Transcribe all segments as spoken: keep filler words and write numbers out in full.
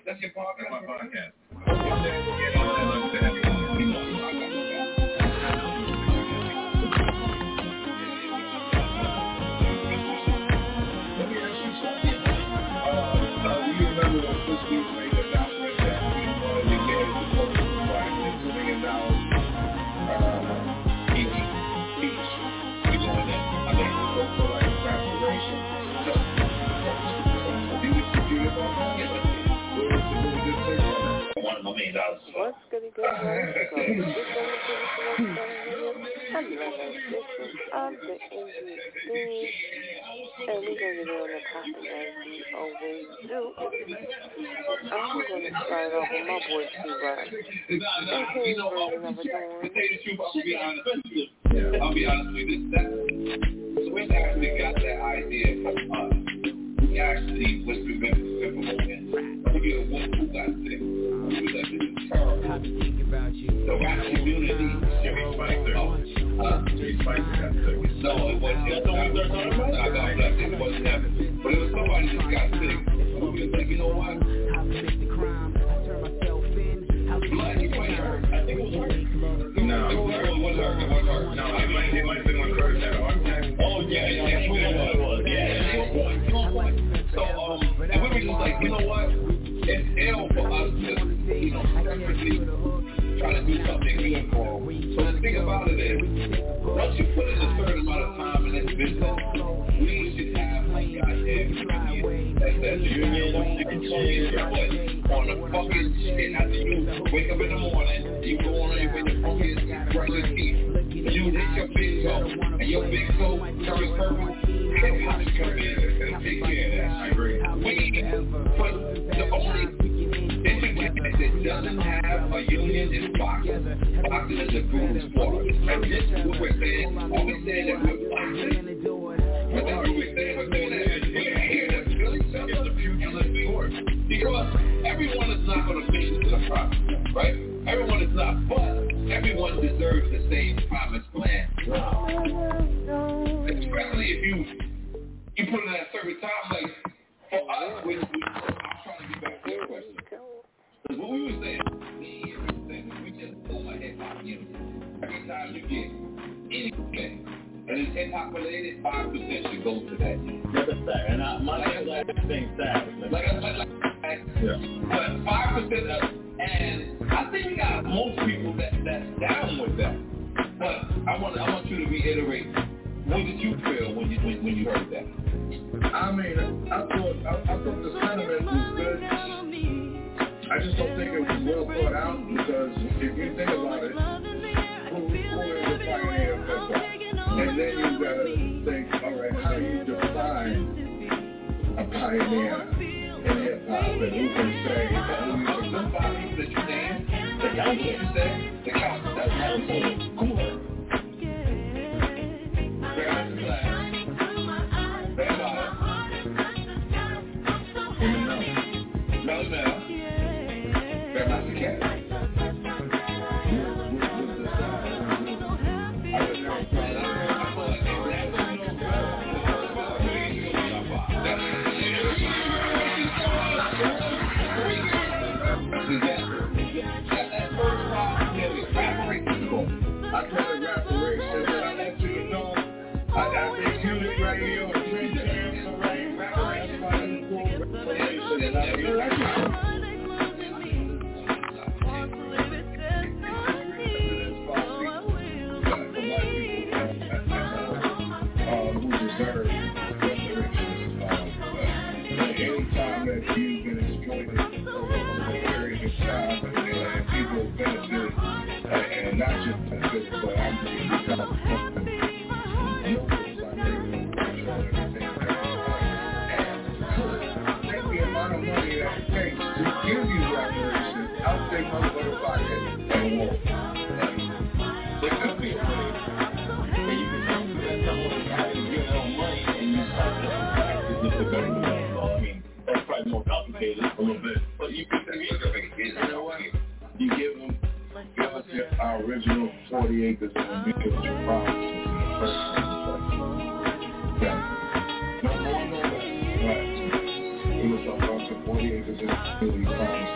That's your podcast. That's my podcast. One day we'll get on and look at everyone. We know what I'm talking about. Let me ask you something. Uh, uh, do you remember when Chris Weeks made the announcement that we wanted to get the first five six million dollars uh, in each? We going in. I think we go for like restoration. So, do you do you about that? Yes, I did. What was the really good thing on that? I wanted my million dollars. What's gonna go on? I'm the N G D, and we're gonna get on the topic as we always do. I'm gonna start off with my boy T-Rock. And his version of a dawn. I'll be honest with you. Yeah. I'll be honest with you. That, so we actually got that idea from us. We actually was preventing simple moments. We get a one who got sick. We was like, this is terrible. The rap community, Jimmy Spicer. Huh? Jimmy Spicer got sick. No, it wasn't him. I got blessed. It wasn't him. But it was somebody that got sick. We was like, you know what? Blood, you might hurt. I think it was hurt. No, it was hurt. It was hurt. It was hurt. No, it might, it might have been when Kurt had a heart attack. Oh, yeah, yeah, that's what it was. Yeah, so, um, and we were just like, you know what? It's ill for us to, you know, separately try to do something good for them. So the thing about it is, once you put in a certain amount of time in this business, we should have like goddamn union. That's that union. You can change your what? On the fucking shit after you wake up in the morning, you go on your way to focus, brush your teeth. You hit your big toe, and your big toe turns purple. Hip hop come in and take care of that. I agree. We, but the only entertainment that doesn't have a union is boxing. Boxing is a brutal sport. And this is what we're saying. Are we saying that we're boxing? But then are we saying we're saying that we're here to kill each other? It's a pugilist sport. Because everyone is not going to make it to the promise, right? Everyone is not, but everyone deserves the same promised land. Especially if you you put it at a certain time, like for us, we, we, I'm trying to get back to your question. Because what we were saying, me and we were saying, we just pull my hip hop unit. Every time you get anything, and it's hip hop related, five percent should go to that. That's a fact, and I, my like, like thing sad. Like I like, like, like yeah. But five percent of, and I think we got most people that that's down with that. But I want I want you to reiterate. What did you feel when you when, when you heard that? I mean, I thought I, I thought the sentiment was good. I just don't think it was well thought out because if you think about it, who, who is the pioneer of hip hop? And then you gotta think, all right, how do you define a pioneer in hip hop? And who can say somebody that you name? The council, you say? The council. That's council. Cool. Melly Mel, Grandmaster Cat. I call it reparation, but I let you know I got this unit right here on three jams, all right? That's why it's called reparation, and I mean, I got um, who deserve reparations. Um, anytime that you've been exploited for a period of time, and, and people benefit, uh, and not just benefit, but I'm going to get out the amount of money that it takes to give you reparations, I'll take my motherfucker and walk. There could be a way where you can come to that someone has to give them money and you start to practice it to better the I mean, that's probably more complicated a little bit. But you can you know what? You give them, give us your, our original forty acres and we give you promise in the first place. Yeah. No, no, no, no. Right. We were talking about the forty acres and really promise.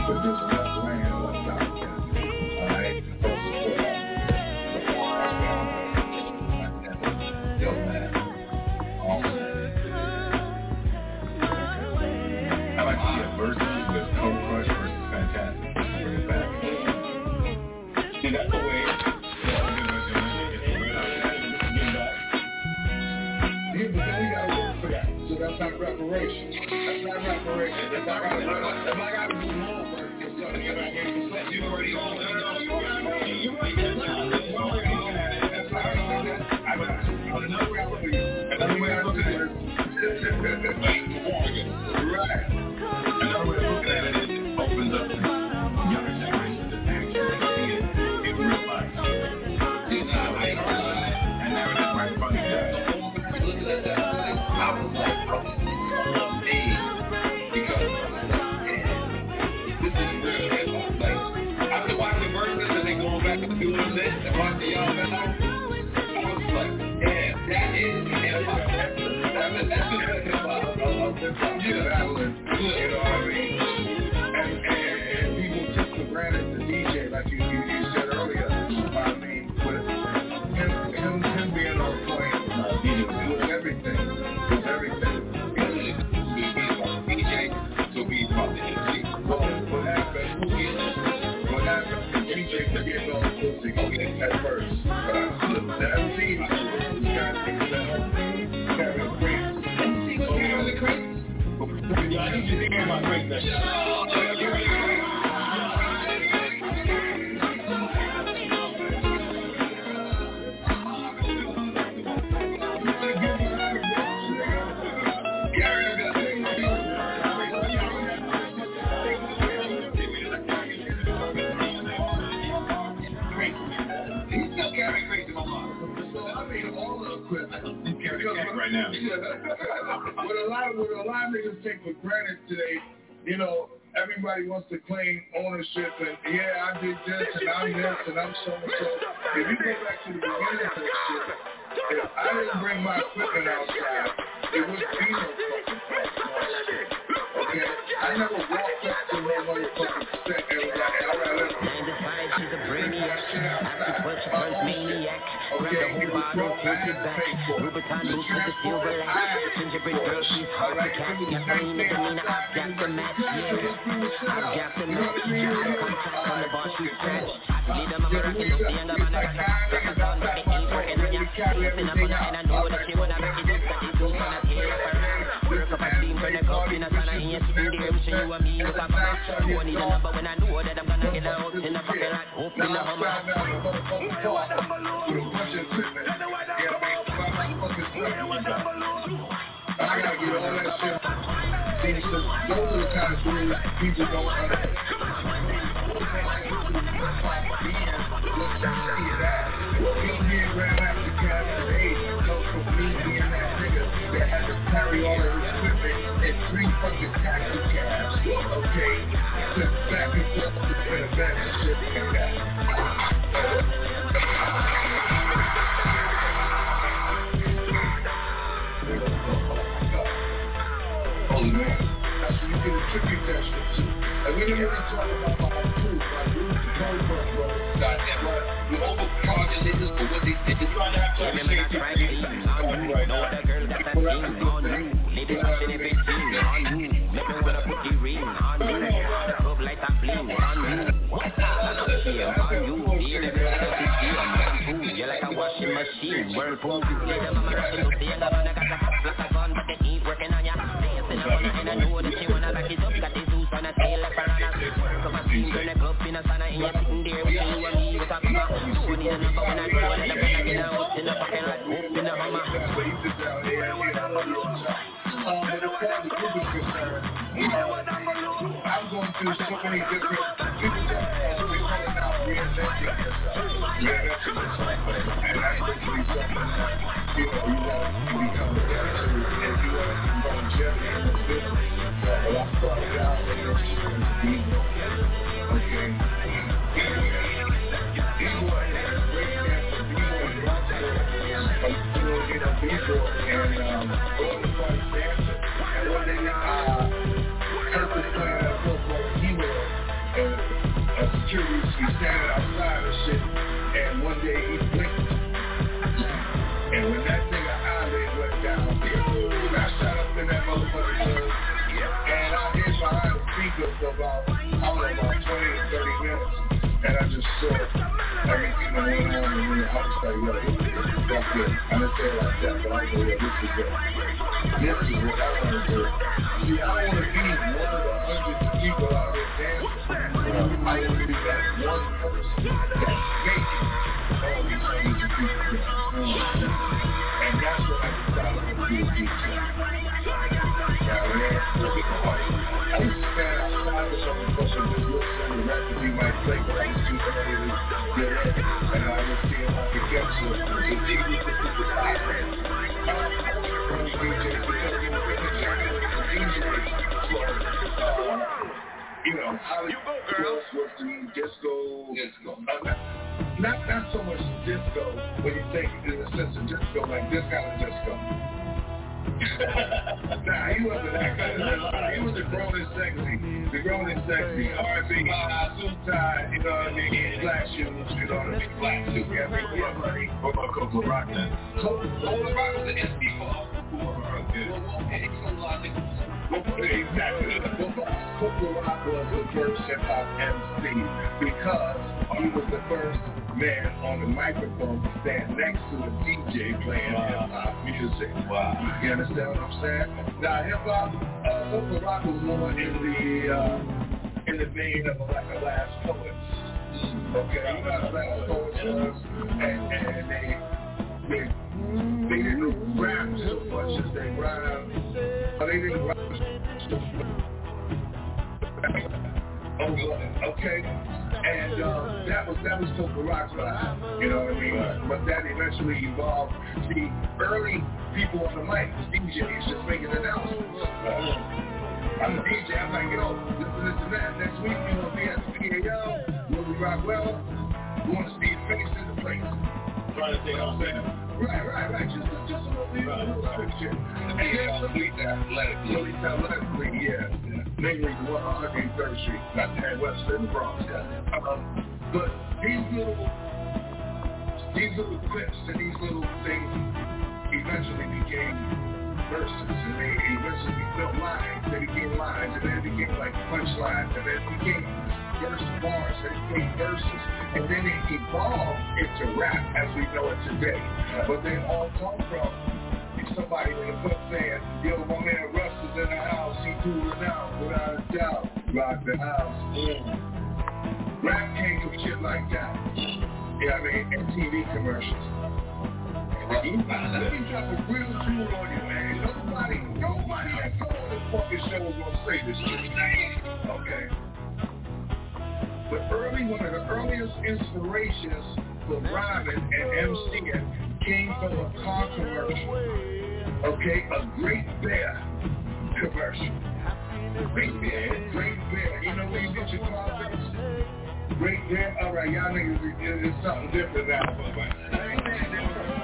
produce enough land, enough documents. All right, supposed to put out. Yo, man. Awesome. I like to see a versus with Cold Crush versus Fantastic. Bring it back. See, that's the way. Yeah, but then we gotta work for that. So that's not reparation. That's not reparation. If I gotta, if I gotta do more work, it's something that I get to say. You already own it. You're right. That's not looking at it. That's how I know that. I got another way I look at it. Another way I look at it is right. Another way of looking at it is it opens up to younger generations that actually see it in real life. And now it's right in front of you. I was like, bro, hey, because this is real hip hop. Like, after watching verses and then going back and doing this and watching y'all now, I was like, yeah, that is hip hop. That's the that's the hip hop. I love hip hop. Yeah, that was good. You know what I mean? And and, and people took for granted the D J, like you you, you said earlier. I mean, with him him, him being on point, uh, he was everything. Everything. He was D J, so we about the M C. What happened? What happened? The D J could get all the pussy at first. But I took the M C, I was got things that carry crazy. M C was carrying the crazy? Yeah, I need you to hear my crazy. Right now. What a lot of what a lot of niggas take for granted today, you know, everybody wants to claim ownership and yeah, I did this and I'm this and I'm so and so. If you go back to the beginning of this shit, if I didn't bring my equipment outside, it wouldn't be no fucking shit. Okay? I never walked up to no motherfucking set and was like, all right, let's go. She's a brainiac, after twelve she turns maniac. Grab the whole bottle, push it back. Rubicon loose with the silver lace. Gingerbread girl, she's hard to catch. Gasoline, Medina, I've got the match, yeah. I've got the match. Eye contact on the bar, she scratched. Lead them, I'm rocking, don't see I'm gonna got rock a gun, but it ain't working on ya. Dancing up on her, and I know that she wanna back it up. Got these two on her tail up around. Work up a steam, turn the cup in a sun, I ain't sitting there wishing you and me look up on. Won't need a number when I know that I'm gonna get out in the fucking lot. Hope in the Hummer. I gotta get all that shit. See, those are the kind of things people don't understand. Being here Grandmaster Cavs eight goes from me being that nigga that had to carry all of his equipment in three fucking taxi cabs, okay, to back and forth to the event and shit like that. Holy man, that's when you get a tribute that shit too. And we didn't even talk about my own truth, like we was the cold bro, goddamn right. We overcharging niggas for what they did. They're trying to have to say things on you. No other girl got that thing on you. Ladies watching everything on you. Make me wanna put the ring on you. Rub like a bling on you. And I'm here on you. Being a girl that is here on you. You're like a washing machine. Whirlpool. Later mama rocking up the end of a got a like a gun, but they ain't working on ya. Dancing on her and I know that she wanna back it up. Got the Zeus on her tail like piranha. Work up a steam, turn the club in a sauna. And you're sitting there with you and me. You're talking about don't need a number when I know that I'm gonna get out in the fucking lot. Hope in the Hummer. Um, but as far as the group is concerned, you know, I'm going through so many different people that uh, we call it now reinventing yourself. Reinventing yourself. And that's basically something that, you know, you want to become better to if you want to longevity in this business. So I started out with this being, okay, B-boy, great dancer, B-boy, you know, B-boy, and um, going to start dancing. And when they uh, purpose playing that football, he will, security used to be standing outside and shit, and one day he blinked. And when that nigga eyelid went down, I shot up in that motherfucker, and I hid behind the speakers for about, I don't know, about twenty to thirty minutes, and I just saw everything that went on, and then I was like, yo, that's it. I didn't say it like that, but I was like, yo, this is it. This is what I want to do. See, I want to be one of the hundreds of people out there dancing. I want to be that one person that's making all these hundreds of people dance. And that's what I decided to do with D J. I used to stand outside with some of the just listen to records he might play, but I used to get in, and I would see him like a guest list. The D J was the super hot man. I was D J because he was in the channel with the D J. So, uh, you know, Hollywood was the disco. Disco. Uh, Not not so much disco when you think in the sense of disco, like this kind of disco. Nah, he wasn't that kind of disco. He was the grown and sexy. The grown and sexy. R and B, uh, suit tie, you know what I mean? Black shoes, you know what I mean? Black shoes. Yeah, I mean, what about what about Coco Rock then? Coco Rock was the S P for Coco Rock. Exactly. Coco Rock was the first hip hop M C because he was the first man on the microphone to stand next to a D J playing wow. hip hop music. Wow. You understand what I'm saying? Now hip hop, uh, Coco Rock was more in the uh, in the vein of like a last poets. Okay, you know how last poets was, and, and they they they didn't rap so much as they rhymed, but they didn't rap so much. Okay, and uh, that was that was Coco Rock's vibe, you know what I mean? Right. But that eventually evolved. See, early people on the mic, D Js just making announcements. Uh, I'm a D J. I'm like, yo, this and this and that. Next week we gonna be at the P A L, Willie Rockwell. We want to see his face in the place. Trying to say, I'm saying. Right, right, right. Just, just a little bit of quick shit. And then Police Athletically. Police Athletically, yeah. Mainly one hundred third Street, not ten Webster in the Bronx. Um, but these little, these little clips and these little things eventually became verses, and they eventually built lines. They became lines, and then it became like punchlines, and then it became verse bars, and it became verses, and then it evolved into rap as we know it today. But they all come from somebody in the book saying, yo, my man Russ is in the house, he cooling out, without a doubt, rock the house. Mm. Rap came from shit like that. You know what I mean? And T V commercials. Let me drop a real jewel on you, man. Nobody, nobody that come on this fucking show is gonna say this shit. Okay. The early, one of the earliest inspirations for rhyming and MCing came from a car commercial. Okay, a Great Bear commercial. Great Bear, Great Bear. You know where you get your car fixed? Great Bear. All right, y'all niggas, it's something different now. I ain't saying different.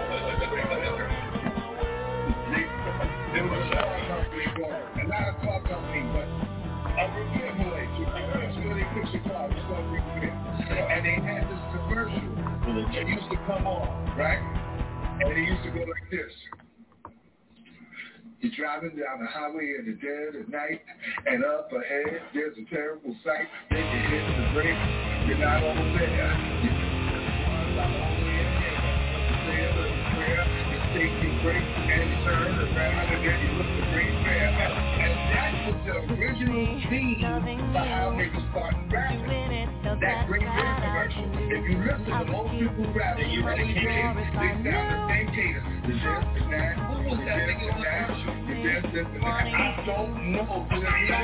There was a car company going, not a car company, but a repair place. That's where they fix your car. It's called repair. And they had this commercial that used to come on, right? And it used to go like this. You're driving down the highway in the dead of night, and up ahead, there's a terrible sight. Then you hit the brakes, you're not over there. You take your brakes and turn around, and then you look the Great Bear. And that was the original theme for how niggas started rapping. That Great Bear commercial. If you listen to most people rapping, you really can't. They sound the same cadence. The this and that, the this and that, the this, this and that. I don't know. I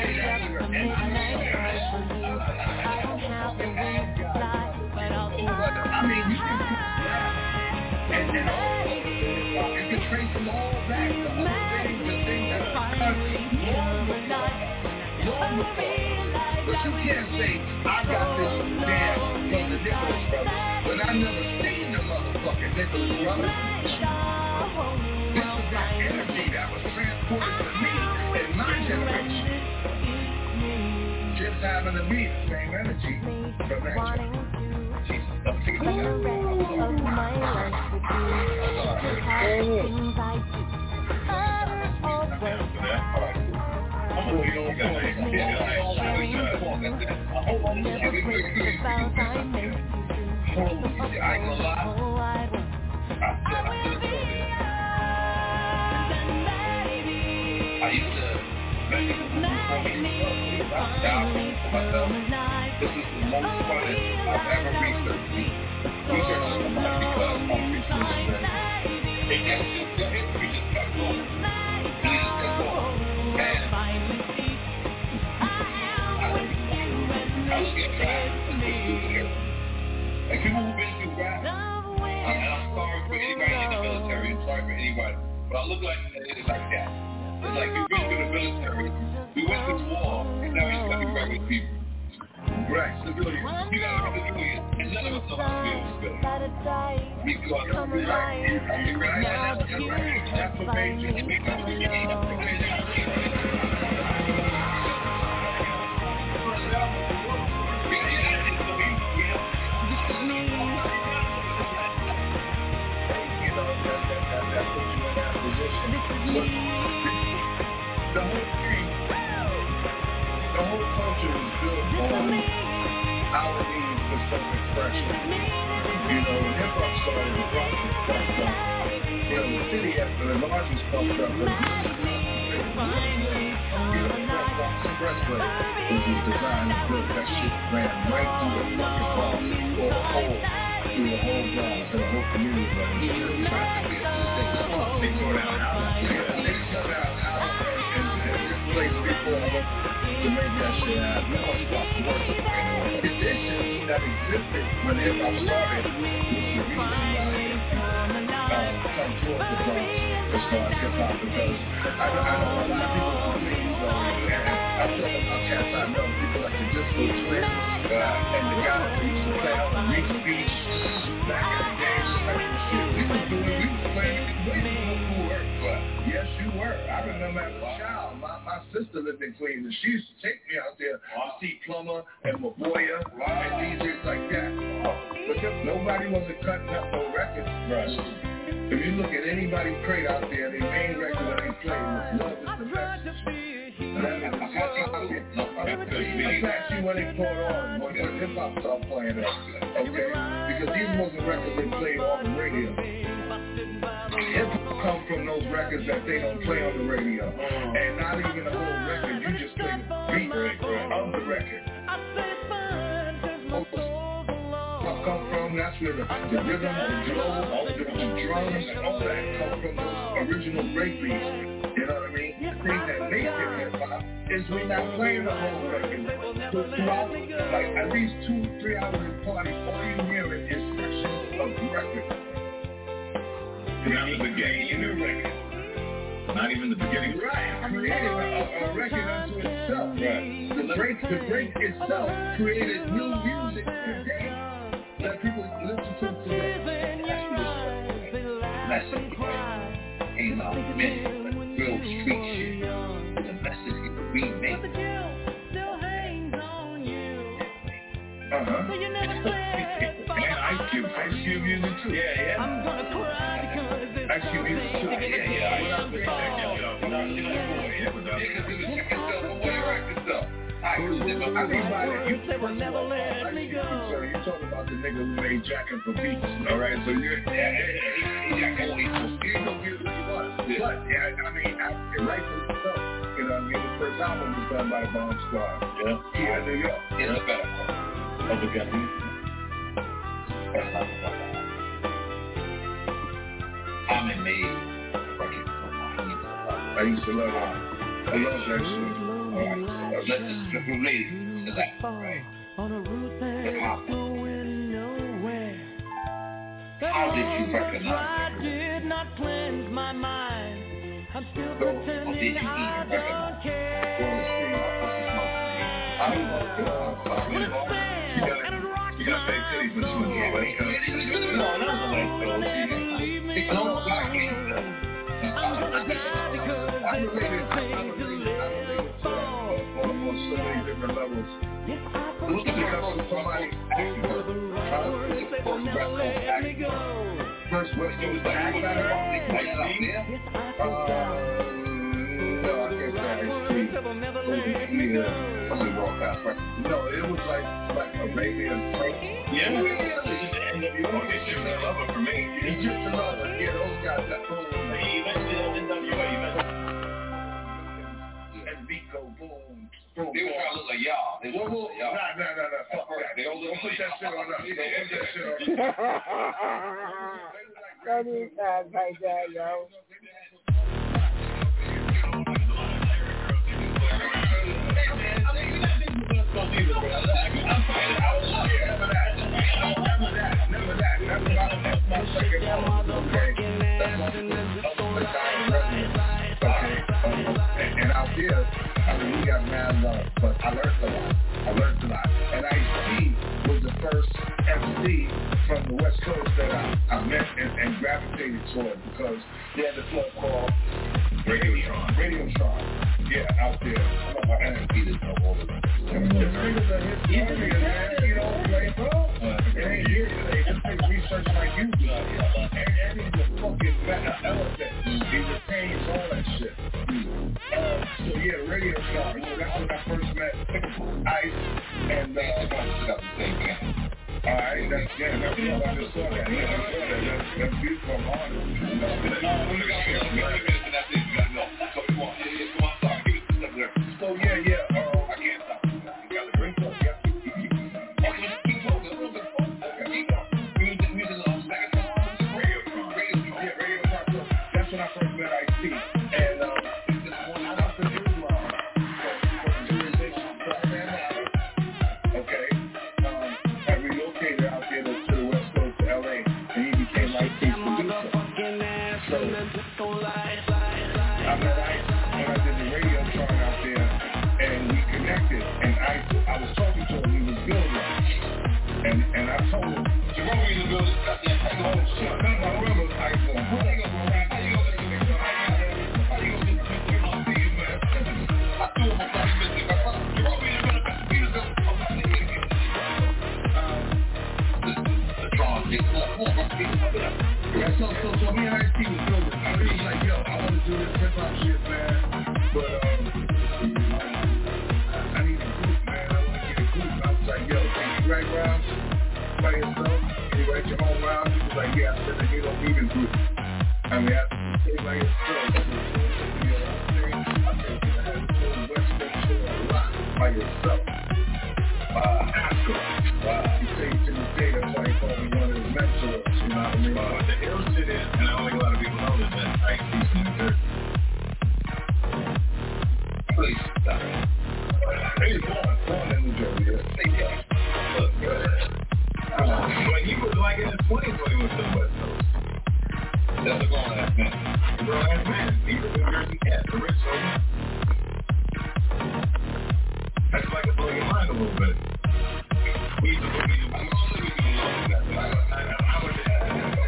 mean, you can do that. And then all you can trace them all back to other things, the things that are done long before. Long before. But you can't say, I got this dance from the Nicholas brothers, but I never seen the motherfucking Nicholas brothers. This was that energy that was transported to me in my generation. just happen to be the same energy from that track. Jesus, I'm taking a shot. Of my life with you, just how things I do. I'm gonna be on that. I ain't gonna lie. I said I did it. I used to make it for me. Myself. This is the most fun I've ever researched. Research somebody because I'm researching it. It gets just the history just kept going. It just kept going. And I look at rap as a studio. Like people who've been through rap, and I'm sorry for anybody in the military, I'm sorry for anybody, but I look like it is like that. It's like you've been through the military, we went to war, and now we just got to be regular people. Right, civilians. You gotta be civilians, and none of us know how to be a civilian. Because, right, you're right, that's right, that's what made you speak up the beginning. The whole thing, the whole culture is built on our need for self-expression. You know, when hip-hop started, the rock was fucked up. You know, the city after the large was fucked up. But you know, the Rock Expressway was designed to build that shit ran right through the fucking bar, or a hole, through the whole block, so the whole community was like, they tore down houses. They tore down houses and placed people to make that shit happen. You know, it's about to work. The conditions that existed when hip-hop started was the reason why uh, come towards the Bronx as far as hip-hop, because I know, I know a lot of people from Queens, so, and I'm talking about cats I know, people like the Disco Twins, uh, and the guys who used to play out on Reach Beach back in the day, like shit, we was doing, we was playing way before you were, but yes, you were. I remember as a child, my, my sister lived in Queens, and she used to take me out there to see Plummer and Maboya and D Js like that. But nobody wasn't cutting up no records. Right. If you look at anybody's crate out there, their main record that they play was Love is the Message. That's actually when they caught on, when hip-hop started playing it, okay? Because these wasn't records they played on the radio. Hip-hop come from those records that they don't play on the radio. And not even the whole record, you just play the beat of the record. Come from, that's where the, the rhythm, the flow, all the, the drums, and all that come from those original break beats. You know what I mean? The thing that makes it hip-hop is we're not playing the whole record. So throughout, like, at least two, three hours of party, all you hear is sections of the record. Not the beginning of the record. Not even the beginning. Right, creating a, a record unto itself. Right. The break, the break itself created new music today that people listen to today. That's the message. Ain't no minute, but real street shit. The message is remade. Uh-huh. And Ice Cube, Ice Cube music too. Yeah, yeah. I'm gonna cry because Ice Cube music too. Yeah, yeah, yeah. I was I mean, by the, you never, never let me go. So you talk about the nigga who made Jackin' for Peace, all right? So you're, yeah, he got always he ain't gonna get what he wants. But yeah, I mean, I, it rightfully so. You know what I mean? The first album was done by the Bomb Squad. Yeah, here in New York. Yeah, that's better. Oh, the guy. That's not the one. I'm in made record so I used to love it. I love that shit. Alright, so let's just relate to that, right? It happened. How did you recognize it? So, or did you even recognize it? Well, see, I don't know. You gotta, you gotta say titties when you was away. No, not the way, so it don't like it. I'm related, I'm related, I'm related. so many different levels. Who's the first somebody acting? Who's the first West Coast acting? First West Coast acting? Uh, no, I can't say Ice T. Yeah, something wrong past, right? No, it was like like Arabian Prince. Yeah, it's just the N W O. It's just a lover for me. It's just a lover. Yeah, those guys that boom. He eventually N W O. And beat go boom. Boom. They were trying to look like y'all. They were Whoa, whoa, like y'all. nah, nah, nah, nah. Fuck that. They don't look Don't put like that shit on us. Don't put that shit on us. That is bad right there, yo. And out there, I mean, we got mad love, but I learned a lot. I learned a lot. And Ice-T was the first M C from the West Coast that I, I met and, and gravitated toward because he had the club called Radiotron. Radiotron. Yeah, out there. I don't know why M C is no older than this. The figures of his history, man, you know, like, bro, it ain't here today. Just take research like you do. And, and he's a fucking meta elephant. He retains all that shit. Uh, so yeah, Radiotron. So that's when I first met Ice and uh, got the same game. Alright, that's yeah, that's what I just saw that. Yeah, I saw that. That's, that's beautiful. I'm honored. You know, uh, so come on, come on, start. Give us the stuff there. So yeah, yeah, uh, I can't stop. You got the drink up, yeah. Keep talking, a little bit. Okay, keep talking. Music, music, um, saxophone, Radiotron. Radiotron. Yeah, Radiotron. So that's when I first met Ice-T. And, um, this one I got to do, um, for the jurisdiction. Okay. Um, I relocated out there to, to the West Coast, to L A, and he became Ice-T's producer. So, I met Ice when I did the Radiotron out there, and we connected, and Ice, I was talking to him, he was building, and and I told him, Jerome, we need to build this goddamn thing. Oh, shit, none of my brothers, Ice, how you gonna do that? How you gonna do that? How you gonna do that? I threw him a bunch of music. I thought, Jerome, we need to build a beat us up. The Tron, come on, come on, beat us up. Yeah, so, so, so me and Ice-T was building. I was like, yo, I want to do this hip-hop shit, man. But, um, I need a group, man. I want to get a group. I was like, yo, can you write rounds by yourself? Can you write your own rounds? He was like, yeah. I said, then you don't need a group. I mean, I say by yourself. I think you have to West Coast show a lot by yourself. Uh, after. Uh, he said to this day, that's why he called me one of his mentors. You know what I mean? Uh, the ill shit is, and I don't think a lot of people know this, that Ice-T's in New Jersey. Please stop. He was born, born in New Jersey. Yeah. Look, uh, when he was like in his twenties when he was in the West Coast. That's a grown ass man. A grown ass man. He's a New Jersey cat, a rich soldier. That's like a blow your mind a little bit. He's a movie. I'm gonna leave you alone with that. I know how much it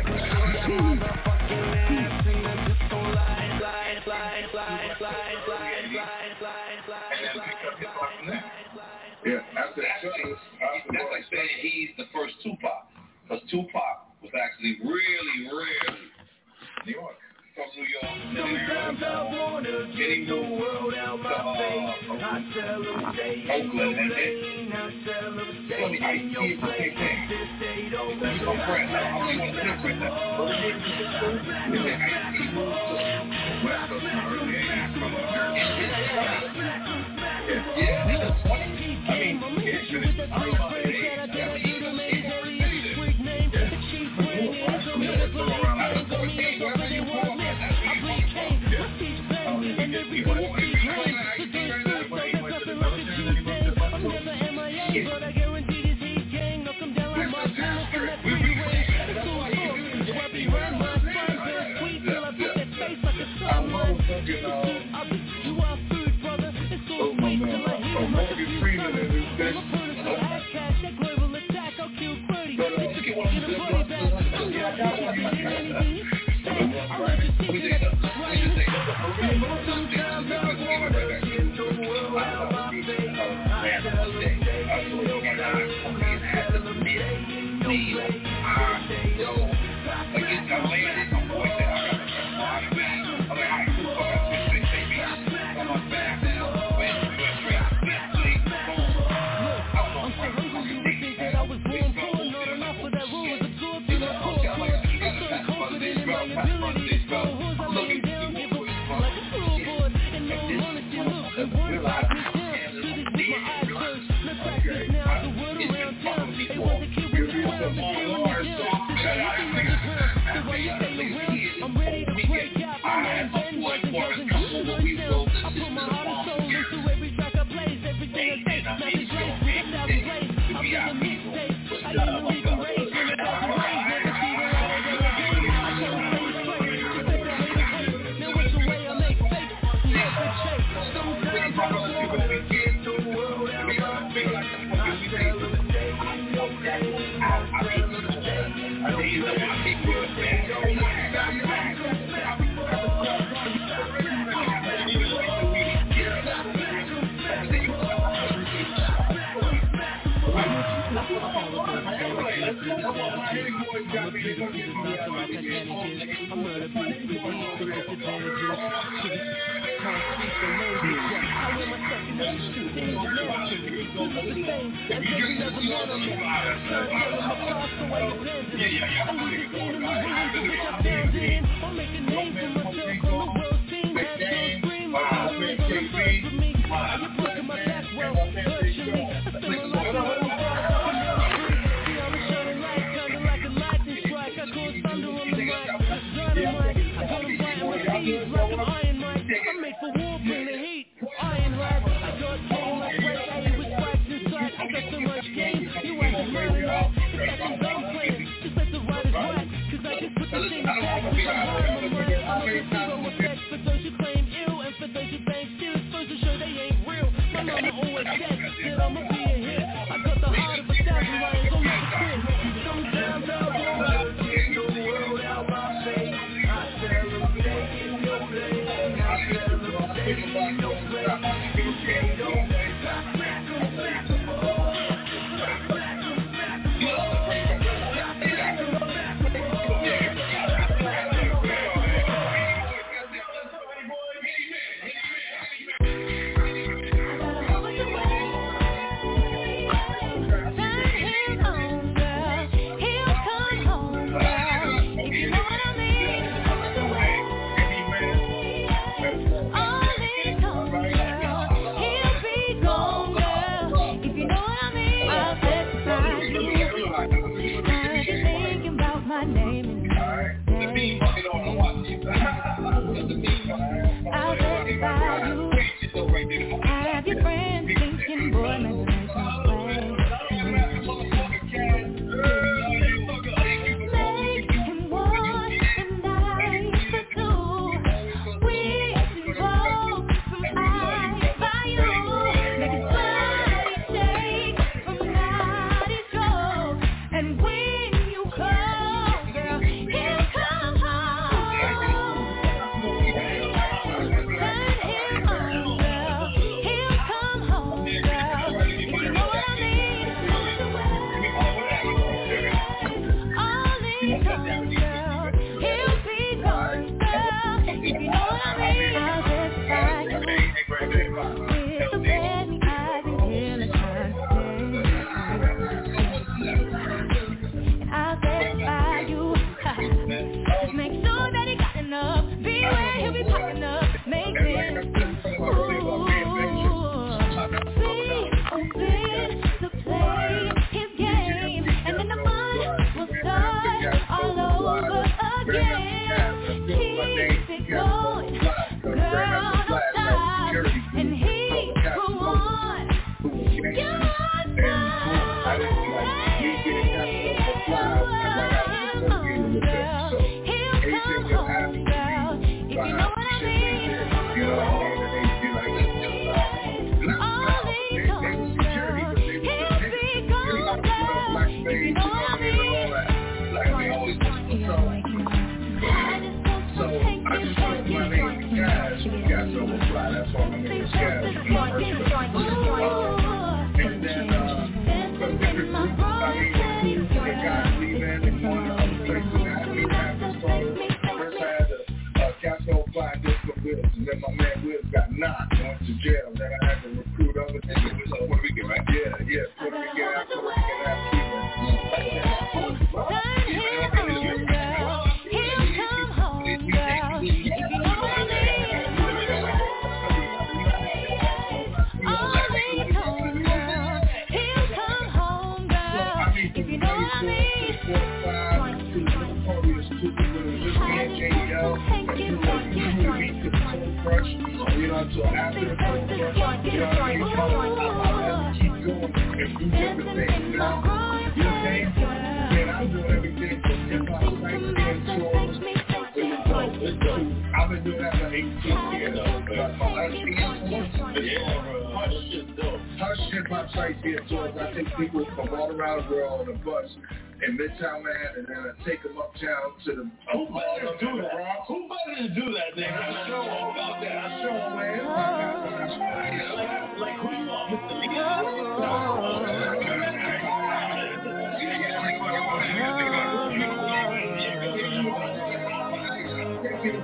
Yeah, after that, that's like saying he's the first Tupac, because Tupac was actually really, really New York. From New York, sometimes I wanna get the world out my face. I celebrate Oakland, and then so the Ice-T is the same thing. He's my friend. I don't even want to live with that. They say Ice-T moved to West Coast early eighties from New Jersey. Yeah, yeah, that's funny. I mean, yeah, should have talked about the age. I mean, he was in New City then. Yeah. But cool, around I was fourteen, wherever you were.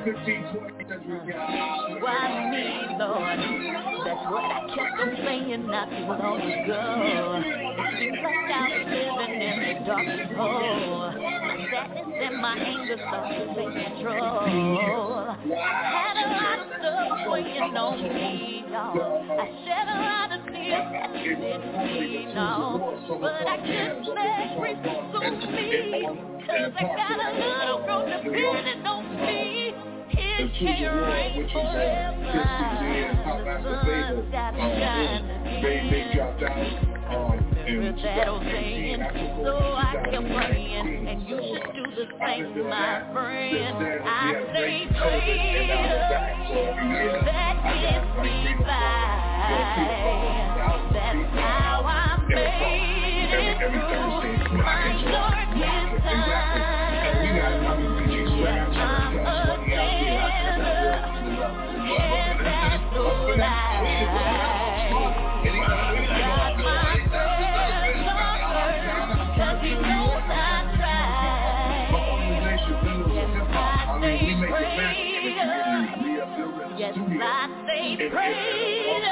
fifteen, twenty century guys. Why me, Lord? That's what I kept on saying not too long ago. It seems like I was living in a dark hole. My sadness and my anger started to take control. I had a lot of stuff weighing on me, y'all. I shed a lot of tears that you didn't see, no. But I couldn't let grief consume me, 'cause I got a little girl depending on me. It can't rain forever. They they dropped out um, and that'll saying, so I kept praying, and you should do the same, my friend. I say praise, that gets me by. That's how I made it through my darkest time. Yes, I'm a sinner, and that's no lie. Got my prayers offered, 'cause he knows I tried. Yes, I say praise. Yes, I say praise.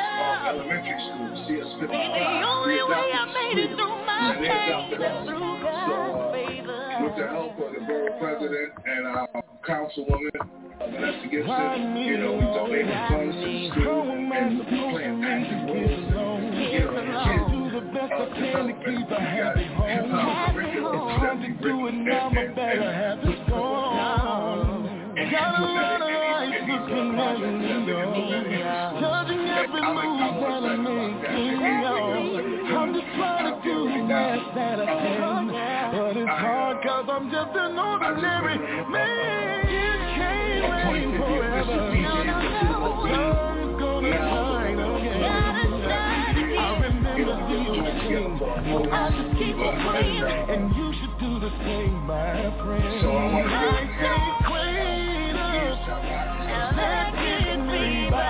Be the only way I made it through my pain, through God's favor. With the help of the borough president and our councilwoman, Vanessa Gibson, you know, we donated funds to the school and playing active roles. You know, kids do the best I can to keep a happy home. Time to do it now, but better have the song. Got a lot of life looking at me, judging every move that I'm making, yo. I'm just trying to do the best that I can, but it's hard 'cause I'm just an ordinary man. It can't rain forever. The sun's gonna shine again. I remember these things. I just keep on praying, and you should do the same, my friend. So I want to say queen, that gets me by.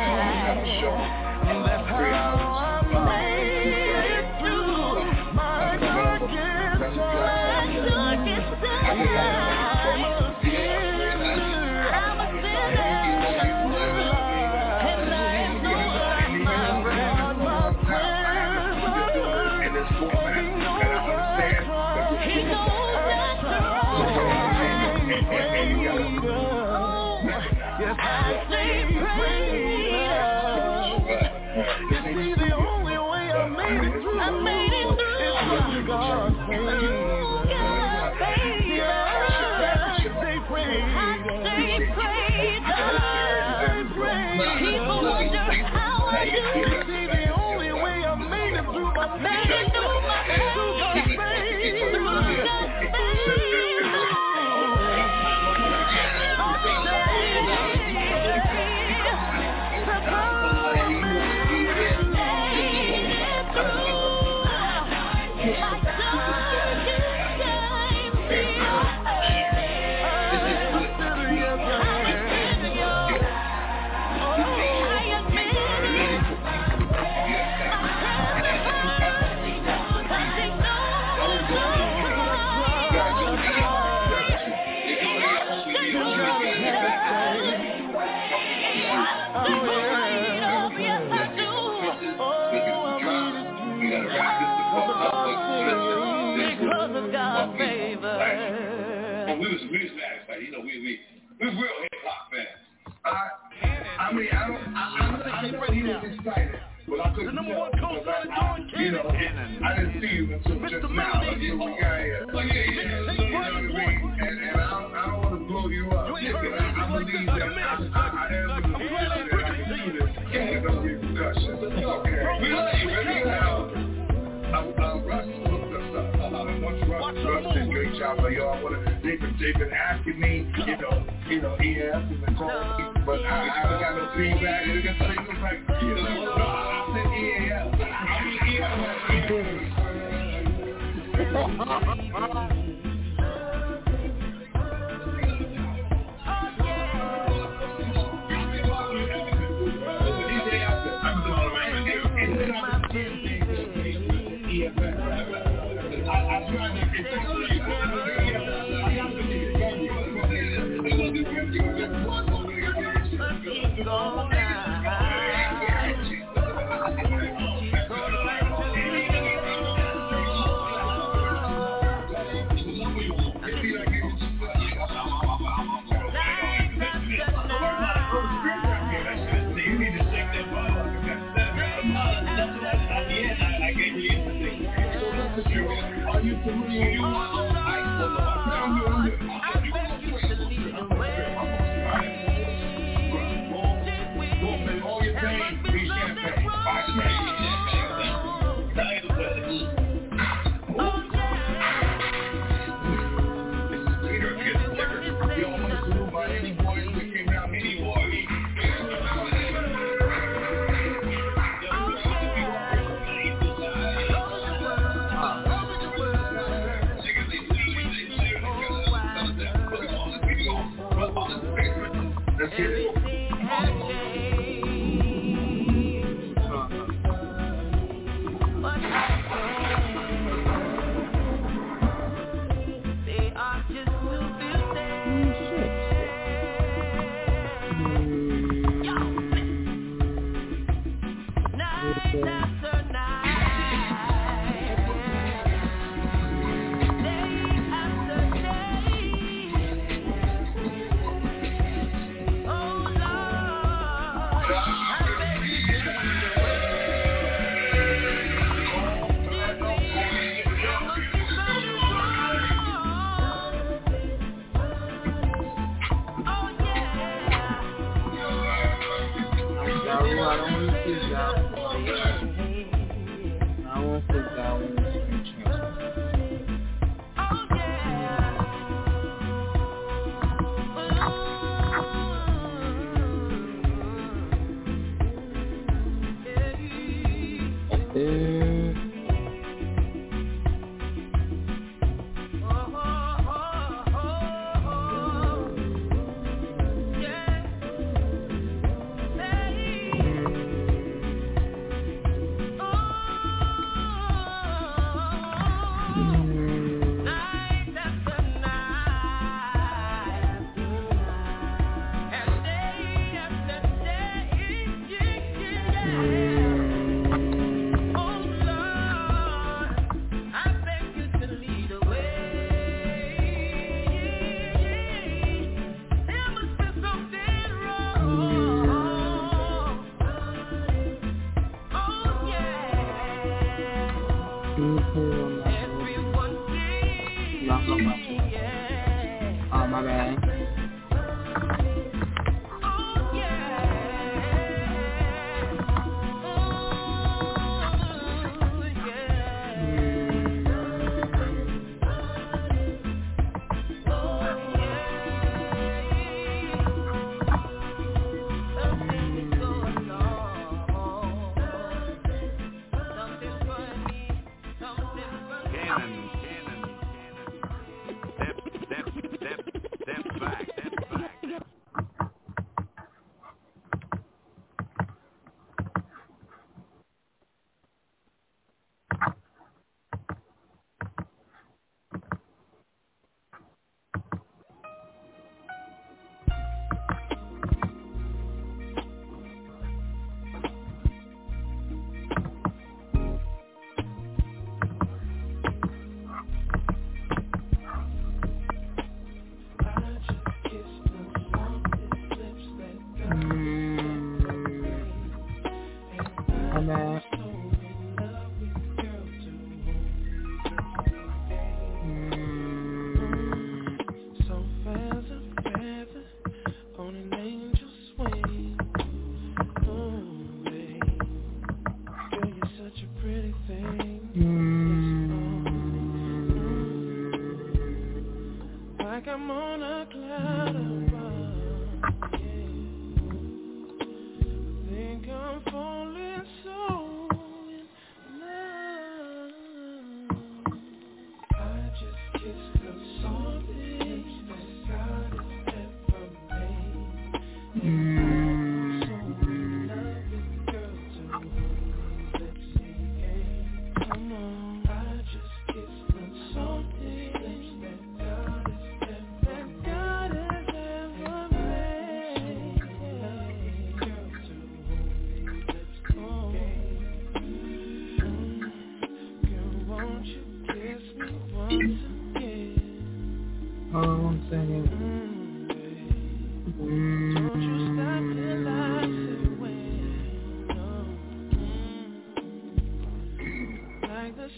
That's how I made it through my darkest time. Darkest time. I'm a sinner. I'm a sinner. And I know I'm not right. My prayers are good. And he knows I tried. He knows I tried. Yes, I say praise. You see, the only way I made it through, I made it through, is through God's favor. God's favor. I say praise. I say praise. I say praise. People wonder how I do. You see, the only way I made it through, I made it through my through God's favor. Through God's favor. God's favor. And we was we was satisfied, you know, we we we was real hip hop fans. I I mean I don't I I, I know he was excited, but I couldn't tell. I, you know, I didn't see him until just now. Until we got here. You know what I mean? And and I don't, I don't want to blow you up. I, I believe that I, I, I have the belief that I can do this and no repercussions. Okay. We love you, baby. Now, I, I, Russ looked us up. Once Russ, Russ did a great job. Like, yo, I want to. They've been, they've been asking me, you know, you know, E F and the call, but I, I haven't got no feedback. They're gonna say things like, you know, no, I said E A F. I Are you for real? All your pain, be champagne. You don't want to salute by any boys that came out anyway. Let's get it.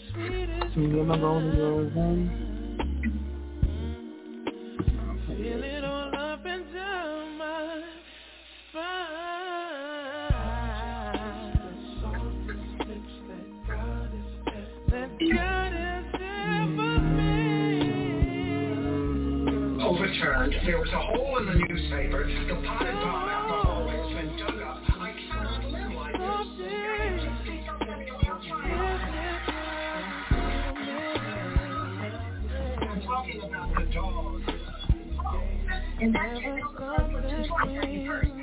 Can you remember only yours then? Feel it all up and down my spine. The softest lips that God has that God has ever made. Overturned. There was a hole in the newspaper. The potted palm alcohol has been dug up. I cannot live like this. I'm talking about the dog. In that case, I'll put two twice at you first.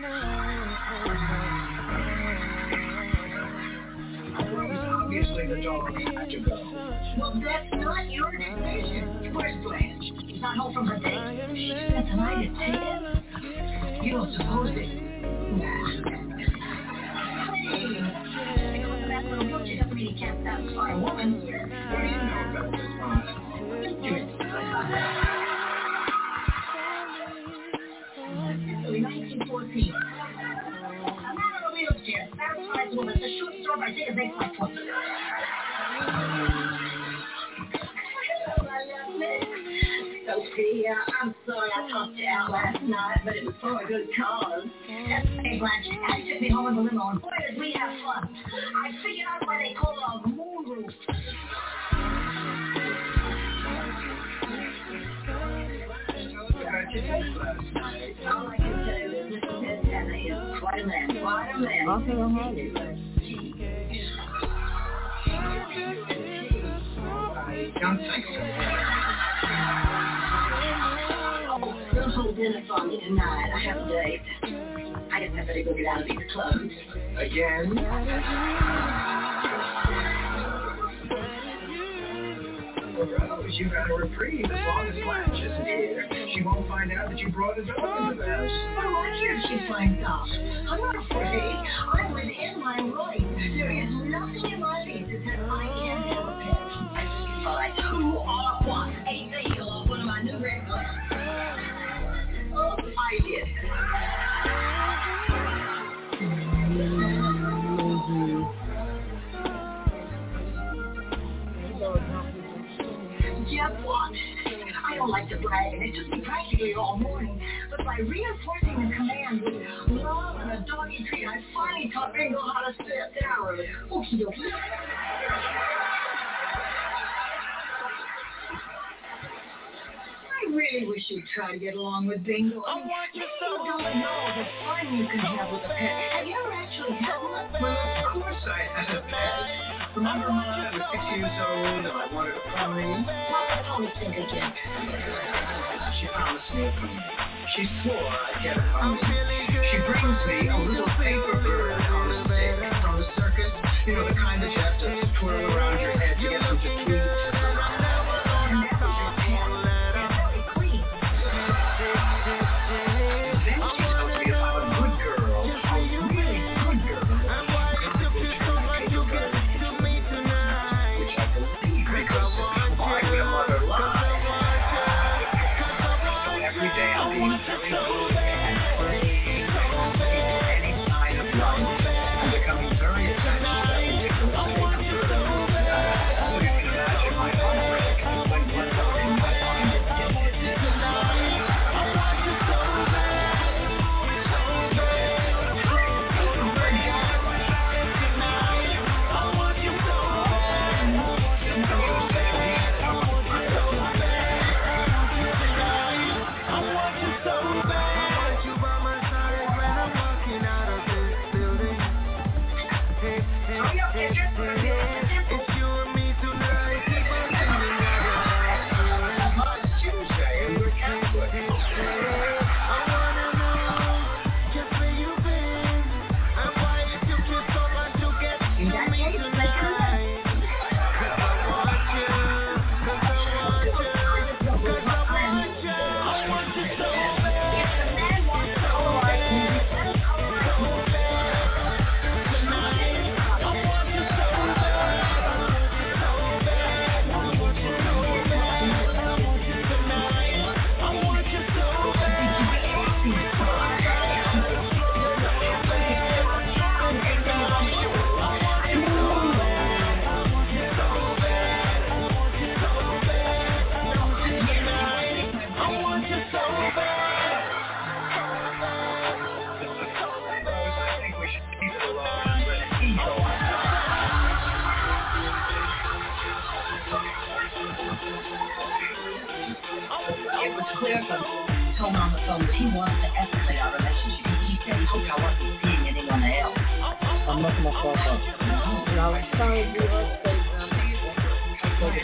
Obviously, the dog had to go. Well, that's not your decision. Where's Blanche? She's not home from her date. She spent the night at ten. You don't suppose it? Nah. Hey, because of that little book you don't really can't satisfy a woman. What do you know about this, Mom? nineteen fourteen. A man in a wheelchair satisfies women. The short store by day makes my point. Sophia, I'm sorry I talked you out last night, but it was for a good cause. That's hey, Blanche. Daddy took me home in the limo, and boy, did we have fun. I figured out why they call it a moon roof. All I can tell you is Mister Montana is quite a man, quite a man. Okay, I'm ready. I don't think so. We'll hold dinner for me tonight. I have a date. I guess I better go get out of these clothes. Again? Rose, you got a reprieve as long as Blanche isn't here. She won't find out that you brought a dog into the house. Well, I hear she finds out. I'm not afraid. I'm within my rights. There is nothing in my lease that says I can't have a pet. All right, who or what? Ain't they or one of my new red books? Oh, I did. Guess what? I don't like to brag, and it took me practically all morning. But by reinforcing the command with love and a doggy treat, I finally taught Bingo how to sit down. Okie dokie. I really wish you'd try to get along with Bingo. I mean, you don't know the fun you can have with a pet. Have you ever actually had one? Well, of course I had a pet. Remember when I was six years old and I wanted a pony? Well, I always think again. She promised me a pony. She swore I'd get a pony. She brings me a little paper bird on a stick from the circus. You know, the kind that you have to twirl around your head to get them to tweet. It was clear from told me on the phone that he wants to escalate our relationship. He said he hoped I wasn't seeing anyone else. I'm not gonna fuck up. And I was trying to do her space and I'm like,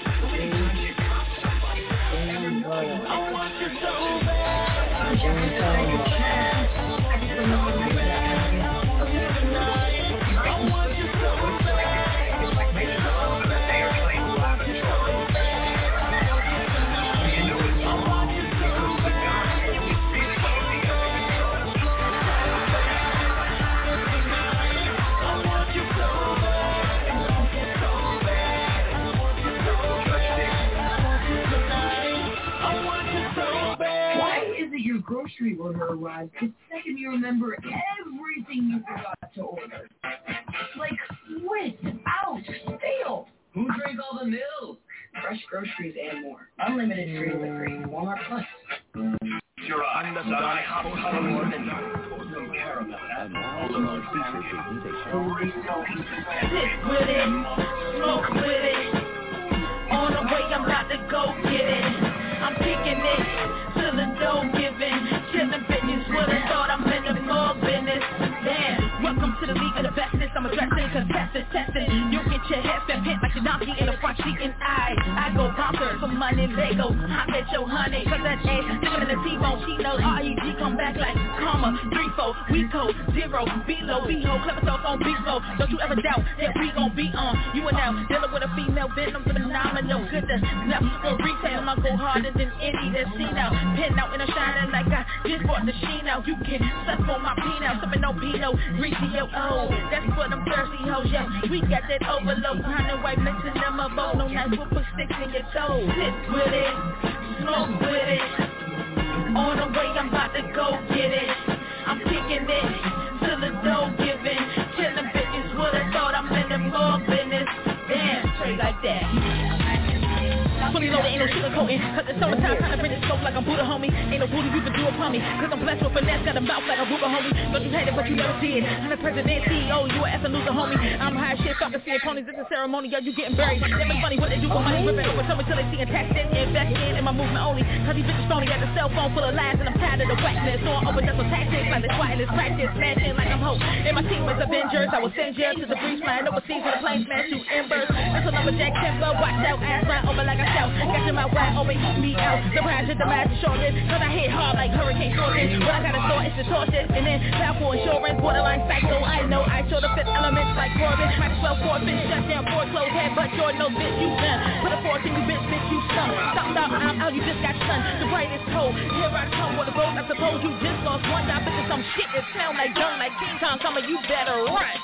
I want you so grocery order arrived the second you remember everything you forgot to order. Like, without fail. Who drank all the milk? Fresh groceries and more. Unlimited free delivery. Walmart Plus. Your eyes, the hot color more than some caramel. And all of our feature presentations. Sit with it, smoke with it. On the way, I'm about to go get it. I'm kicking it till the dough giving. Chillin' bitches, would've thought I'm in the mug business. Damn, welcome to the league of the bestest. I'm addressing, contesting, testing. You get your head spin pent like a donkey in the front seat and I I go bouncer for money, Lego. I bet your honey, cause that ass sticking in the T-bone. She knows R E G come back like karma. Three, four, we code, zero, below, B-ho, clever talk on beat flow. Don't you ever doubt that we gon' be on. You and now, dealing with a female venom, phenomenal. Good enough for retail, I go harder than any that's seen out. Pen out in a shining like I just bought the sheen out. You can suck on my peanut, sippin' no Pinot, greasy yo, oh. That's for them thirsty hoes, yo. We got that overload, kind of white mixing them up, oh. No nice, we'll put sticks in your toes. Sit with it, smoke with it. On the way, I'm about to go get it. I'm kicking it till the dough giving. Chillin' bitches, would've thought I'm in the mall business. Damn, straight like that. Fully loaded, ain't no sugarcoating. Cause it's summertime, time to bring it scope like I'm Buddha, homie. Ain't no booty you can do upon me. Cause I'm blessed with finesse, got a mouth like a Ruger, homie. Don't you hate it, but you never see it. I'm the president, C E O, you a F and loser, homie. I'm high shit, fucking seeing ponies. It's a ceremony, yo, you getting buried. They make funny what they do with money, ripping over something till they see tax in, invest in, in my movement only. Cause these bitches phony, got the cell phone full of lies, and I'm tired of the whackness. So I overdose on tactics, like this swatting, this practice, smashing like I'm hope. And my team is Avengers, I will send you to the breeze flying overseas with a plane smash you embers. That's a lumberjack temper, watch out, ass right over like a shout. Got your mouth wide open, heat me out. Surprise your demise is shortlist, cause I hit hard like Hurricane Shortest. What I gotta store is the torches, and then powerful insurance, borderline psycho. I know I show the fifth elements like Corbin. Might as well forfeit, shut down, foreclosed head, but you're no bitch, you done. Put a fork in you, bitch, bitch, you stung. Stop, stop, I'm out, you just got stunned. The brightest cold, here I come with the road. I suppose you just lost one job, bitch, some shit that sound like dung, like King Kong coming, you better run.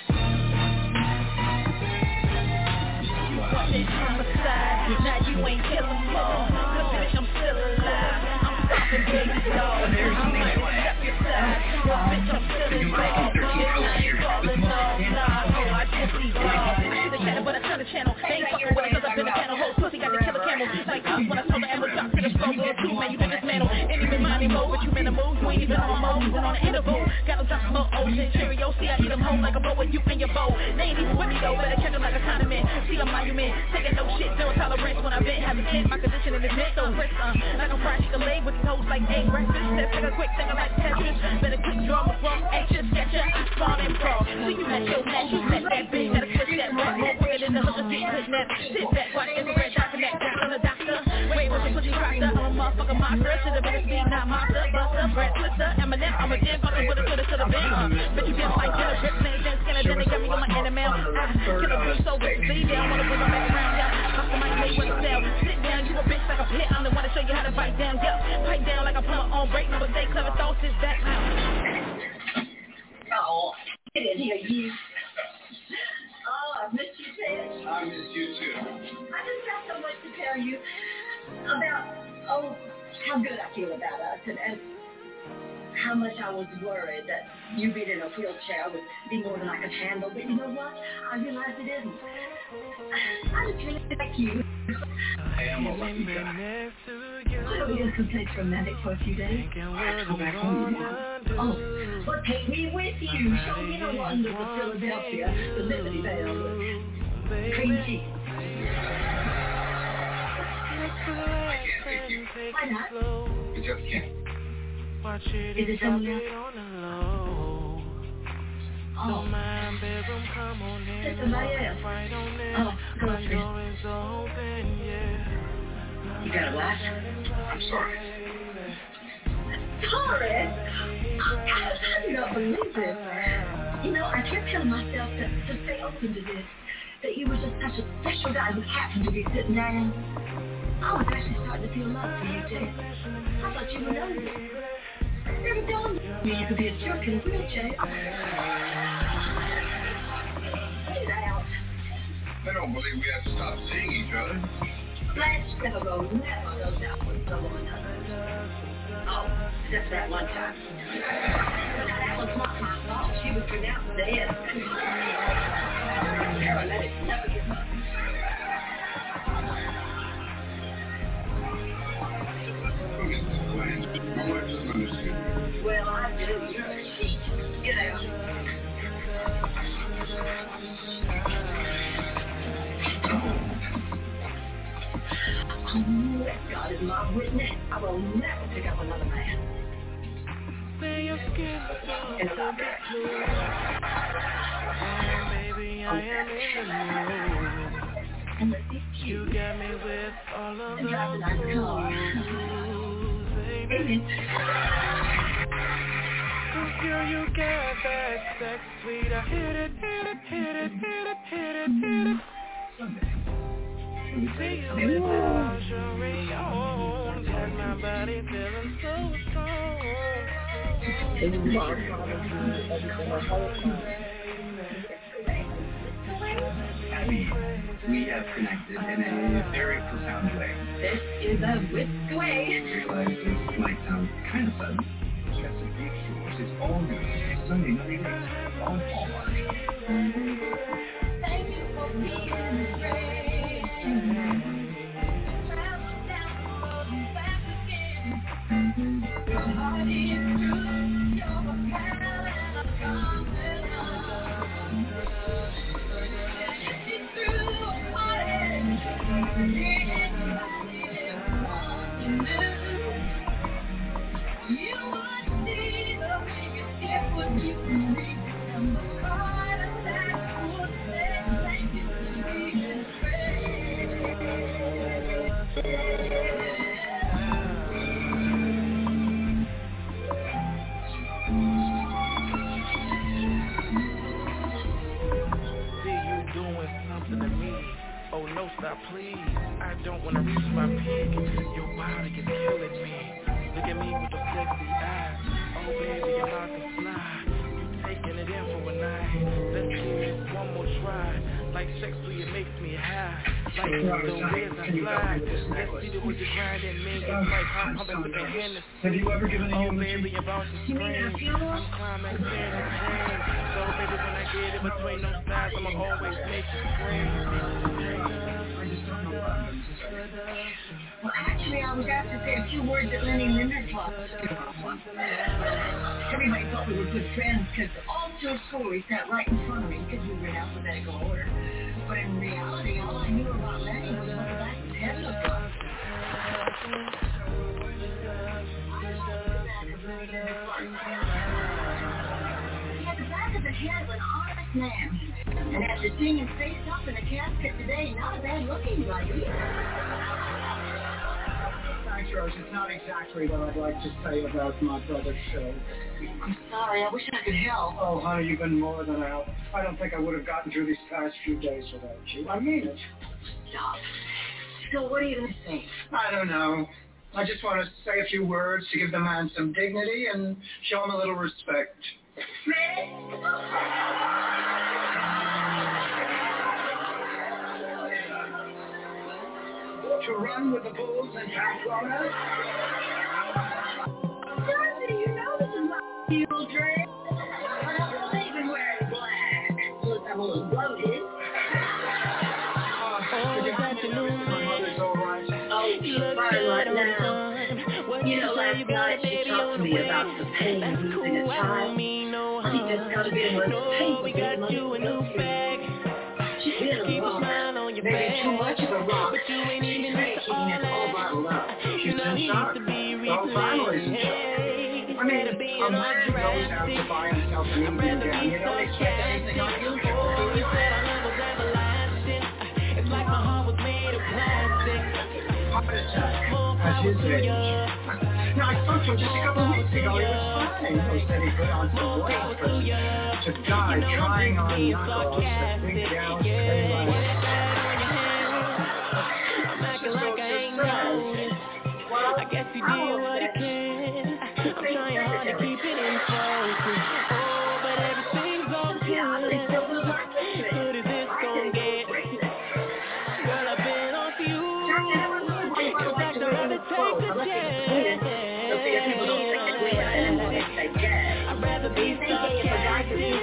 Now you ain't killing more, cause bitch I'm still alive. I'm stopping baby dog, I'm like step aside. Cause bitch I'm still in bed, bitch I ain't falling off. Nah, oh I just see dog. The channel but I turn the channel, they ain't fucking with it cause I've been the panel. Whole pussy got the killer camel, like us when I told the ammo drop to the struggle. Two man you been dismantled, ain't even mind him over. You in the mood, you ain't even on mode, even on the interval. Got them drop some more O's and Cheerios, see I eat them home like a bow with you in your bowl. They ain't even with me though, better catch them like a condiment. See a monument, taking no shit, zero tolerance when I've been having it. My condition in the mid, so brisk, uh, like I'm fried chicken leg with these hoes like egg breakfast. Let's take a quick thing like Tetris. Better quick draw my from anxious, catch ya, I spawn and crawl. See you at your match, you met that bitch, gotta switch that rap, more wicked in the hook, get kidnapped. Sit back, watch infrared document, down on the doctor. Wait, what's the pussy rocker? I'm a motherfucking monster, to the better speed, not monster, buster, Brett Twister, Eminem, I'm a gym, fucking with a coulda, shoulda been, uh. But you just like dinner, rip, man, then skinner, then they got me on my animal. I kill a bitch so with the city, they don't wanna bring my back around, yeah. Fuck the mic, make with a cell. Sit down, you a bitch like a pit, I'm the one to show you how to bite down, yeah. Pipe down like a plumber on break, no mistake, clever thoughts, is back now. Oh, get in here, you. Oh, I missed you, Ted. I miss you too. I just got so much to tell you about, oh, how good I feel about us and, and how much I was worried that you being in a wheelchair would be more than I could handle. But you know what? I realized it isn't. I just really like you. I am a lucky guy. I'll be in complete romantic for a few days. I'll go back home now. Oh, but take me with you. Show me the wonders of Philadelphia, the Liberty Bell, cream cheese. take Why it not? slow. You just can't. Watch it Is it and drop something it on the low. Oh. Don't mind, bedroom, come on in. That's somebody else. Right on in. Oh, My girlfriend. door is open, yeah. You got a what? I'm sorry. Sorry? I, I do not believe this. You know, I kept telling myself to, to stay open to this. That you were just such a special guy who happened to be sitting down. I was actually starting to feel love for you, Jay. I thought you were lonely. Never dawned on me you could be a jerk in a wheelchair. Get out. I don't believe we have to stop seeing each other. Blanche never goes, never goes out with someone else. Oh, except that one time. Now that was not my fault. She was pronounced dead. Paramedics never give up. Well, I do. You're a cheat. Get out. Oh, God is my witness. I will never pick up another man. Say your skin In a lot better. and baby, I am in the mood. And let's be You cute. got me with all of And drive a nice those car. moves, baby. Cause girl, you got that sex sweet. I hit it, hit it, hit it, hit it, hit it, hit it. See you with the lingerie on. Got my body feeling so strong. Baby. We have connected in a very profound way. This is a whisk away. I realize this might sound kind of sudden. Chesapeake Shores is all new Sunday night eight on Hallmark. Thank you for being brave. Travel down the road back again. Your heart is true. You're a pal and a confidant. It's through a heartache. Anybody ever wants to know. You would see the biggest gift would you can make. And the heart attack would say thank you for being See you doing something to me. Oh no, stop please. I don't wanna reach my peak. Your body is killing me. Look at me with those sexy eyes. Oh baby, you're about to fly. You taking it in for a night. Let's do this one more try. Like sex to you makes me high. Like the waves I fly. Let's see the way you grind and me. It's like I'm pumping with the Hennessy. Have you ever given Oh baby, you're about to scream. I'm climaxing and pain. So baby, when I get it between those thighs, I'ma always make you scream. I just don't know what I'm Well, actually, I was asked to say a few words at Lenny Limerick Club. Everybody thought we were good friends because all through school we sat right in front of me because we were in alphabetical order. But in reality, all I knew about Lenny was what the back of his head looked like. He had the back of the head of an honest man. And after seeing his face up in a casket today, not a bad looking guy either. Thanks, Rose. It's not exactly what I'd like to say about my brother's show. I'm sorry, I wish I could help. Oh, honey, you've been more than a help. I don't think I would have gotten through these past few days without you. I mean it. Stop. So what are you going to say? I don't know. I just want to say a few words to give the man some dignity and show him a little respect. To run with the bulls in Pamplona? Darcy, you know this is my fuel drink. I don't believe in wearing black. Look, I'm a little bloated. My mother's all right. Oh, she's fine right now. You know, last night she talked to me about the pain of losing a child. She just got to be the most painful thing in the bag. She's been alone. Maybe too much of a rock. She's great keeping it all bottled up. She's been shot. Well, finally, some shot. I mean, a man goes out to buy himself an evening gown. You don't expect anything unusual. Heart attack at his age. Now, I spoke to him just a couple of weeks ago. He was fine. He said he put on some weight, but to die trying on knockoffs at big gals, I'm acting like I ain't noticed. I guess he did what he can. I'm trying hard to keep it in focus. Oh, but everything's all good. Good as it's gon' get. Girl, I've been on to you. In fact, I'd rather take the chance. I'd rather be sarcastic.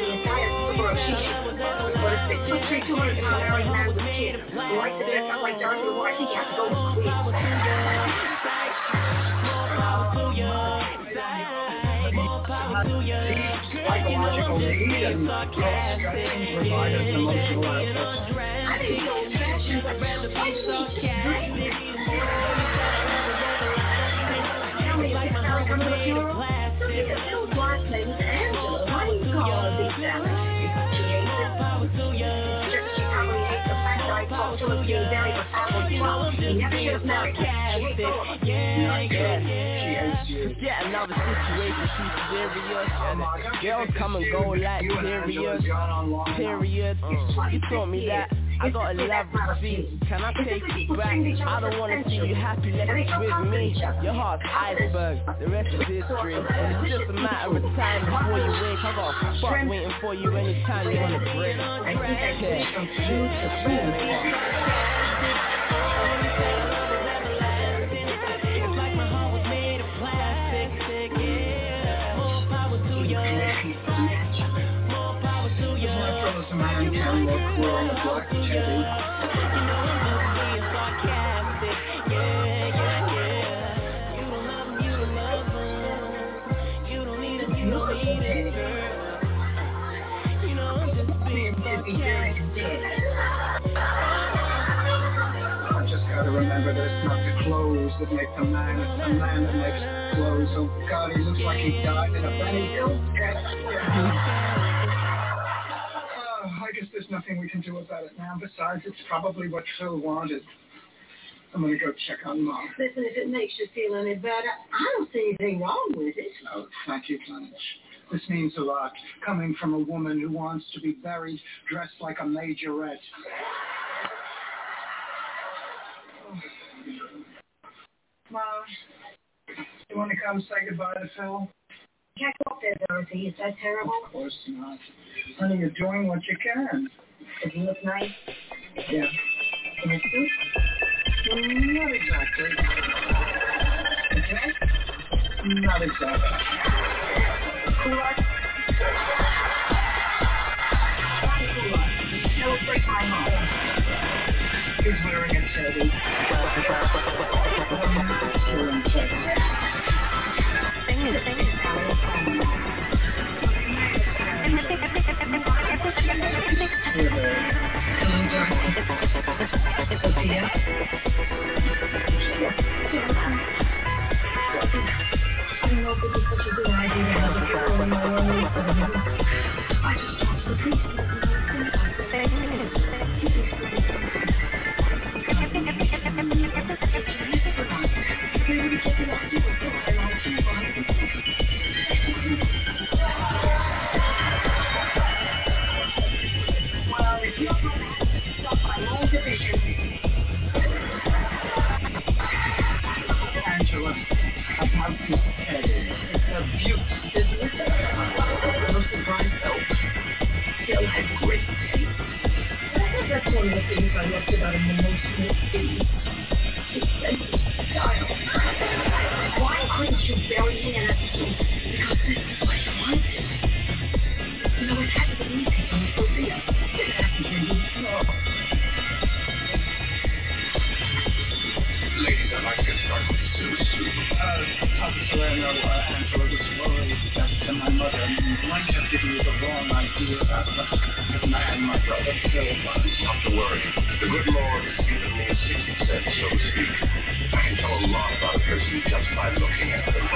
two hundred pound Aaron man with a kid. Like the best, not like Darcy White, he can't go to sleep. Psychological need and cross-stretching provide us emotional outputs. I didn't know fashion, but why do you sarcastic? Tell me like my house under the funeral? Look at little black lady, Angela. Why do you call her Big Sally? Because she hates it. Just she probably hates the fact that I talked to her being very responsible. She never should have married her. She hates all of us. Yeah, yeah. She hates you. Yeah, another situation, she's serious. Girls come and go like periods. Periods. You told me that I got a love receipt. Can I take it back? I don't wanna see you happy, let it with me. Your heart's iceberg, the rest is history. It's just a matter of time before you wake. I got a fuck waiting for you anytime you wanna break. Man can look cool on the block of Teddy. You know I'm just being sarcastic. Yeah, yeah, yeah. You don't love him, you don't love him. You don't need him, you don't need him, girl. You know I'm just being sarcastic. I just gotta remember that it's not the clothes that make the man, it's the man that makes the clothes. Oh God, he looks like he died in a Benny Hill sketch. I guess there's nothing we can do about it now. Besides, it's probably what Phil wanted. I'm going to go check on Mom. Listen, if it makes you feel any better, I don't see anything wrong with it. Oh, thank you, Blanche. This means a lot, coming from a woman who wants to be buried dressed like a majorette. Oh. Mom, you want to come say goodbye to Phil? Can't go up there, Dorothy. Is that terrible? Of course not. Honey, you're doing what you can. Does he look nice? Yeah. In a suit? Mm, not exactly. A dress? Not exactly. Cooler? Why cooler? Don't break my heart. He's wearing a teddy. Still in Texas. Sing it, sing it, Sally. Sophia? I don't know if this is such a good idea to have a girl in my own way. I just talked to the priest. Maybe we take it off to a door and I'll see you on it. Well, if you're going to have to stop my own division. Angela, about this teddy. It's a beaut, isn't it? No surprise, though. Phil has great taste. That's one of the things I loved about him the most in this scene. His sense of style. Why couldn't you bury me in a suit? Because this is what I wanted. You know, it had to be easy for me, Sophia. It had to be slow. Ladies, I'd like to get started with the suit. Uh, Officer, I know uh, Angela was worried that uh, my mother might have given you the wrong idea about the, the man, my brother, Phil was. Not to worry. The good Lord has given me a sixth sense, so to speak. I can tell a lot about a person just by looking at them.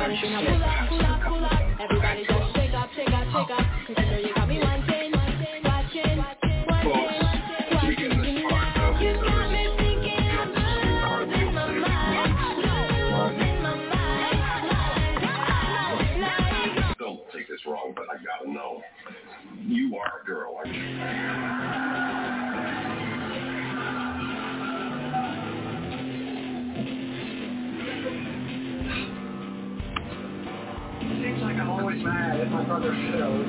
Everybody finna pull up, pull up, pull up. Everybody just shake up, shake up, shake up. Cause you know you got me wanting, wanting, watching, watching, watching, watching. You got me thinking I'm losing my mind, losing my mind. Don't take this wrong, but I gotta know. You are a girl, aren't you? Seems like I'm always mad at my brother Phil.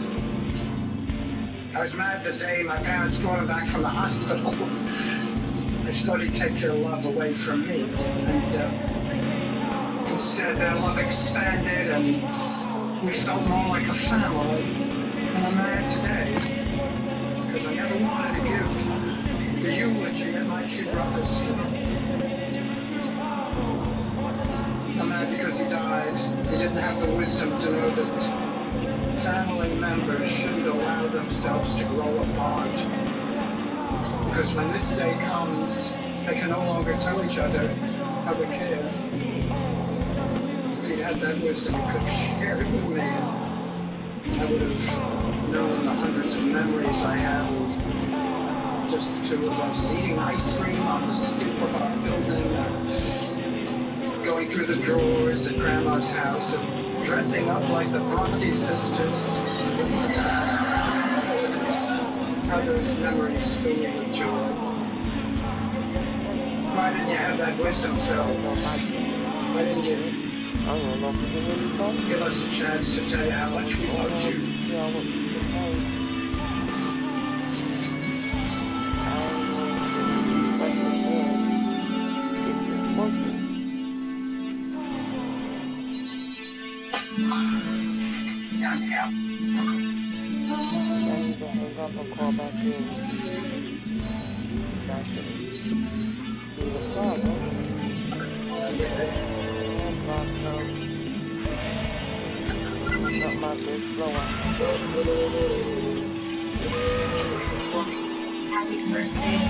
I was mad the day my parents brought him back from the hospital. They slowly take their love away from me. And uh, instead their love expanded and we felt more like a family. And I'm mad today because I never wanted to give the eulogy that my two brothers did. I'm mad because he died. He didn't have the wisdom to know that family members shouldn't allow themselves to grow apart. Because when this day comes, they can no longer tell each other how they care. If he had that wisdom, he could share it with me. I would have known the hundreds of memories I have of just the two of us eating ice cream on the stoop of our building, uh, going through the drawers at Grandma's house, and dressing up like the Bronte sisters. How those memories fill me with joy. Why didn't you have that wisdom, Phil? Why didn't you? I don't know if you really talk. Give us a chance to tell you how much we loved you. Yeah, what you can say. I don't know what you said. It's important. Yeah, yeah. I need to hang up and call back in. That's it. See what's up, huh? Got my big flow on. Happy birthday.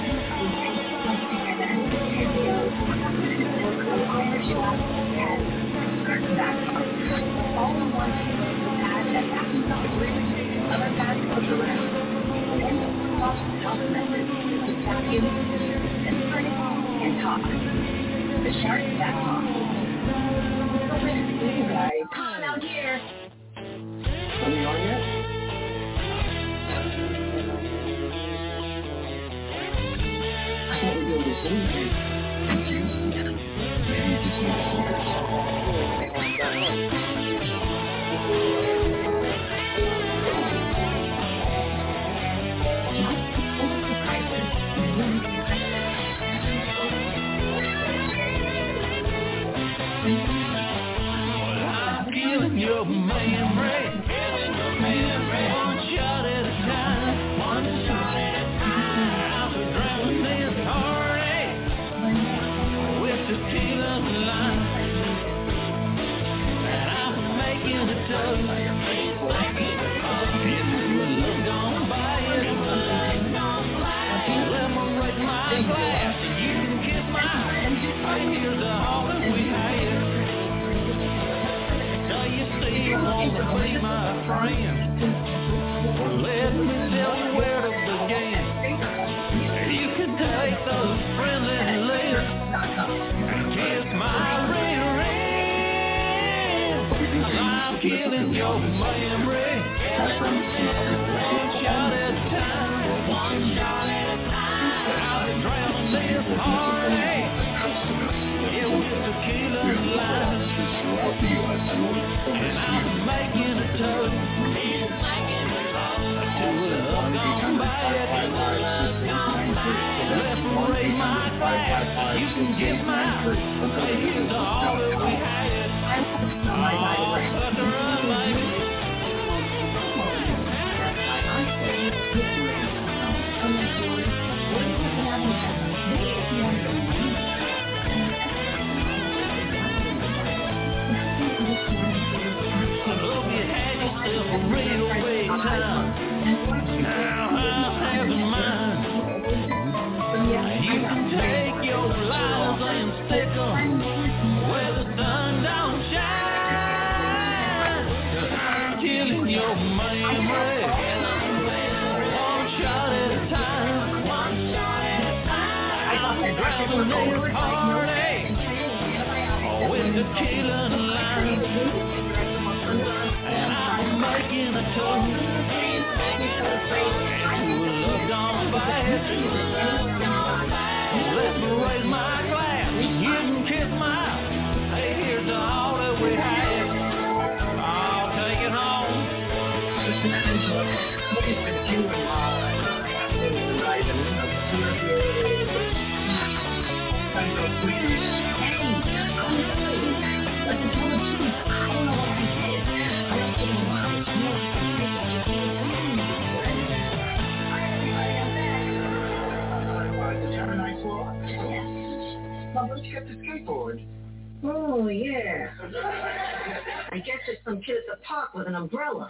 All in one day, add an action of other guys go around. And watch the top method to vacuum, and spray, and talk. The shark that talks. Hey guys, come on out here. Are we on yet? I thought we were doing this evening. Confused? Maybe just need to focus. Your memory, one shot at a time, one shot at a time. I'm drowning this heartache with tequila and lime, and I'm making a toast. If you look on by it, lemonade my glass, and you can kiss mine. Here's the all that we had. You want to be my friend? Well, let me tell you where to begin. You can take those friendly lips and kiss my ring ring. I'm killing your memory. One shot at a time. One shot at a time. I'll be drowning this heartache. Yeah, with tequila and lime. And I'm making a toast to a love gone by. Let's raise my glass. You can get mine. Here's all that we had. Oh, but the run, baby. A real big time. Now I'm having mine. You can take your lies and stick 'em where the sun don't shine. she got the skateboard? Oh, yeah. I guess it's some kid at the park with an umbrella.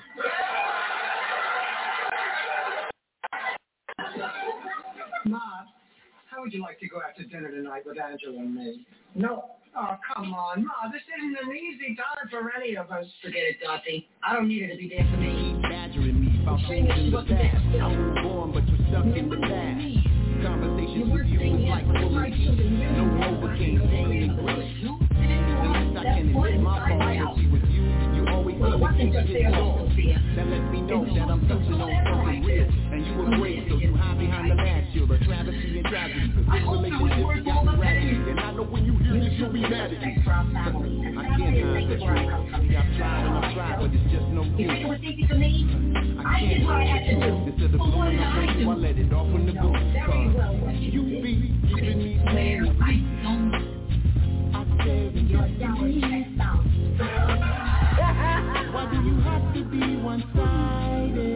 Ma, how would you like to go out to dinner tonight with Angela and me? No. Oh, come on, Ma, this isn't an easy time for any of us. Forget it, Dottie. I don't need her to be there for me. Badgering me about things in the past. I was born, but you're stuck in the past. Conversations with you was like pulling teeth. No overcame pain and grace. I can admit my fault, but with you, you always seem to keep it all. That lets me know that I'm touching on something real. And you were great, so you hide behind the mask. You're a travesty and tragedy. Cause this relationship got me raggedy. And I know when you hear this, you'll be mad at me. I can't hide the truth. I've tried and I've tried, but it's just no good. You think it was easy for me? I did what I had to do. Instead of blowing up on you, I let it off in the booth. You be giving me pain. I don't. I said you're down check down. Why do you have to be one-sided?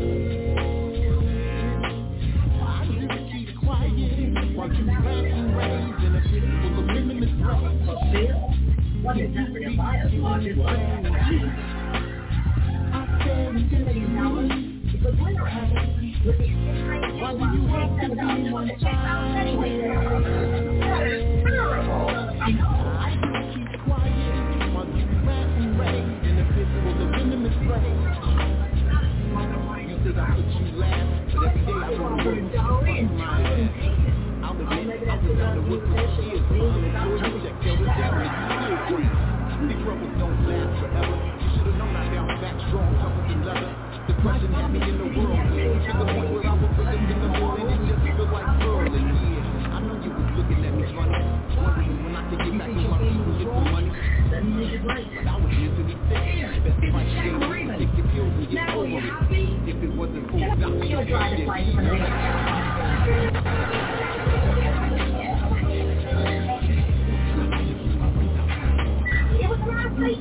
I just keep quiet while you rant and rage in a pit full of limitless rage. What is that for your bias? What is what? I said intimidating hours. It's a winner hour. With these six why do you have to be one-sided? Anyway, that is terrible. I know. I just keep quiet while you rant and rage in a pit full of limitless rage. You think I put you last, but every day I put a word in my head. I'll admit I was down to work for years. Unemployment check held it down and you still free. These troubles don't last forever. You should have known I bounced back strong, tougher than leather. Depression had me in the world, to the point where I was looking in the morning and just feel like swirling. Yeah, I know you was looking at me funny, wondering when I could get back to my feet and get some money. But I was mentally sick. Best if I stayed away, take your pills and get over it. If it wasn't for the doctor, you'll drive this life for me. It was last night,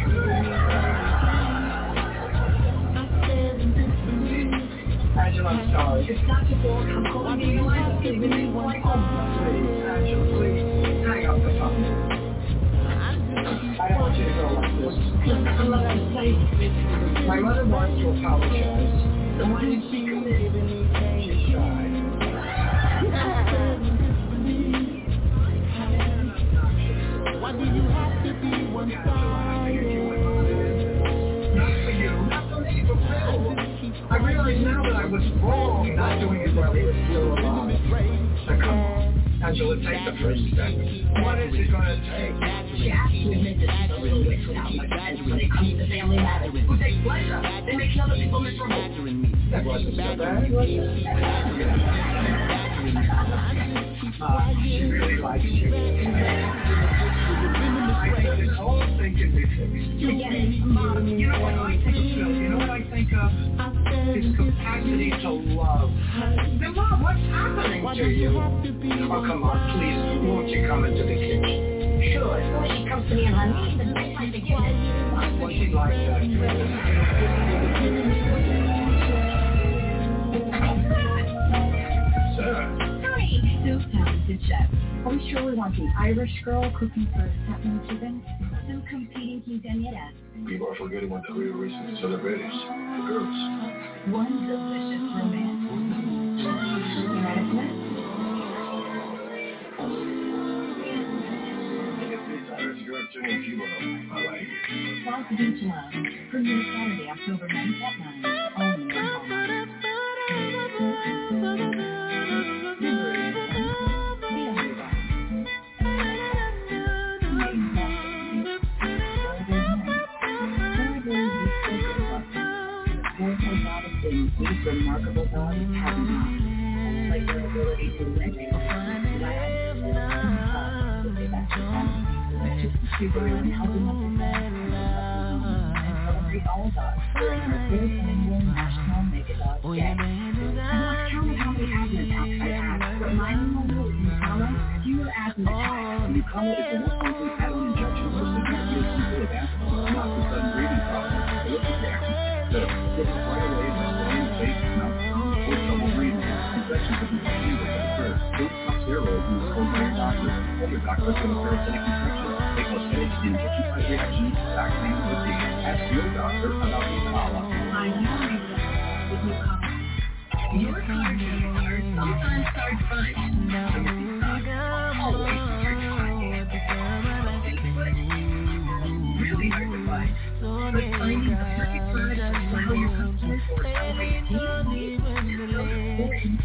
Angela, I'm sorry. It's not your fault. I'm calling you. You have to give me one home. Please, Angela, please, hang up the phone. I don't want you to go like this. My mother wants to apologize. The one that she committed, she tried. Why do you have to be one-sided? Not for you, not for me, for Phil. I realize now that I was wrong not doing it while he was still alive. Now come on, Angela, take the first step. What is it going to take? She has to admit that she's a little bit without much sense when it comes to family matters. Who take pleasure? They make other people miserable. That wasn't so bad, was it? Uh, she really likes you. I think this whole thing can be fixed. Mom, you know what I think of Phil? You know what I think of? His capacity to love. Then Mom, what's happening to you? Oh, come on, please, won't you come into the kitchen? Sure, as soon as she comes to me on her knees and begs my forgiveness. Well, she'd like that. Sir. Hi. So talented chef. Are we sure we want the Irish girl cooking for Captain Chicken? So competing quinceañera. People are forgetting what the real reason to celebrate is. The girls. One delicious romance. You ready for that? Irish girl turning Cuba. I like it. South Beach Love. Premiere Saturday, October ninth at nine. Only on Hallmark. These remarkable dogs have not, like their ability to live in glad, we'll get back to that. Just the super and helping us and celebrate all dogs during our third annual National Naked Dog Day. And let's count how many asthma attacks I had. But my mobile in Kala, fewer asthma attacks. When you call it a once-monthly Adderall injection for significant control of asthma, not for sudden breathing problems, allergic reactions, that are fixed right away by staying safe and not for trouble breathing. Infections of the disease that occur. Don't stop steroids and report to your doctor or your doctor. doctors and parasitic infections. They cause headaches and itchy reactions. Vaccines with the Ask Your Doctor about the power. I know with new coffee. Your cardiac are sometimes start fine. Always start fine. Really hard to find. But finding the perfect product to allow your customers to celebrate needs is so important.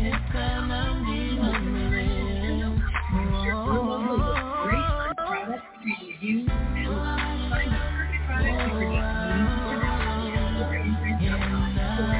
Great on products to review and find the perfect product to predict needs or imprint dot com.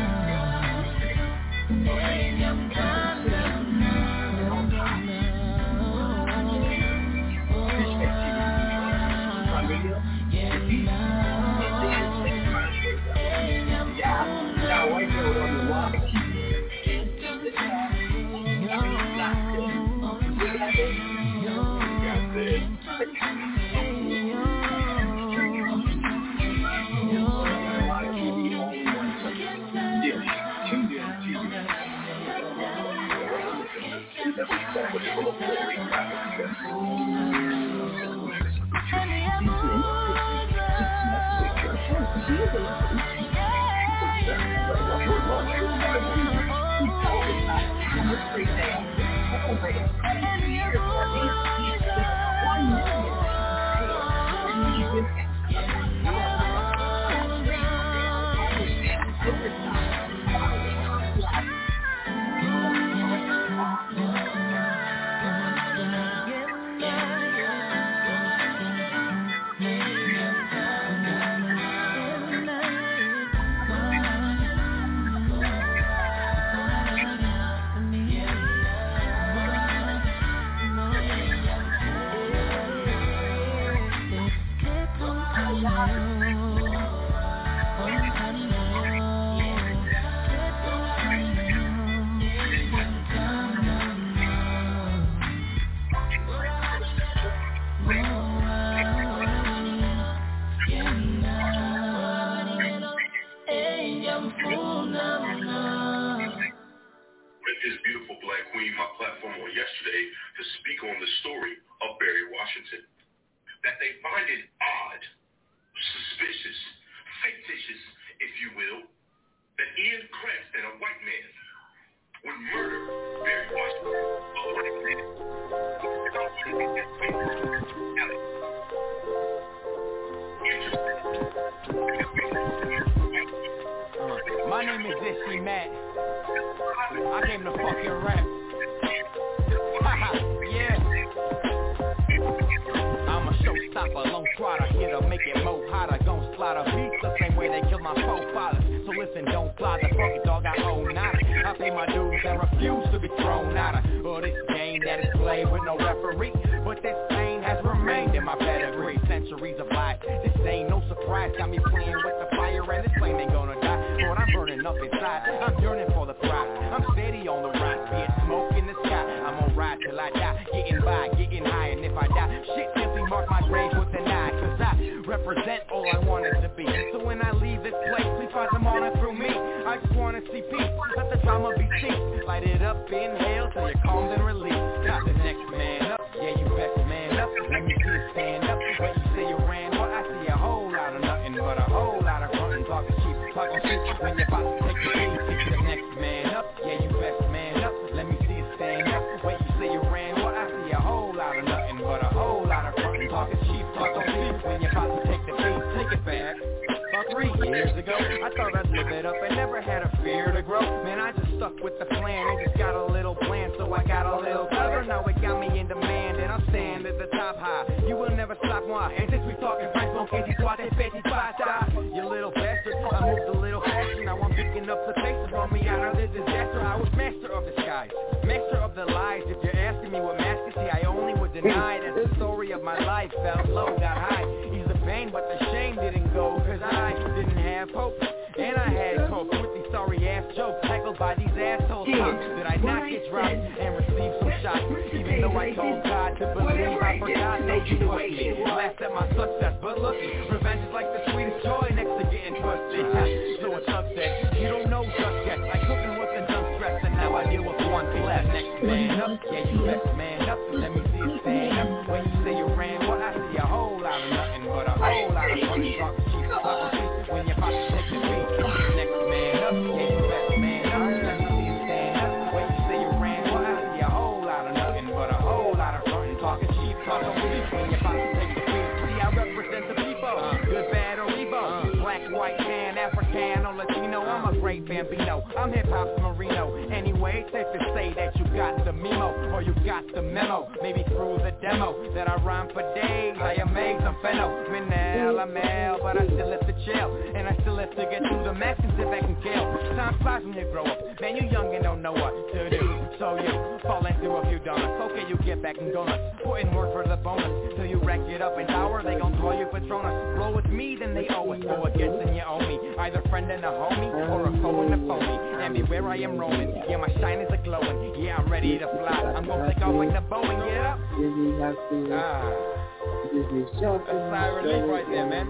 My name is Issy Matt. I came to fucking rap. Yeah. I'm a showstopper, lone trotter, here to make it more hotter. Gon' slaughter beats the same way they killed my forefathers. So listen, don't fly the fucking dog, I own nada. I pay my dues and refuse to be thrown out of. Oh, this game that is played with no referee. But this pain has remained in my pedigree. Centuries of life, this ain't no surprise. Got me playing with the fire and this flame ain't gonna die. Lord, I'm burning up inside, I'm yearning for the prize. I'm steady on the rise, be it smoke in the sky. I'm gonna ride till I die, getting by, getting high. And if I die, shit simply mark my grave with an eye. Cause I represent all I wanted to be. So when I leave this place, please find them on it through me. I just wanna see peace, let the drama be ceased. Light it up, inhale till you're calmed and released. Got the next man up, yeah you best man up. Let me see you stand up, when you say you ran. Well I see a whole lot of nothing but a whole lot of frontin', talking cheap, talking shit. When you're about to take the lead, get the next man up, yeah you best man up. Let me see you stand up, when you say you ran. Well I see a whole lot of nothing but a whole lot of frontin', talking cheap, talking shit. When you're about to take the lead, take it back. About three years ago, I thought I'd live it up and never had a fear to grow. Man, I just stuck with the plan and just got a little plan, so I got a little clever. Now it got me in demand and I'll stand at the top high. You will never stop moi. And since we talking French, mon K G squat and fifty five die. You little bastard, I moved a little faster. Now I'm picking up the pace to run me out of this disaster. I was master of disguise, master of the lies. If you're asking me what master, see, I only was denied. As the story of my life felt low, got high. Ease the pain, but the shame didn't go. Cause I didn't have hope, and I had cope with these sorry ass jokes heckled by these assholes. How did I not get dropped and receive some shots? Even though I told God to believe, I forgot that you trust me. Laughed at my success, but look, revenge is like the sweetest joy next to getting twisted. So it's upset, you don't know just yet. I cooking with the dumb stress, and now I deal with one left. Next man up, yeah you best man up. Let me see you stand up when you say black, white, tan, African, or Latino. I'm a great Bambino, I'm hip-hop's Marino. Anyway, safe to say that you got the memo, or you got the memo. Maybe through the demo, that I rhyme for days. I amaze, I'm phenomenal, I'm male, but I still live to chill. And I still live to get through the max and sit back and kill. Time flies when you grow up, man, you young and don't know what to do. So you fall into a few donuts, okay, you get back and donuts. Put in work for the bonus, till you rack it up and tower. They gon' call you Patronus. Roll with me, then they owe us. Go against and you owe me. Either friend and a homie, or a foe and a phony. And beware I am roaming, yeah, my shine is a glowing. Yeah, I'm ready to fly, I'm gon' take off like the Boeing, yeah. Ah, that's sigh relief right there, man.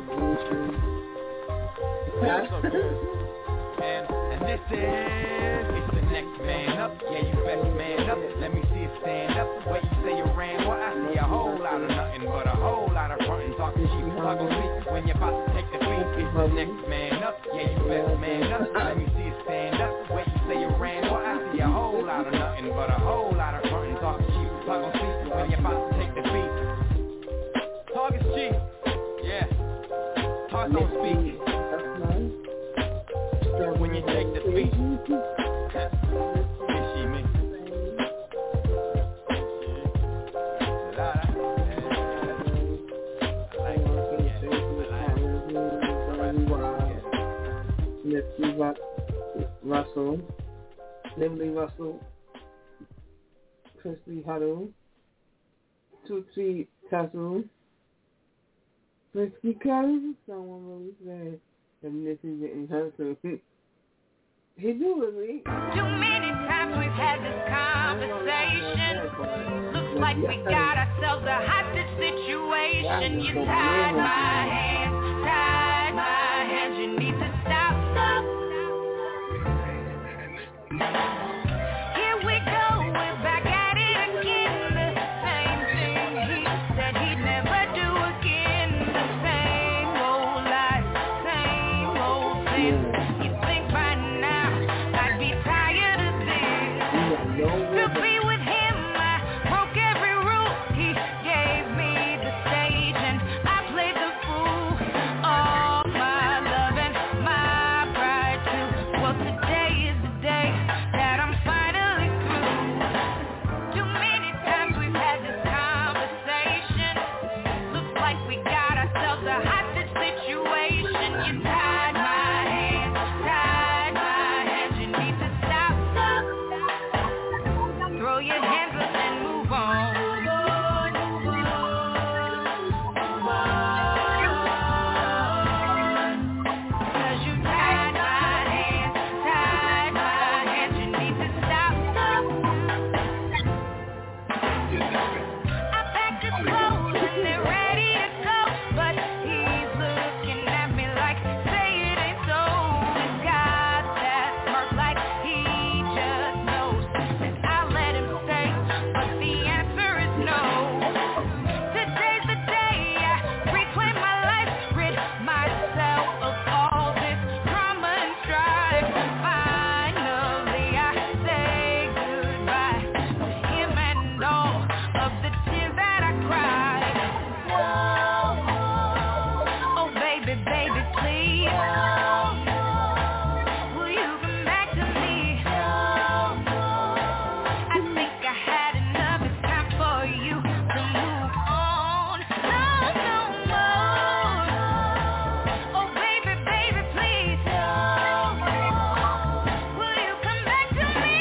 Feels so good. And, and this is, it's the next man up. Yeah, you best man up. Let me see it stand up. Wait, you say you ran, well, I see a whole lot of nothing but a whole lot of frontin', talking cheap. Talk on sleep when you're about to take the beat. It's the next man up. Yeah, you best man up. Let me see it stand up. Wait, you say you ran, well, I see a whole lot of nothing but a whole lot of frontin', talking cheap. Talk on sleep when you're about to take the beat. Talk is cheap. Yeah. Talk don't speak. When you take the beat, is she me? Nipsey Russell, Nimley Russell, Christy Huddle, Tootsie Tussle, Frisky Cuddle, someone really said. And this is getting her so he do with me. Too many times we've had this conversation. Looks like we got ourselves a hostage situation. You tied my hands, tied my hands. You need to stop, stop. Here we go, we're back at it again. The same thing he said he'd never do again. The same old lies. You think by now I'd be tired of this. To be with him, I broke every rule. He gave me the stage and I played the fool. All my love and my pride too. Well, today is the day that I'm finally through. Too many times we've had this conversation. Looks like we got ourselves a hostage situation. You tied my your hands up and move on. Cause you tied my hands, tied my hands. You need to stop, stop. I packed his clothes and they're ready to go, but he's looking at me like, say it ain't so. He's got that smirk like he just knows that I let him stay, but the answer is no. Today's the day I reclaim my life, rid myself of all this drama and strife. Finally I say goodbye to him and all of the tears that I cried. Oh baby, baby, please, will you come back to me? I think I had enough, it's time for you to move on. No, no more. Oh baby, baby, please, will you come back to me?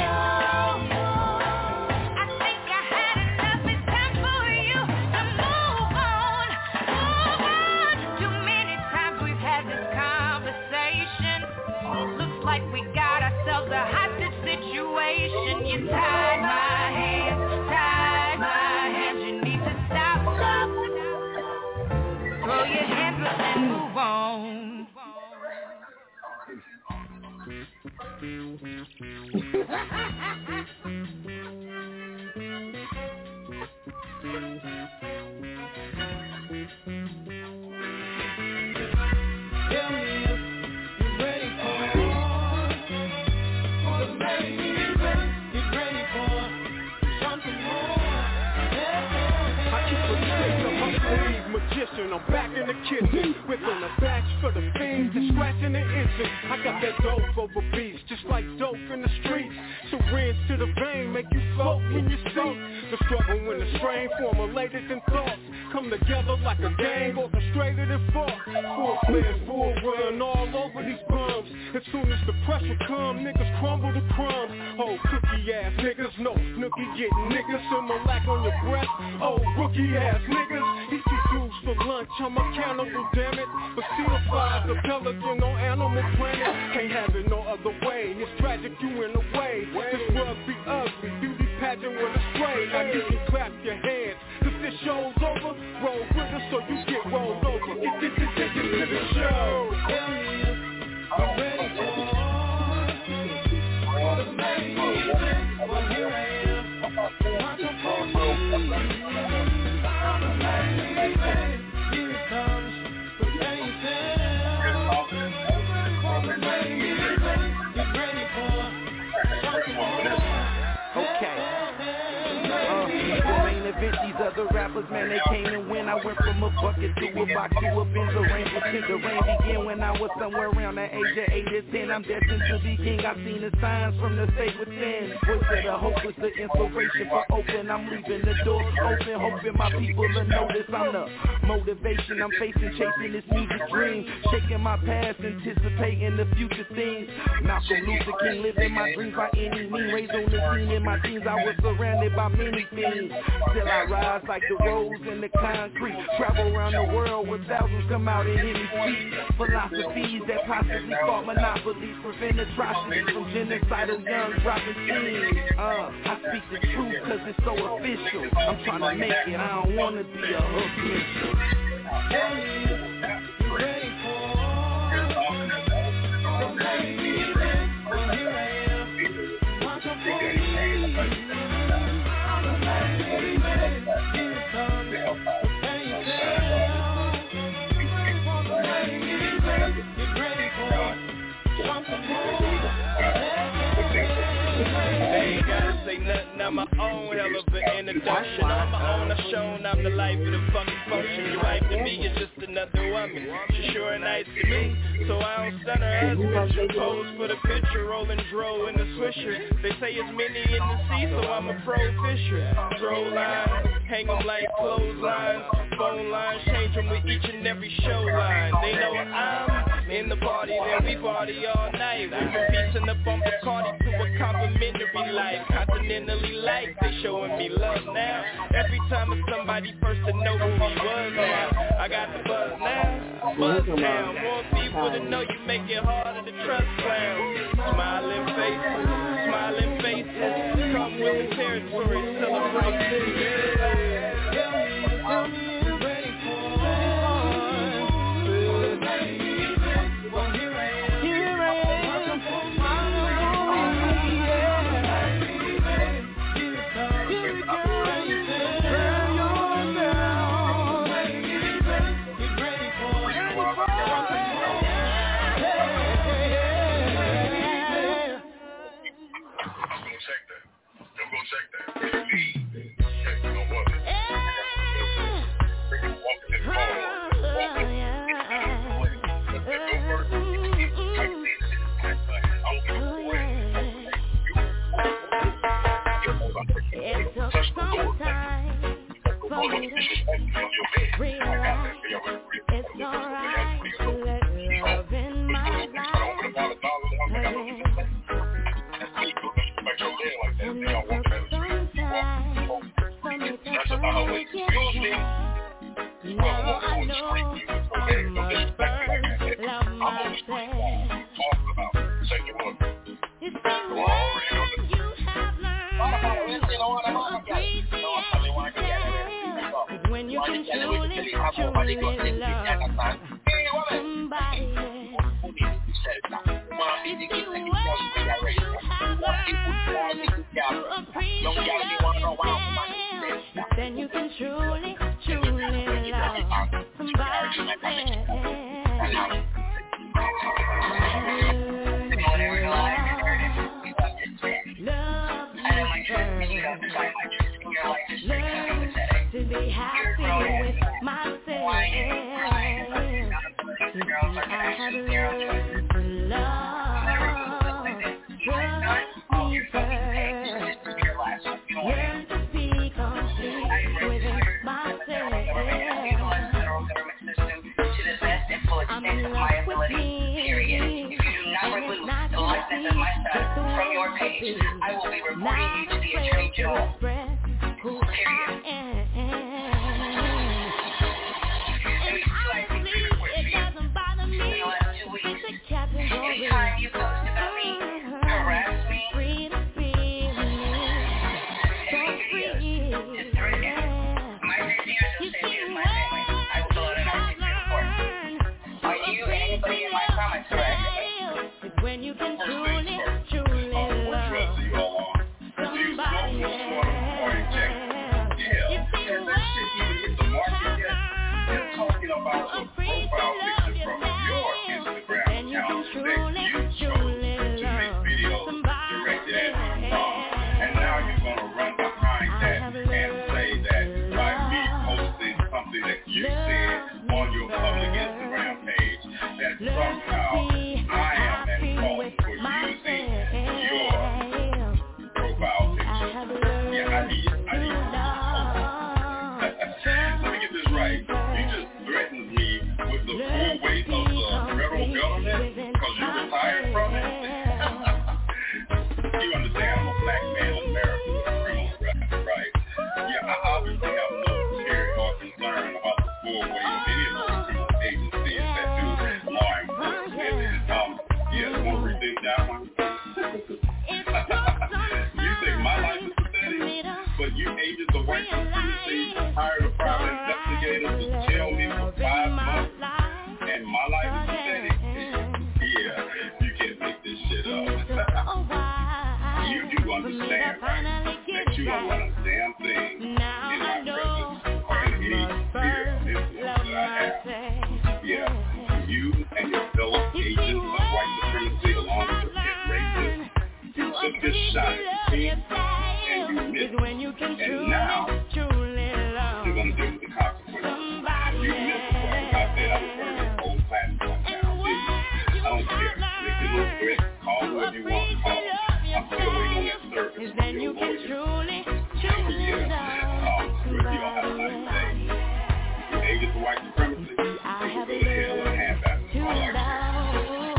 I think I had enough, it's time for you to move on. Move on. Too many times we've had this conversation. Looks like we got ourselves a hostage situation. You tied my hands, tied my hands. You need to stop, stop. Throw your hands up and move on. Tell me if you're ready for, for the baby. Get ready for something more. I keep a trace of my slave magician. I'm back in the kitchen with an attached for the fiends and scratching the itching. I got that dope over beats, just like dope in the streets. Syringe to the vein, make you float when you sing. The struggle when the strain formulated in thoughts come together like a gang, orchestrated and fought. Full players, full run all over these bums. As soon as the pressure come, niggas crumble the crumbs. Oh, cookie ass niggas, no nookie getting niggas. Similac on your breath, oh, rookie ass niggas. Eat these dudes for lunch, I'm accountable, damn it. But still flies the pelican on Animal Planet. Can't have it no other way, it's tragic you in the way. This world be ugly, beauty pageant with a spray. Now you can clap your hands, cause this show's over. Roll with us so you get rolled over. Get, get, get, get, get to the show. I'm ready for the main event. Well, here I am. Watch the police. I'm the main event. Here it comes. The main event. For the main event. Get ready for something more. Okay. Uh, the main event, these other rappers, man, they came and went. I went from a bucket to a box to a Benz, a rain pretend the rain began when I was somewhere around the age of eight or ten. I'm destined to be king. I've seen the signs from the state within. Voice of the hopeless, the inspiration for open. I'm leaving the doors open, hoping my people will notice I'm the motivation. I'm facing, chasing this music dream, shaking my past, anticipating the future things. Malcolm Luther King, living my dreams by any means. Raised on the scene in my teens, I was surrounded by many things. Still I rise like the rose in the concrete. Travel around the world where thousands come out and hear me speak. Philosophies that possibly fought monopolies, prevent atrocities from genocidal young dropping teens. Uh, I speak the truth cause it's so official. I'm trying to make it, I don't wanna be a official. You ready for the main event? Well, here I am. Watch the police. I'm the main event. Here it comes. The main event. For the main event. Get ready for something more. They ain't gotta say nothing, I'm my own hell of an introduction. On my own, I've shown I'm the life of the fucking function. Your wife to me is just another woman. She's sure nice to me, so I don't stun her as a picture. Pose for the picture, rolling dro in the swisher. They say it's many in the sea, so I'm a pro fisher. Throw lines, hang them like clotheslines. Phone lines, change them with each and every show line. They know I'm in the party, then we party all night. We from piecing up on Bacardi to a complimentary life. Continentally like, they showing me love now. Every time it's somebody first to know who he was now. I got the buzz now, buzz down. More people to know you make it harder to trust clowns. Smiling faces, smiling faces, come with the territory, celebrate. Tell me you're ready for the main event. Well, here I am. Here I am. Watching for my Check that. Check no more. It took some time for me to realize it's alright to let love in my life again. And it took some time for me to finally get home. Now I know I must first love myself. It's been when you have learned to appreciate yourself. When you can truly, truly love somebody. It's been when you have learned to appreciate yourself. Then you can truly, truly love somebody else. Love Learn to be happy with myself. You see, I action, zero choices. All your fucking page is just your life. You don't want it. My ability, period. If you do not remove the likeness of my son from your page, I will be reporting you to the Attorney General. Period. In the last two weeks, anytime you post about me, harass me, any videos, just threaten me. My videos will say me as my family. I will fill out an emergency report. Are you anybody in my comments thread? When you can truly, truly love somebody else. Hell, has that shit even hit the market yet? They're talking about a profile picture from your Instagram account that you chose to make videos directed at your mom. And now you're going to run behind that and say that by me posting something that you said on your public Instagram page, that somehow I am at fault for using your profile picture. Yeah, I need, I need let me get this right. You just threatened me with the full weight of the federal government because you retired from it? You understand I'm a black man in America with a criminal record, right? Yeah, I obviously have no care or concern about the full weight of any of those criminal agencies that do law enforcement. Um, yeah, you want to rethink that one? You think my life is pathetic, but you agents of white supremacy hired a private investigator to tell me for five months, and my life is pathetic? Yeah, you can't make this shit up. You do understand, right, that you don't run a damn thing in my presence or in any sphere of influence that I have. Yeah, you and your fellow agents of white supremacy along with your pit racists, you took this shot at me, and you missed it. And now, you're going to deal with the consequences. You missed the point. I said I was going to this old platform now. I don't care. Make it look great. Call whoever you want to call. I'm still waiting on that service from your lawyer. Yeah. Um, what do y'all have to say? You agents of white supremacy, you can go to hell in a handbasket. All I care.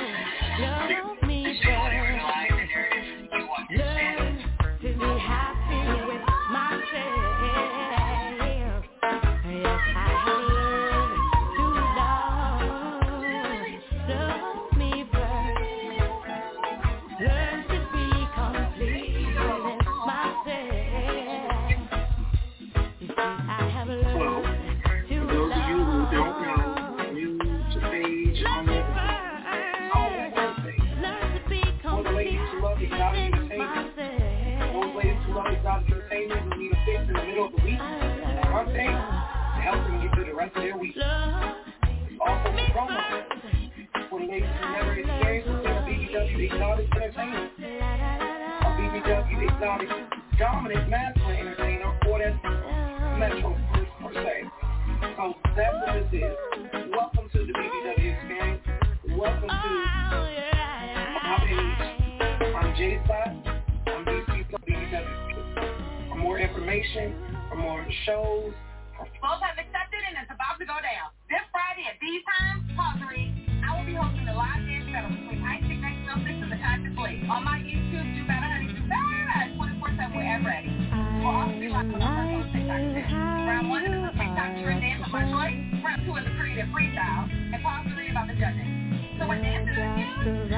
Entertainment, we need a fix in the middle of the week. One thing to help them get through the rest of their week. Also, the promo for the ladies who never experienced the B B W Exotic Entertainment. A B B W Exotic dominant masculine entertainer for that metro per se. So that's what this is. Welcome to the B B W experience. Welcome to my page. I'm J Spot. I'm B C from B B W. For more information, for more shows. Both have accepted and it's about to go down. This Friday at these times, Pottery, I will be hosting the live dance battle between Ice T Next Celtics and the Conscious League. On my YouTube, Do Better Honey, Do Better, twenty-four seven with Ed Ready. We'll also be live on our personal TikTok too. Round one is a TikTok trend dance of my choice. Round two is a creative freestyle. And pause to read about the judges. So we're dancing to the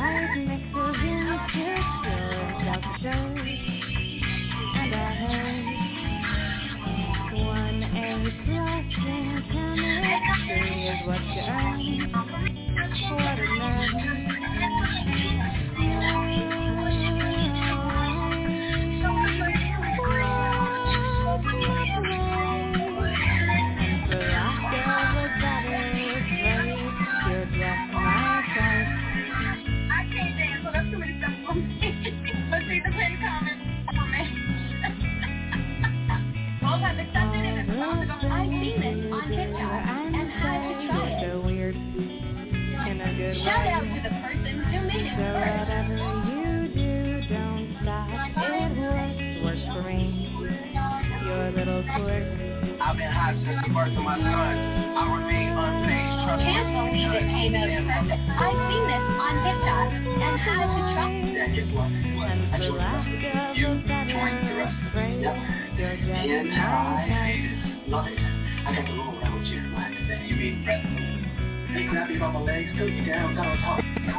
and I heard one A crossing chemistry is what you earn. What a man. I can't dance, so that's too many stuff for me. Let's see the pin comments for me. Both have accepted it and it's about to go. I've seen it on TikTok and had to try it. Shout out to the person who made it So first. whatever you do, don't stop. It works, works for me. Your little quirk. I've been hot since the birth of my son. I remain unfazed. Trust Can't believe it came out perfect. I've seen this on TikTok and how to trust. That gets lost. I chose the rest of it. You join the rest of it. Yep. And I love it. I got to roll around with you like that. You mean rest of it? They grab me by my legs, still you down, got on top.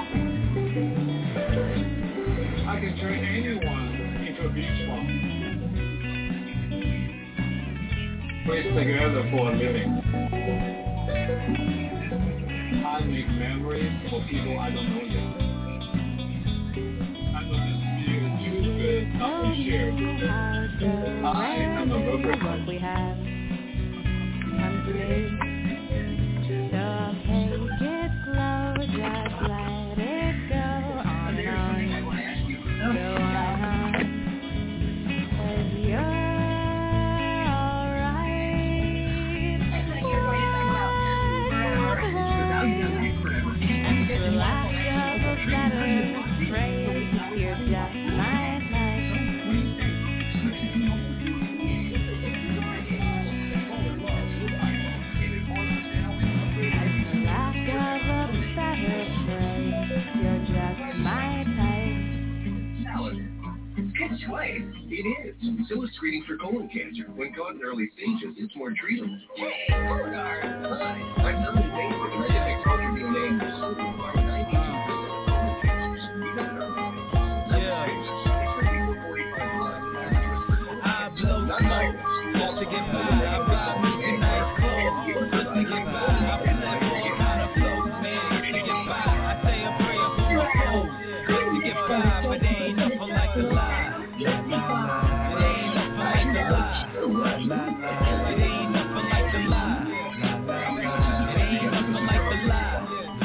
I can turn anyone into a beach ball. We're together for a living. I make memories for people I don't know yet. I know this feels too good not to share. I am a broker. We have come to me. So take it slow, just let it go on and on. Go on, 'cause you're Life, it is. So is screening for colon cancer. When caught in early stages, it's more treatable. Hey, Cologuard. I've done the things with genetic exposure being named so far ninety-two percent of colon cancers. I blow smoke just to get by. I buy me some nice clothes just to get by. I play all kind of flows, man, just to get by. I say a prayer for my foes just to get by, but they ain't nothing like the lie. It ain't nothing like the lie. It ain't nothing like the lie. It ain't nothing like the lie.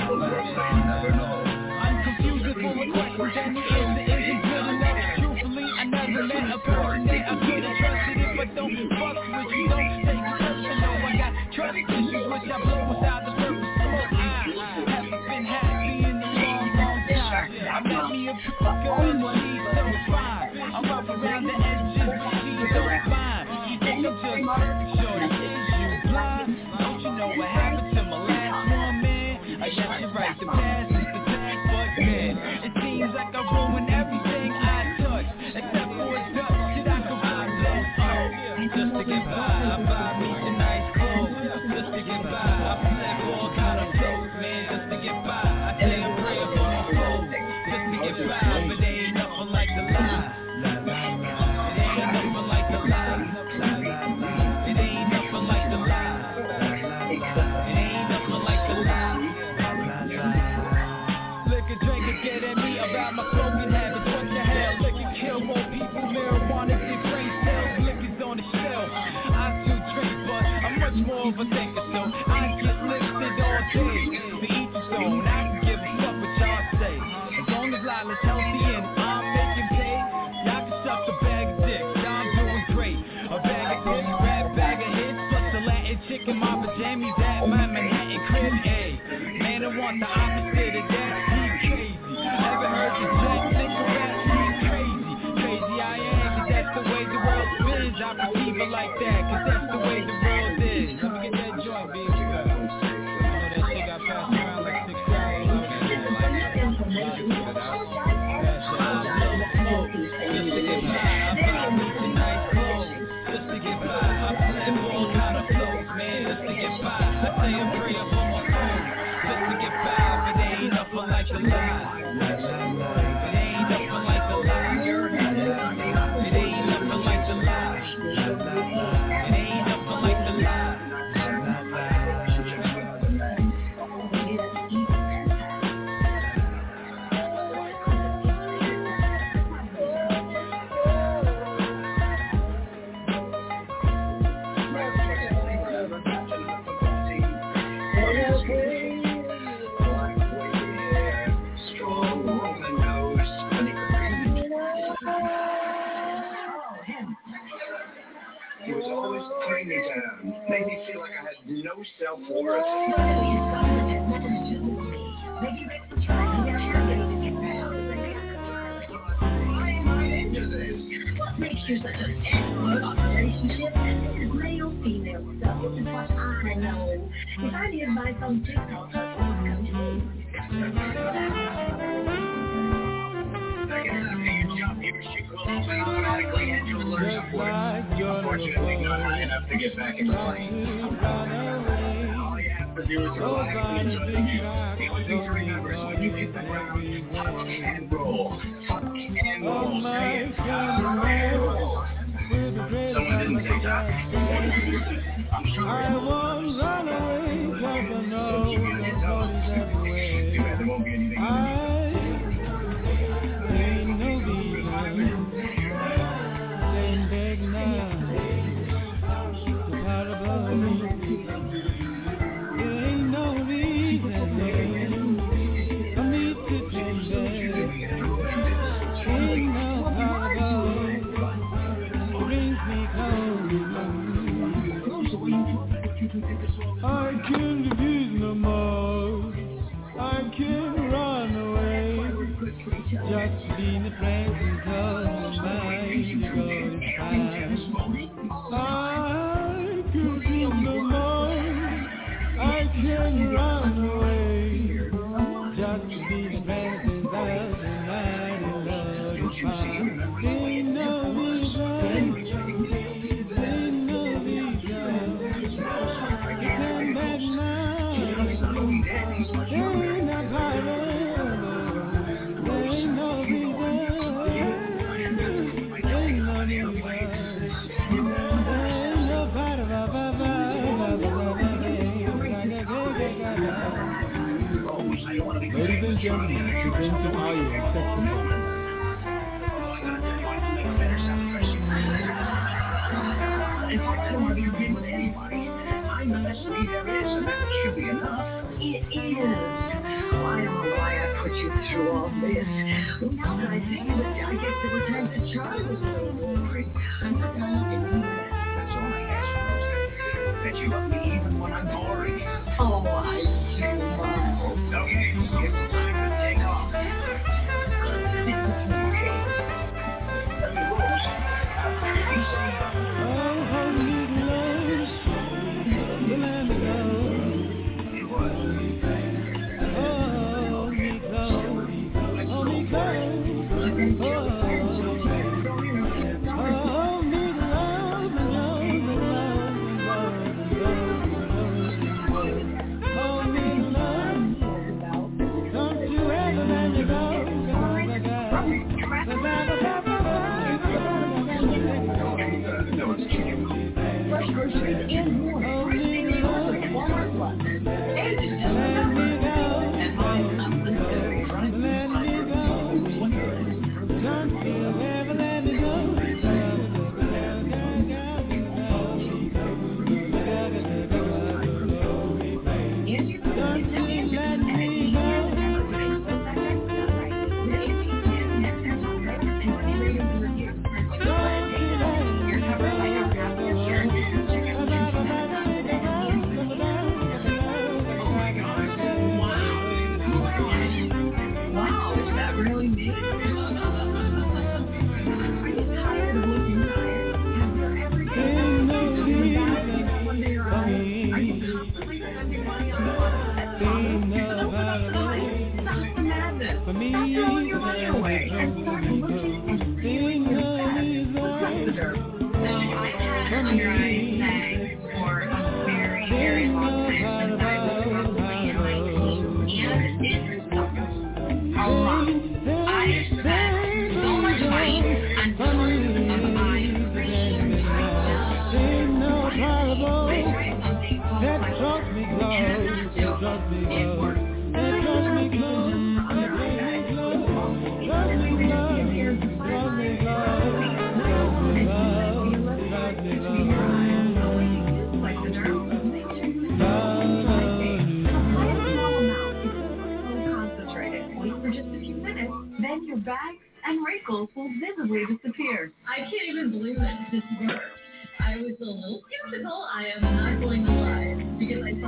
I'm confused and full of questions, and the answer isn't good enough. Truthfully, I never met a person that I could have trusted. If I don't fuck with you, don't take it personal. I got trust issues which I blow without the purpose smoke. I haven't been happy in a long, long time. I met me a girl and she's so fine. I'm rough around the edges, but she's so fine. She think I'm just perfect, shorty. Is you blind? Don't you know what happened to my last one, man? I guess you're right, the past is the past, but man, it seems like I ruined everything I touch, except for a duck that I could ride low. Oh, just to get by, I buy me some nice clothes. Just to get by, I play all kind of flows, man. Just to get by, I say a prayer for my foes. Just to get by, but they ain't nothing like the lie. It ain't nothing like the lie. It ain't nothing like the lie. It ain't nothing like the lie. Liquor drinkers get at me about my smoking habits. What the hell? Liquor kill more people. Marijuana did brain cells. Liquor's on the shelf. I still drink, but I'm much more of a thinker, so I get listed all day. To each his own. I can give a fuck what y'all say. As long as Lila's healthy and I'm making pay, y'all can suck a bag of dicks. Y'all doing great. A bag of dicks, rap bag of hits, plus a Latin chick in my pajamas at my Manhattan crib. Hey, man, I want the opposite of that. He's crazy. Ever heard the Jack nigga rap? He's crazy. Crazy I am, cause that's the way the world spins. I perceive it like that, cause that's the way the world is. Let me get that joint, baby. You know that shit got passed around like six times. Just to get by, I buy me some nice clothes. Just to get by, I play all kind of flows, man. Just to get by, I say a prayer for my phone. Just to get by, but they ain't nothing like the lie. It ain't nothing like the lie. It ain't nothing like the lie. It ain't nothing like the lie. He was always putting me down, made me feel like I had no self-worth. Whatever you thought it had nothing to do with me. Maybe you're such an expert on relationships. This is male, female stuff. This is what I know. If I need advice on TikTok, come to me. Automatically enter alert support. Unfortunately, not high enough to get back in plane. All you have to do is relax and enjoy the view. The only thing to remember is when you hit the ground, fuck and roll. Fuck and roll. Say it. Fuck and roll. Someone didn't say that. I'm sorry. I won't run away because I know the road is everywhere. Too bad there won't be anything underneath. I can't refuse no more. I can't run away. Just be in the presence of my God is time. I can't refuse no more. I can't run away. Just be in the presence of my God is time. Ain't no reason. Ladies and gentlemen, presenting all your saxophone. If I don't want to be agreed with anybody, I'm the best lead there is, and that should be enough. It is. Well, I don't know why I put you through all this. Well, now that I think of it, I guess there were times that Charlie was a little boring. I'm not going to look at you. That's all I ask, Rosa. That you love me even when I'm boring. Oh, I do, Miles. Okay, it's time to take off.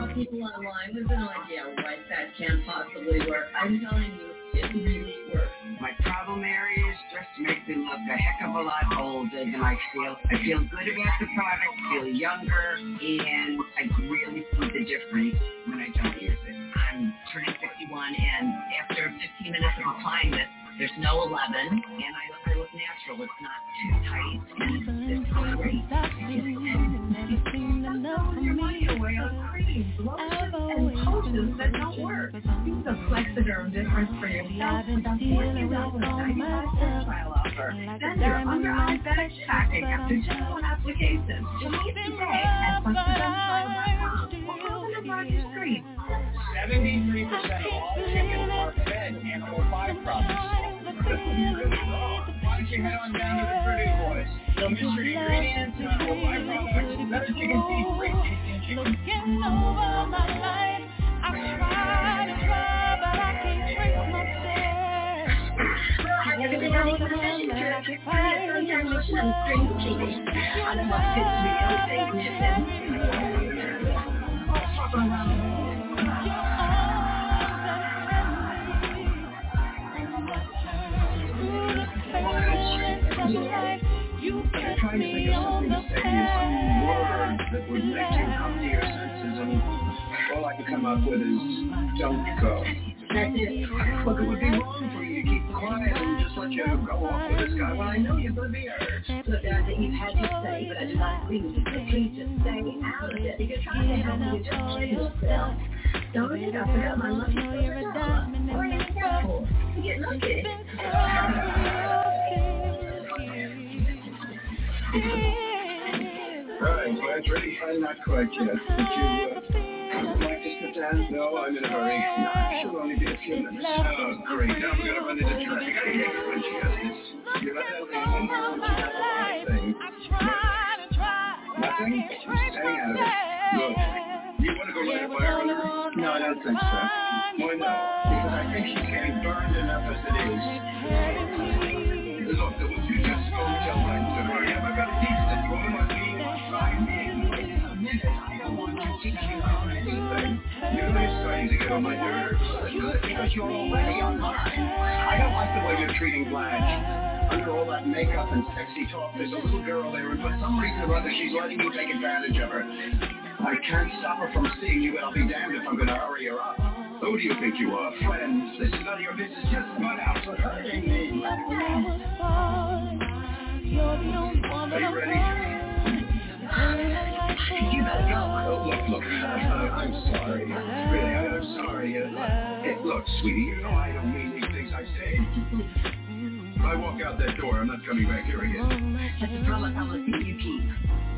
I'm telling you, it really works. My problem area is just makes me look a heck of a lot older than I feel. I feel good about the product, feel younger, and I really see the difference when I don't use it. I'm turning fifty-one, and after fifteen minutes of applying this, there's no eleven, and I, I look natural. It's not too tight, and it's, it's great. And potions that don't work. Use a Plexiderm difference for yourself with a forty dollars ninety-five cent trial offer. Then your under-eye fetish tactic after just one application. Shop today at Plexiderm trial dot com or call the number on your screen. seventy-three percent of all chickens are fed animal byproducts. This is really wrong. Why don't you head on down to the Purdue Boys? They'll mix your ingredients and animal byproducts. Better chicken feed, free tasting chicken. Looking over my life, I try to try, but I can't trace my steps. You're going to be having a session to experience sunshine lotion and string cheese. I don't want to be You I'm trying to think of something to say, some word that would make you come to your senses, and all I can come up with is, don't go. That's it. Look, it would be wrong for you to keep quiet and just let you go off with this guy when I know you're going to be hurt. Look, I think you've had your say, but I do not agree with you. So please just stay out of it. You're trying to help me just kill yourself. Don't it? I forgot my lucky silver dollar. What are you doing for? You get lucky. Right, Blanche, ready? I'm not quite yet. Would you, uh, would you like to sit down? No, I'm in a hurry. No, it should only be a few minutes. Oh, great. Now we're going to run into traffic. I hate it when she has this. You're not that reason. Nothing. Nothing? Staying out of it. Look, you want to go light a fire under her? No, I don't think so. Why not? Because I think she's getting burned enough as it is. Look, would you just go tell Blanche to hurry up? I've got to teach this woman on being outside me. I don't want you teaching her anything. You're really starting to get on my nerves. Good, because you're already on mine. I don't like the way you're treating Blanche. Under all that makeup and sexy talk, there's a little girl there, and for some reason or other, she's letting you take advantage of her. I can't stop her from seeing you, but I'll be damned if I'm going to hurry her up. Who do you think you are, friends? This is none of your business. Just run out for hurting me. Are you ready? You better go. Oh, look, look. Uh, I'm sorry. Really, I'm sorry. Uh, hey, look, sweetie, you know I don't mean these things I say. If I walk out that door, I'm not coming back here again. That's a promise I will see you keep.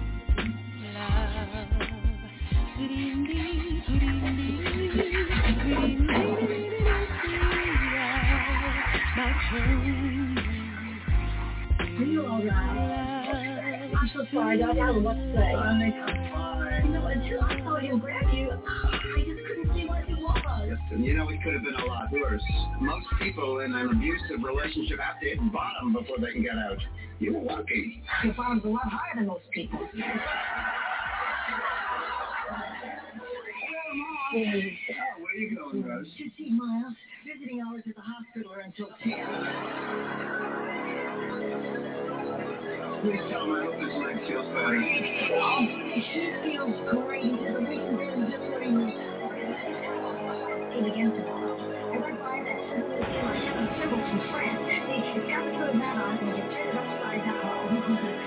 Are you alright? I'm so sorry, Doc. I don't know what to say. I think I'm fine. You know, until I saw him grab you, I just couldn't see what it was. Listen, you know, it could have been a lot worse. Most people in an abusive relationship have to hit bottom before they can get out. You were lucky. Your bottom's a lot higher than most people. Oh, where are you going, Rose? fifteen miles. Visiting hours at the hospital are until ten. Please tell me I hope this leg feels better. Oh, it feels great. The reason is just what he needs. He's again tomorrow. I went by that sensitive deal. I have a symbol from France. It's got to put that on and you turn it upside down.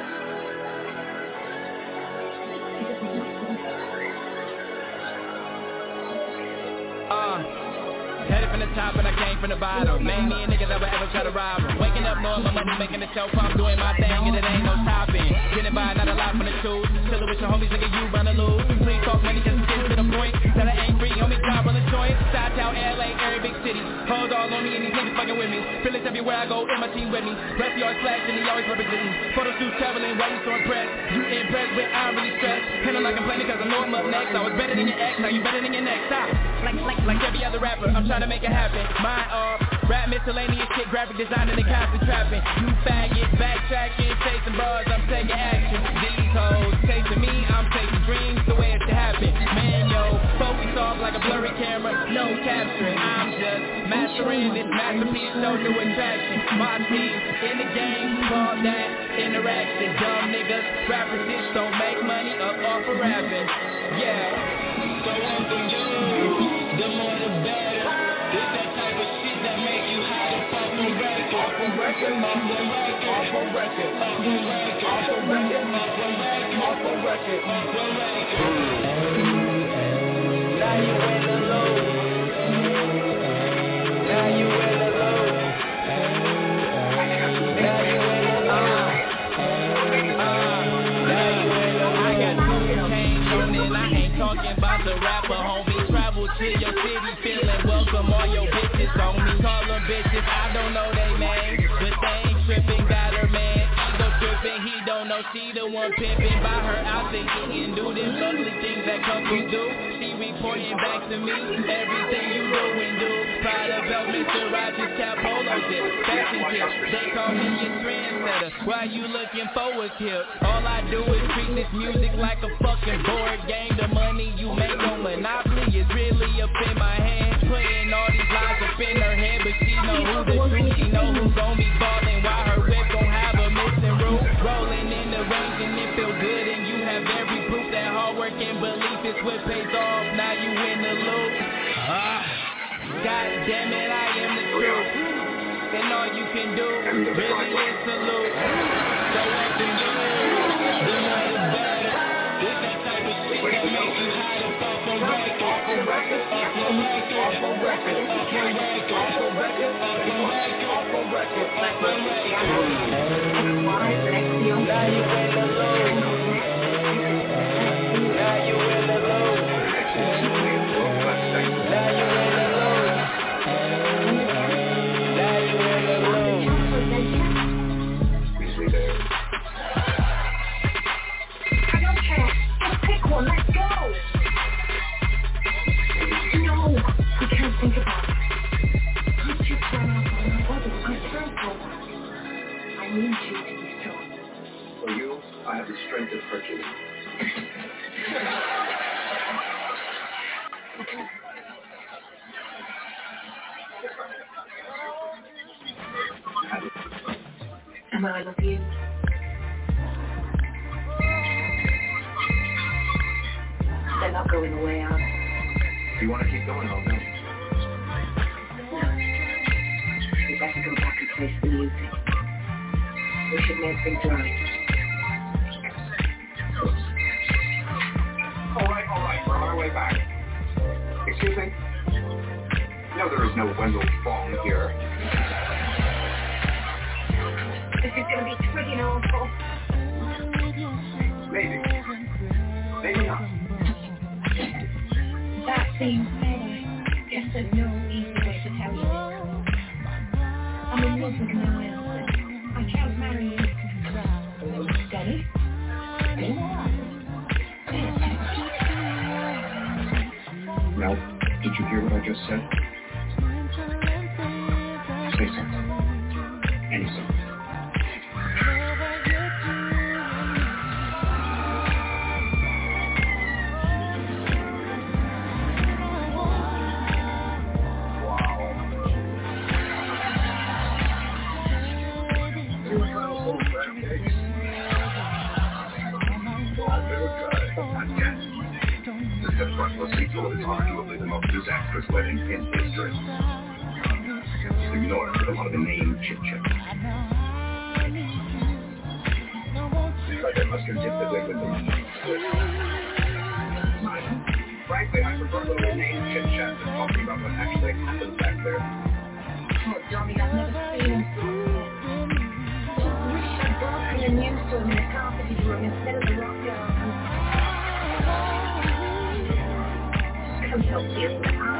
Uh, headed from the top and I came from the bottom. Made me a nigga that would ever try to rob him. Waking up knowing my money making the show pop, doing my thing and it ain't no stopping. Getting by, not a lot from the tools. Chillin' with your homies, nigga, you run the lose. Please talk money just to get to the point. That I ain't free, homie, top on the joint. South Town, L A, every big city. Hold all on me and these niggas fucking with me. Feelings everywhere I go, and my team with me. Rest yards flash and he always representing. Photo shoots traveling, why you so impressed? You impressed, but I'm really stressed. And I'm not complaining cause I know I'm up next. I was better than your ex, now you better than your next. Stop. Like, like, like every other rapper, I'm trying to make it happen. Mine off, rap miscellaneous shit, graphic design and the constant trapping. You faggots, backtracking, chasing bars, I'm taking action. These hoes chasing me, I'm chasing dreams the way it should happen. Man, yo, focus off like a blurry camera, no capturing. I'm just mastering mastering this masterpiece, no new attraction. My team in the game, call that interaction. Dumb niggas, rappers just don't make money up off of rapping. Yeah, so what we do, the more the better. This that type of shit that make you hot and off the record. Off the record, off the record, off the record, off the record, off the record, off the record, off the record. Now you in the loop. Now you in the loop. Now you in the loop. Now you in the loop. I got two chains on it. I ain't talking about the rapper, homie. Travel to your city, feeling welcome. All your bitches on me. Call them bitches. I don't know they name, but they ain't tripping. Got her man. Ego tripping. He don't know she the one pimping. Buy her outfit. He can do them lovely things that couples do. Reporting back to me, everything you do and do. Proud about Mister Rogers, Cap Polo shit, fashion tips. They call me your trendsetter. Why you looking for a tip? All I do is treat this music like a fucking board game. The money you make on Monopoly is really up in my hand. Putting all these lies up in her head, but she know who the truth. She know who's gon' be ballin'. Why her whip gon' have a missing roof? Rolling in the range and it feel good, and you have every proof that hard work and belief is what pays off. Now you in the loop. Ah, God damn it, I am the truth. And all you can do really is salute. So what you do, the more the better. This that type of shit that makes you hot and off a record. Off a record, off a record, off a record, off a record, off a record, off a record, off a record. Now you in the loop. Now you in the loop. Now you in the loop. Now you in the loop. Easily there. I don't care. Just pick one. Let's go. No, I can't think about it. I just ran out of my body. I'm strong. I need you to be strong. For you, I have the strength of Hercules. And I love you. They're not going away, are they? If you want to keep going, I'll go. No. We better go back and face the music. We should make things right. All right, all right, we're on our way back. Excuse me? No, there is no Wendell Fong here. This is going to be friggin' awful. Maybe. Maybe not. That seems fair. Guess there's no easy way to tell you this. I'm in love with no else. I can't marry you. Daddy? Now, did you hear what I just said? Say something. Any something. Was arguably the most disastrous wedding in history. Ignore it, a lot of the name chit-chat. Like I must have dipped away with them. Frankly, I prefer the name chit-chat than talking about what actually happened back there. Oh, Johnny, I've never seen I wish I'd broken the news to him in a carpeted room instead of the rock garden. Come help you.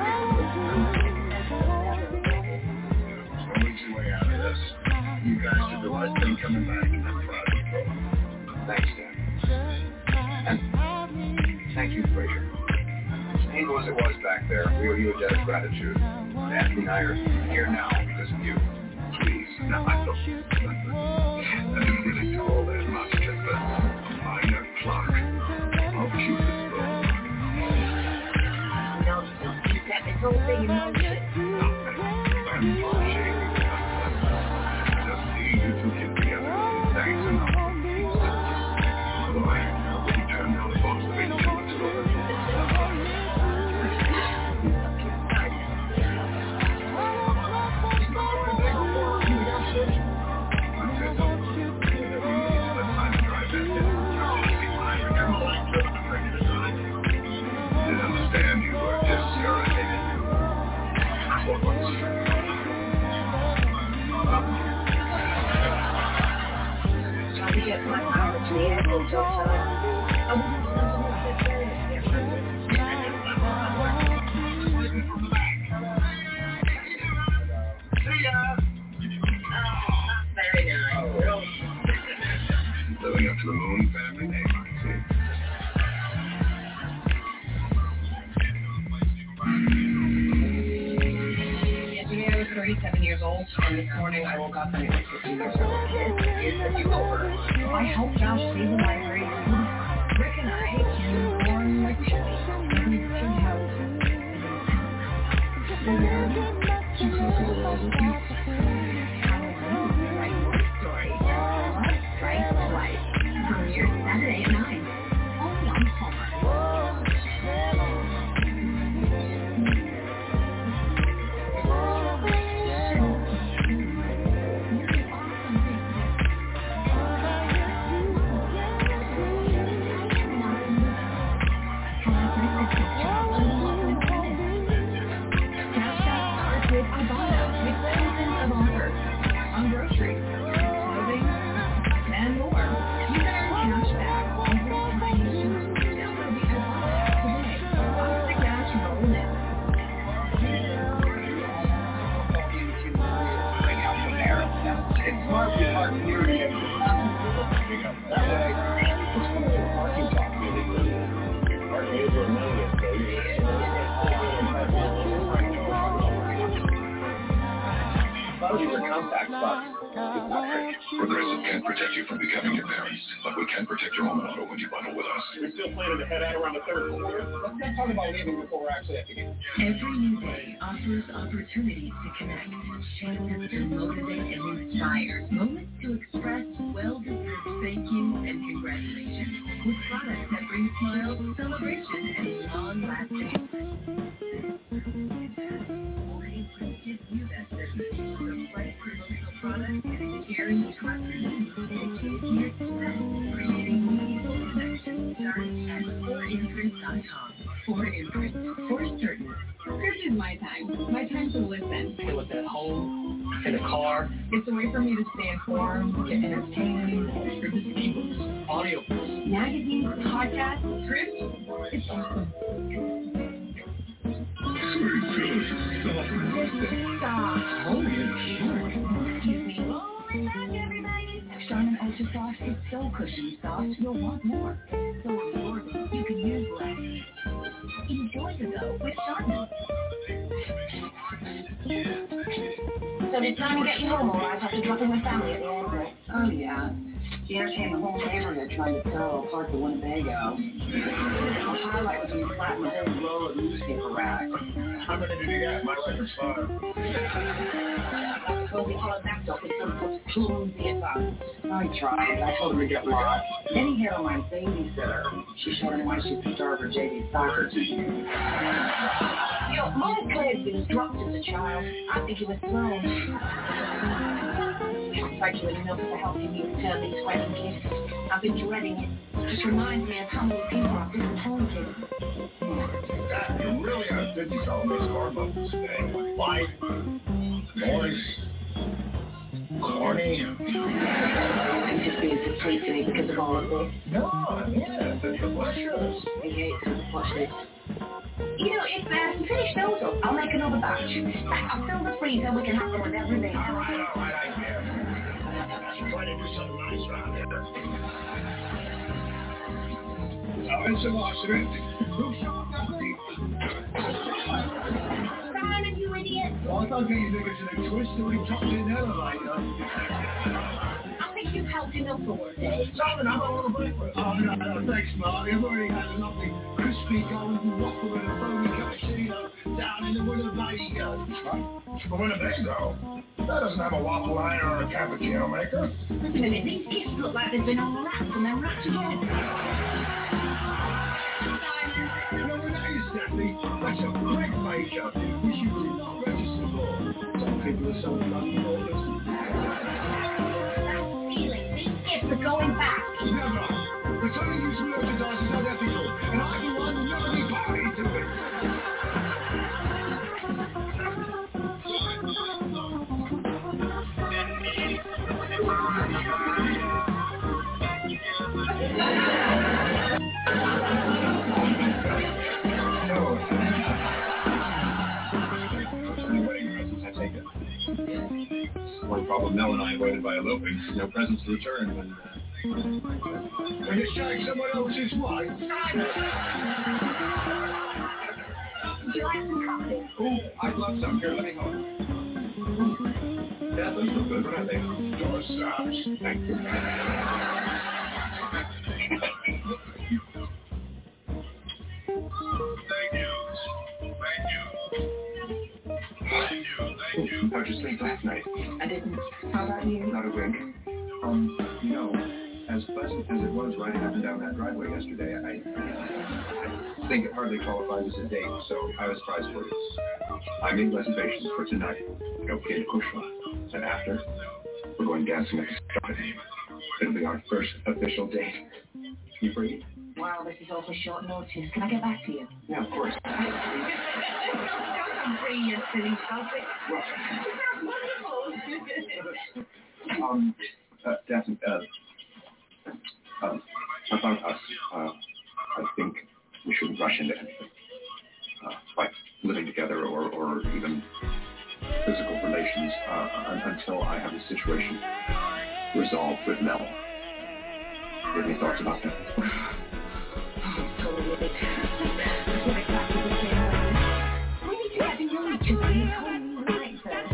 Only two way out of this. You guys did the right thing coming back, and I'm proud of you. Thanks, Dan. And thank you, Fraser. Painful as it was back there, we owe you a debt of gratitude. Anthony and I are here now because of you. Please, now I don't. I didn't really do all that much, just a minor clock. I'll choose this book. No, that this whole thing in motion. Okay. Living up to the moon family name, I see. Yesterday I was thirty-seven years old, and this morning I woke up and it was fifteen years old. It's the new over. I helped Josh save the library. Rick and I can form like Chili. We should have too close to the walls with you. Right story. Right twice. Premiere Saturday at nine. Only on Hallmark. Progressive can protect you from becoming your parents, but we can protect your home and auto when you bundle with us. We're still planning to head out around the third quarter. Let's not talk about leaving before we're actually at the game. Every new day offers opportunities to connect, chances to motivate and inspire, moments to express well-deserved thank yous and congratulations, with products that bring smiles, celebration, and long-lasting gives you that service. The right promotional product and caring trust. Your success creating meaningful connections starts at four imprint dot com. four imprint. For certain. Script is my time. My time to listen. Feel it's at home, in the car. It's a way for me to stay informed, get entertained, ebooks, audio books, magazines, podcasts, scripts. It's awesome. Sweet feeling. Stop. Holy shit. Excuse me. Charmin Ultra Soft is so cushiony soft, you'll want more. So absorbent, you can use less. Enjoy the go with Charmin. So did Tommy get you home all right after dropping my family at the airport? Oh, yeah. She entertained the whole neighborhood trying to sell parts of Winnebago. The highlight was when you flattened the whole row of newspaper racks. I'm gonna do that. My record's fire. So we call it back up with some plumes in us. I tried. I told her to get lost. Then he hit on my babysitter. She showed him why she could starve her J V soccer team. You know, Montclair was dropped as a child. I think he was thrown. It's like you would know for the help you need to turn these wedding gifts. I've been dreading it. It just reminds me of how many people I've disappointed. You really are good to all these car bubbles today. Light, noise, corny. I'm just being so sweet to me because of all of this. No, yeah, it's delicious. I hate to watch this. You know, if uh, you finish those up, I'll make another batch. I'll fill the freezer, we can have them with everything. All right, all right, I hear. Try to do something nice around here. Now, it's a loss of it. Simon, you idiot! Well, I thought you niggas in a twist and we tucked in that line, huh? I'm think you've helped enough for one day. Darling, I'm on a break for it. Oh, no, no, thanks, Mark. You've already had a lovely crispy golden waffle and a foamy cappuccino down in the Winnebago. The Winnebago? That doesn't have a waffle liner or a cappuccino maker. Wait a minute, these gifts look like they've been unwrapped and they're wrapped again. No, no, Daphne. That's a great maker, which you did not register for. Some people are so lucky ballers. These gifts are going back. Never. Returning used merchandise is unethical, and I can run the only party to it. One problem Mel and I avoided by eloping. No presents to return when... Uh... When you shake someone else's wife. Would you like some coffee? Oh, I'd love some. Here, let me hold. Dad, those look good. What are they? Door stops. Thank you. Thank you. Thank you. Thank you. Thank you. How'd you sleep last night? I didn't. How about you? Not a wink. Um, you know, as pleasant as it was riding up and down that driveway yesterday, I, I think it hardly qualifies as a date, so I was surprised for you. I made reservations for tonight. No kid Kushla. And after, we're going dancing at the company. It'll be our first official date. You free? Wow, this is awful short notice. Can I get back to you? Yeah, of course. I'm free, you silly puppet. um, uh, Daphne, uh, um, about us, uh, I think we shouldn't rush into anything. Uh, like living together or, or even physical relations uh, until I have the situation resolved with Mel. Do you have any thoughts about that? Totally. It's exactly the same way. We need to get to know each other and tell me you like this.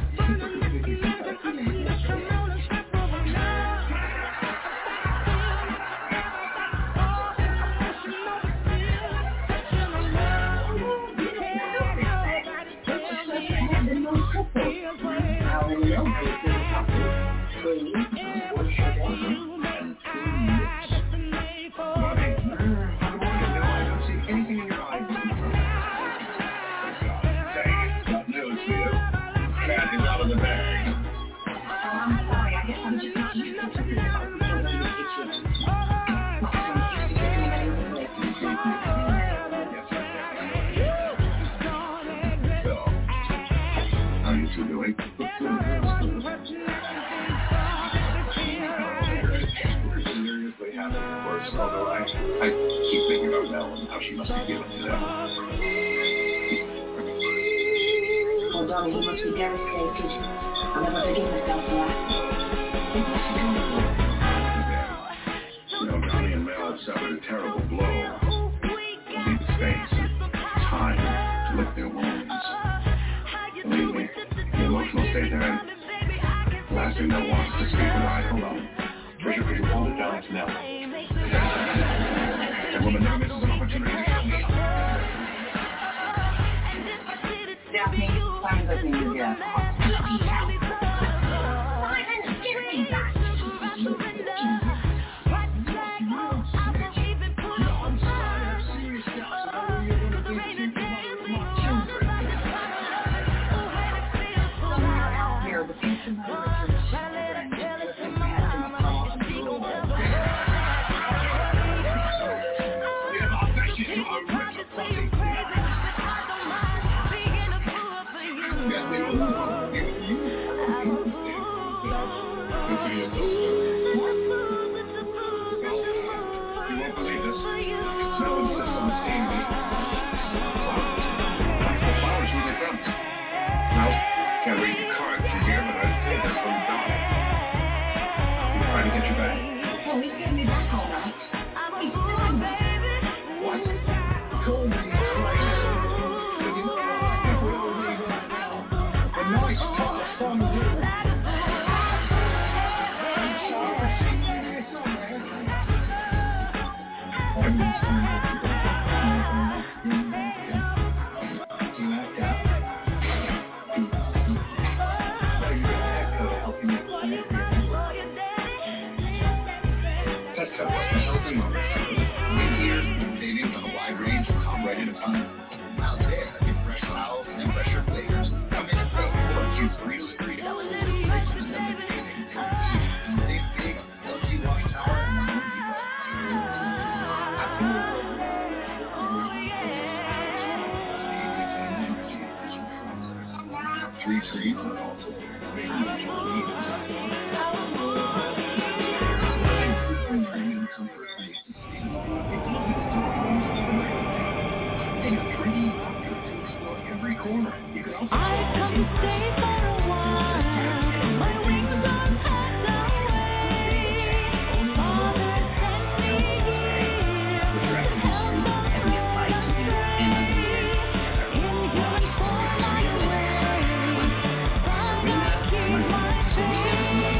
Although I, I keep thinking about Mel and how she must be feeling today. Oh, Donnie, he must be devastated. I'll never forgive myself for that. Think what's she coming for? You know, Donnie and Mel have suffered a terrible blow. They'll need space and time to lick their wounds. Believe me, the emotional state they're in, the last thing they'll want is to speak with I. Hold on. Trisha, could you hold it down to Mel? That woman never misses an opportunity to show me. Daphne, find the thing you get. Simon, give me that. Here, the piece of my Can't read the card from here, but I think that's from Don. He's trying to get you back. Oh, he's getting me back all right. He's doing that. What? Call me crazy. But you know what I think we all need right now? A nice pot of fondue. I'm sorry. reason also. Maybe you don't need it. Spring training, some person needs to see. It's easy to do rooms to the night. They have three D options to explore every corner. You can also I've come to stay for a while. My wings are packed away. Father sent me here to help us in going for my way. Father, keep my faith.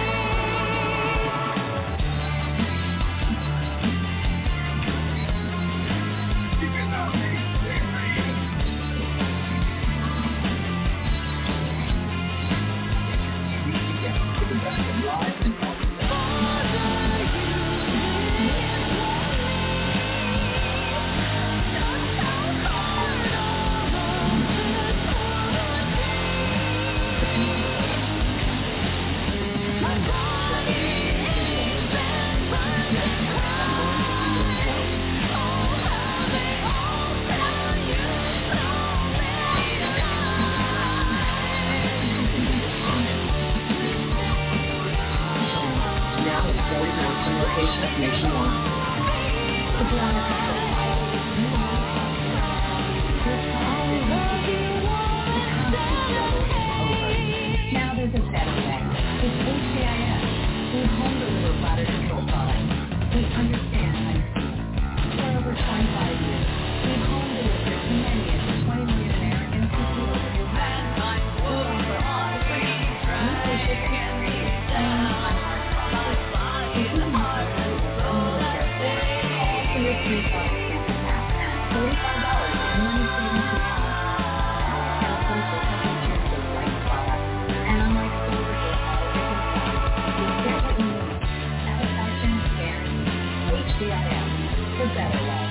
Now there's a better way. It's H C I S. We home deliver bladder control products. We understand how you feel. For over twenty-five years, we've home delivered to many of the twenty million Americans who feel the new bladder. We offer all the free weekly shipping and on heart products. We do not deliver all for your free products now. forty-five dollars in money saving coupons. And of course, we're covering chances like products. And unlike stores or all different products, you get what you need. Satisfaction guaranteed. H D I M, the better way.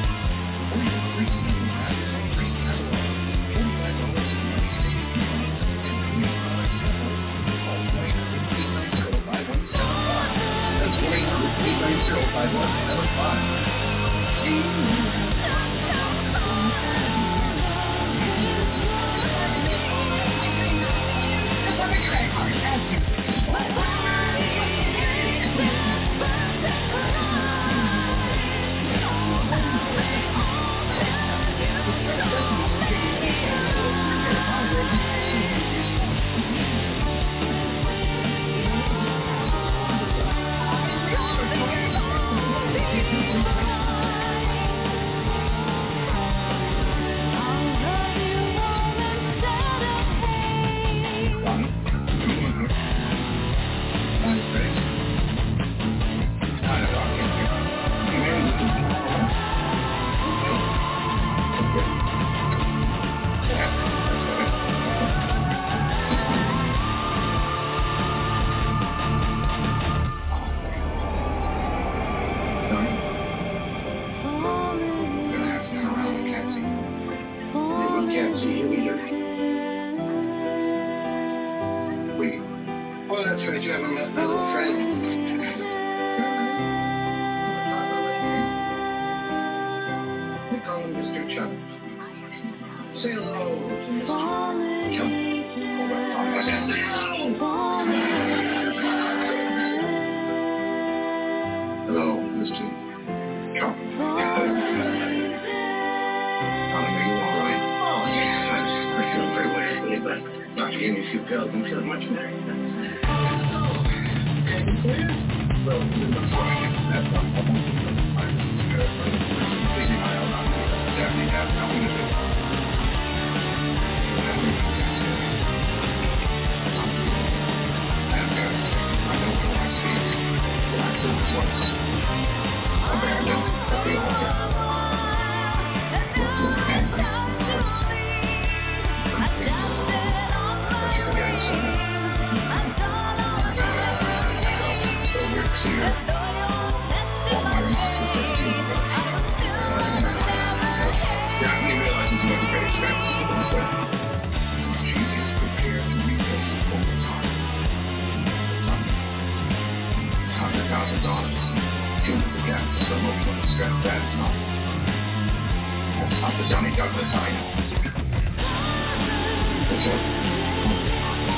That's one eight hundred, eight nine zero, five one seven five. Oh, that's right, you haven't met my little friend. We call him Mister Chuck. Say hello to Mister Chuck. Hello, Mister Chuck. Honey, are you all right? Oh, yeah, I'm just I feel pretty wasted, but Doctor gave me a few pills. I'm feeling much better. Well, it looks like that's not what I'm doing. Please, my own definitely have nothing to do. I've got, I know what I see. I do this once. Abandoned, but they all get. Working angry. But you forget something. So we're clear. All my remarks were fifteen minutes. Yeah, I didn't realize it was going to be very expensive. So she is prepared to repay over time. one hundred thousand dollars. Two the gap. Some of them stress that not. That's not the Johnny Douglas I know. That's it.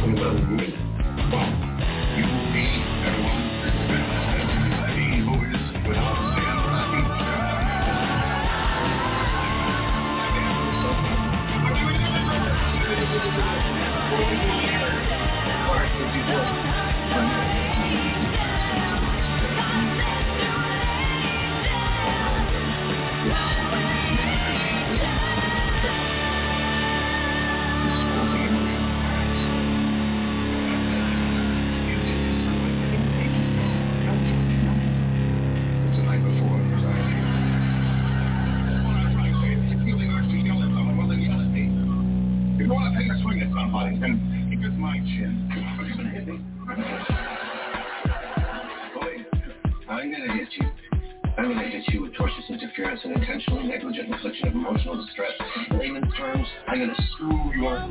talking about me. Well, you see everyone everybody who is without Sam Rocky. And keep his mind chin. You're gonna hit me. Wait, I'm gonna hit you. I'm gonna hit you with tortious interference and intentional negligent infliction of emotional distress. In layman's terms, I'm gonna screw your off.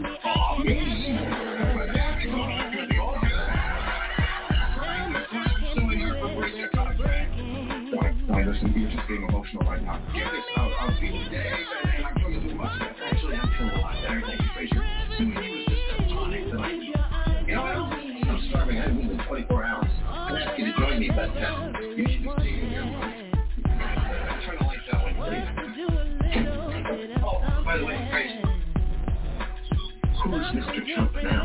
Now listen, you're just being emotional right now. Get this out. I'll see you today, and I'm going to do much better. Actually, I'm feeling a lot better. Thank you, Frazier. Soon you was just a tonic that I, you know, I'm starving. I haven't eaten in twenty-four hours. I'd ask you to join me, but uh, you should be staying here. I'm trying to like that one, please. Oh, by the way, Frazier, who's Mister Trump now?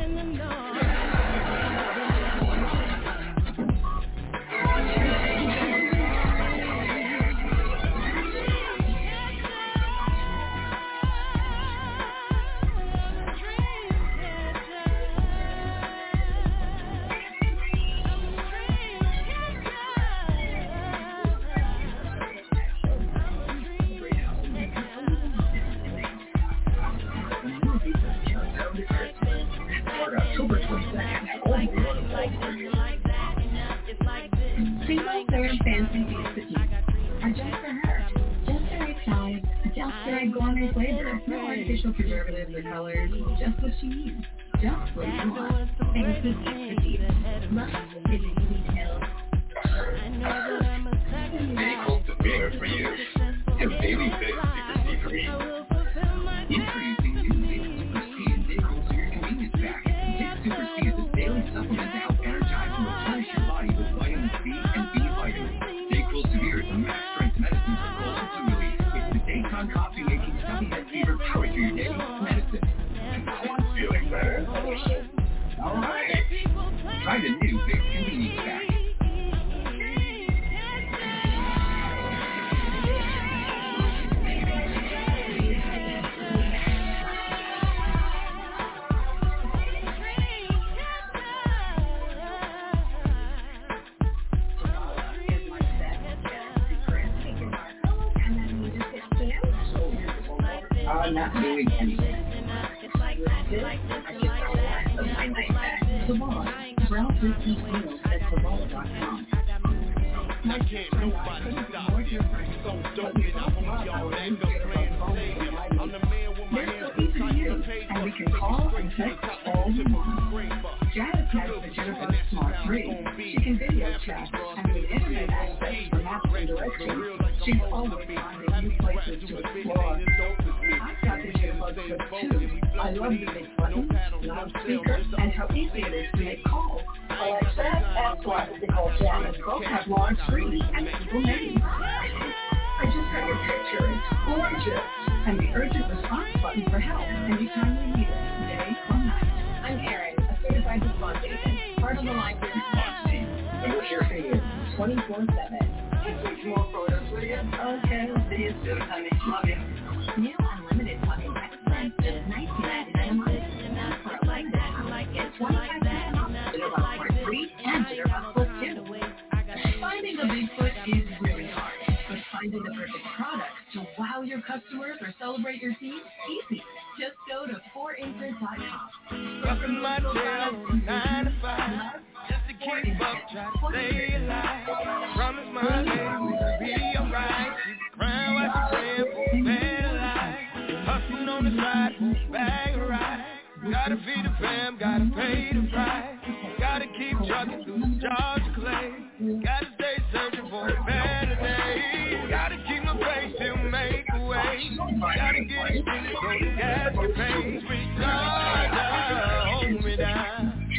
Single layer fancy beef cookies are just for her. Just the right size, just the right gourmet flavor. No artificial preservatives or colors. Just what she needs. Just what you want. Fancy beef cookies. Love is in details. Bagel to beer for you. And baby big Super C for me. Introducing new Big Super C and Bagel to your convenience pack. Big Super C is a daily supplement to help energize and replenish your body with vitamin C and B vitamins. Dayquil Severe is a mass-strength medicine for cold and flu relief. It's the daytime coffee making stuffy head fever power through your daily medicine. And I'm feeling better. All right. Try the new Big Convenience Pack. I'm not doing anything. I get the last of my night back. Savon. Browse business deals at savon dot com. I can't nobody stop me. So dope and I want y'all back up playing stadium. I'm the man with my hands on the page. And we can call and text all you want. Janice has the Jennifer Smart three. She can video chat and with internet access for maps and directions. She's always finding new places to explore. I've got the Jennifer Flip too. I love the big button, loudspeaker, and how easy it is to make calls. Alexa, ask Alexa to call Janice. Both have large screens and simple names. I just got your picture. It's gorgeous. And the urgent response button for help anytime you need it, day or night. I'm Erin, a certified response agent, part of the Line Response team. And we're here for you twenty-four seven. Can you take more photos with you? Okay, see you soon, honey. Love you. New unlimited talking text plans, just nineteen ninety-nine a month. For a like that, get twenty-five percent off Jitterbug for free and Jitterbug Plus two. Finding a Bigfoot is really hard, but finding the perfect product to wow your customers or celebrate your team, easy. Just go to four acres dot com. Rocking my tail from nine to five, just to keep up, try to stay alive. Promise my baby will be alright. She's crying while she's praying for a better life. Hustling on the side for a bag of ride. Gotta feed the fam, gotta pay the price. Gotta keep trucking through the Georgia clay. Gotta stay searching for a better day. Gotta keep my faith, still make a way. Gotta get it finished so the gas can pay. Sweet Georgia, hold me down.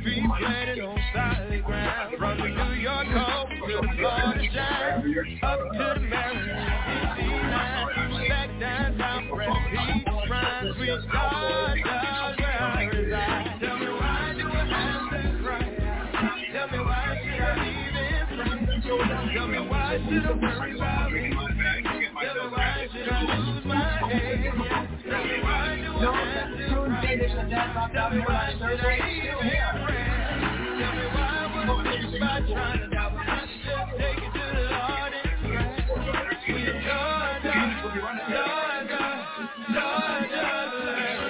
feet planted on solid ground. From the New York home to the Florida shine, up to the Maryland D C line, back downtown, press peace, rhymes, we start down where I reside. Tell me why do I have to cry? Tell me why should I leave in front? Tell me why should I worry about me? Tell me why should I lose my head? Tell me why do I have to cry? Tell me why should I leave in front? Tell me why would I think about trying to stop? I should just take it to the Lord and pray. Sweet Georgia, Georgia, Georgia,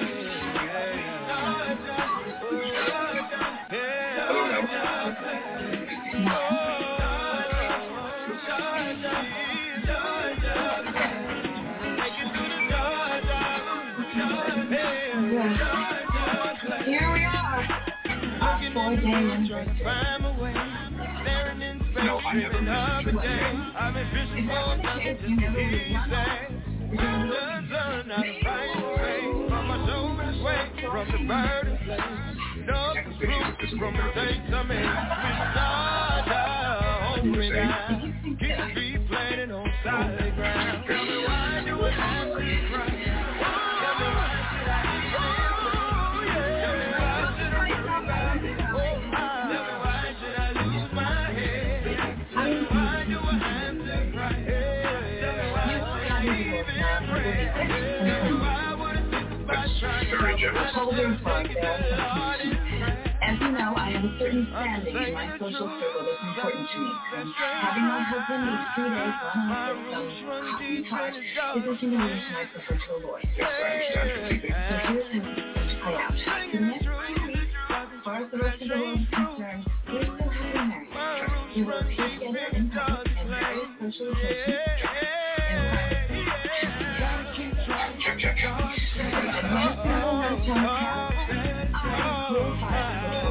Here we are. Our four-day anniversary. No, I never missed it. I'm a fishing for nothing to be said. Sun out of bright rain from my shoulders away from the burden place. Dog fruit from the dates I'm in. We start out on me now. Keep the feet planted on solid ground. Tell me why do I have to cry? Tell me why should I be oh, yeah. Tell me why should I worry about it? Oh, ah. Tell me why should I lose my head? Tell me why do I have to cry? Tell me why should I leave in front? Tell me why would I think about trying to As you know, I have a certain standing in my social circle that's important to me. And having my husband these three days gone on with some coffee tart is a humiliation I prefer to avoid. Yes, I understand completely. So here's how it's going to play out. For the next few weeks, as far as the rest of the world is concerned, we're still happily married. We will appear together in public and various social occasions. Check, check. And when it's simple enough to have I will find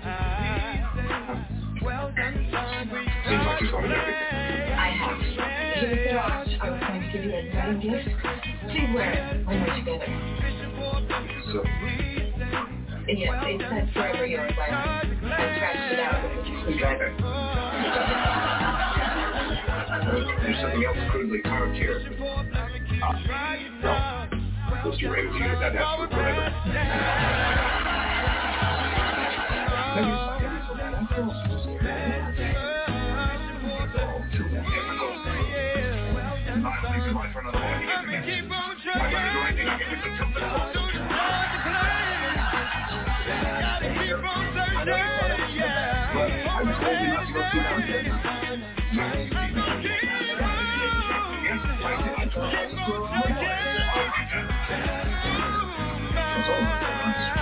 Seems like you've got everything. I have. Here's the watch. I was going to give you as a wedding gift. Please wear it when we're together. So, Yes, it said forever yours, but I scratched it out with a screwdriver. there's something else crudely carved here. Ah, no. Mister Ray was using that absolute forever. For another one, you get to keep on trying. Gotta keep on searching, yeah. I was hoping not to go too long again. Yes, I did. I tried. That's all.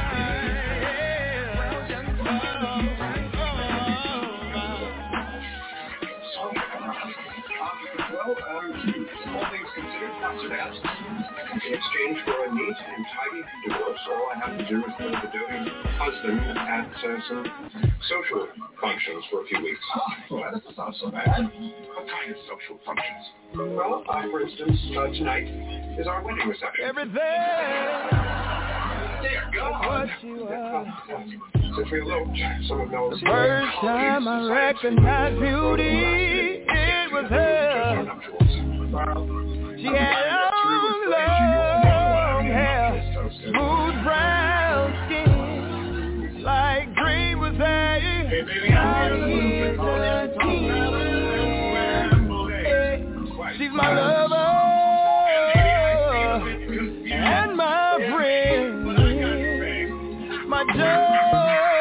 Well, um, all things considered, not so bad. In exchange for a neat and tidy divorce, all I have to do is put the doting husband at uh, some social functions for a few weeks. Oh, well, that doesn't sound so bad. What kind of social functions? Well, uh, for instance, uh, tonight is our wedding reception. Everything. Dear God. Since we eloped, some of those... The first time I recognized beauty, it was her. She had long, long hair, smooth brown skin, like green was there. She's my lover and my friend, my joy,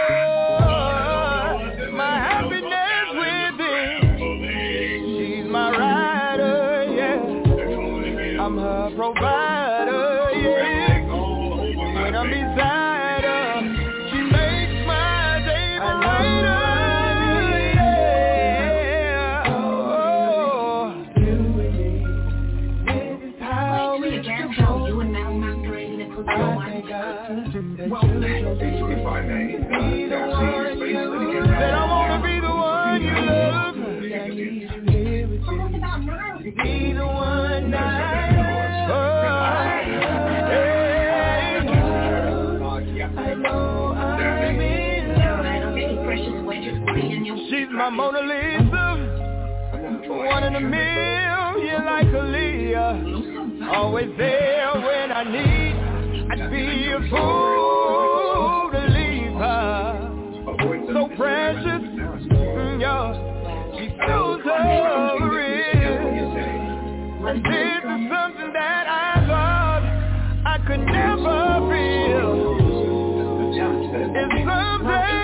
my happiness within. She's my rider, yeah. I'm her provider, yeah. When I'm beside her, she makes my day brighter, yeah. Oh, this is how we can tell you and now masquerading as Well, if I may, uh, Darcy, space dedicated. That I wanna be the one you love. Be the one I oh, hey, I know I'm in love. She's my Mona Lisa, one in a million like Aaliyah. Always there when I need, I'd be a fool to leave her. So precious, mm, yeah, she's so so real. And this is something that I thought I could never feel. It's something,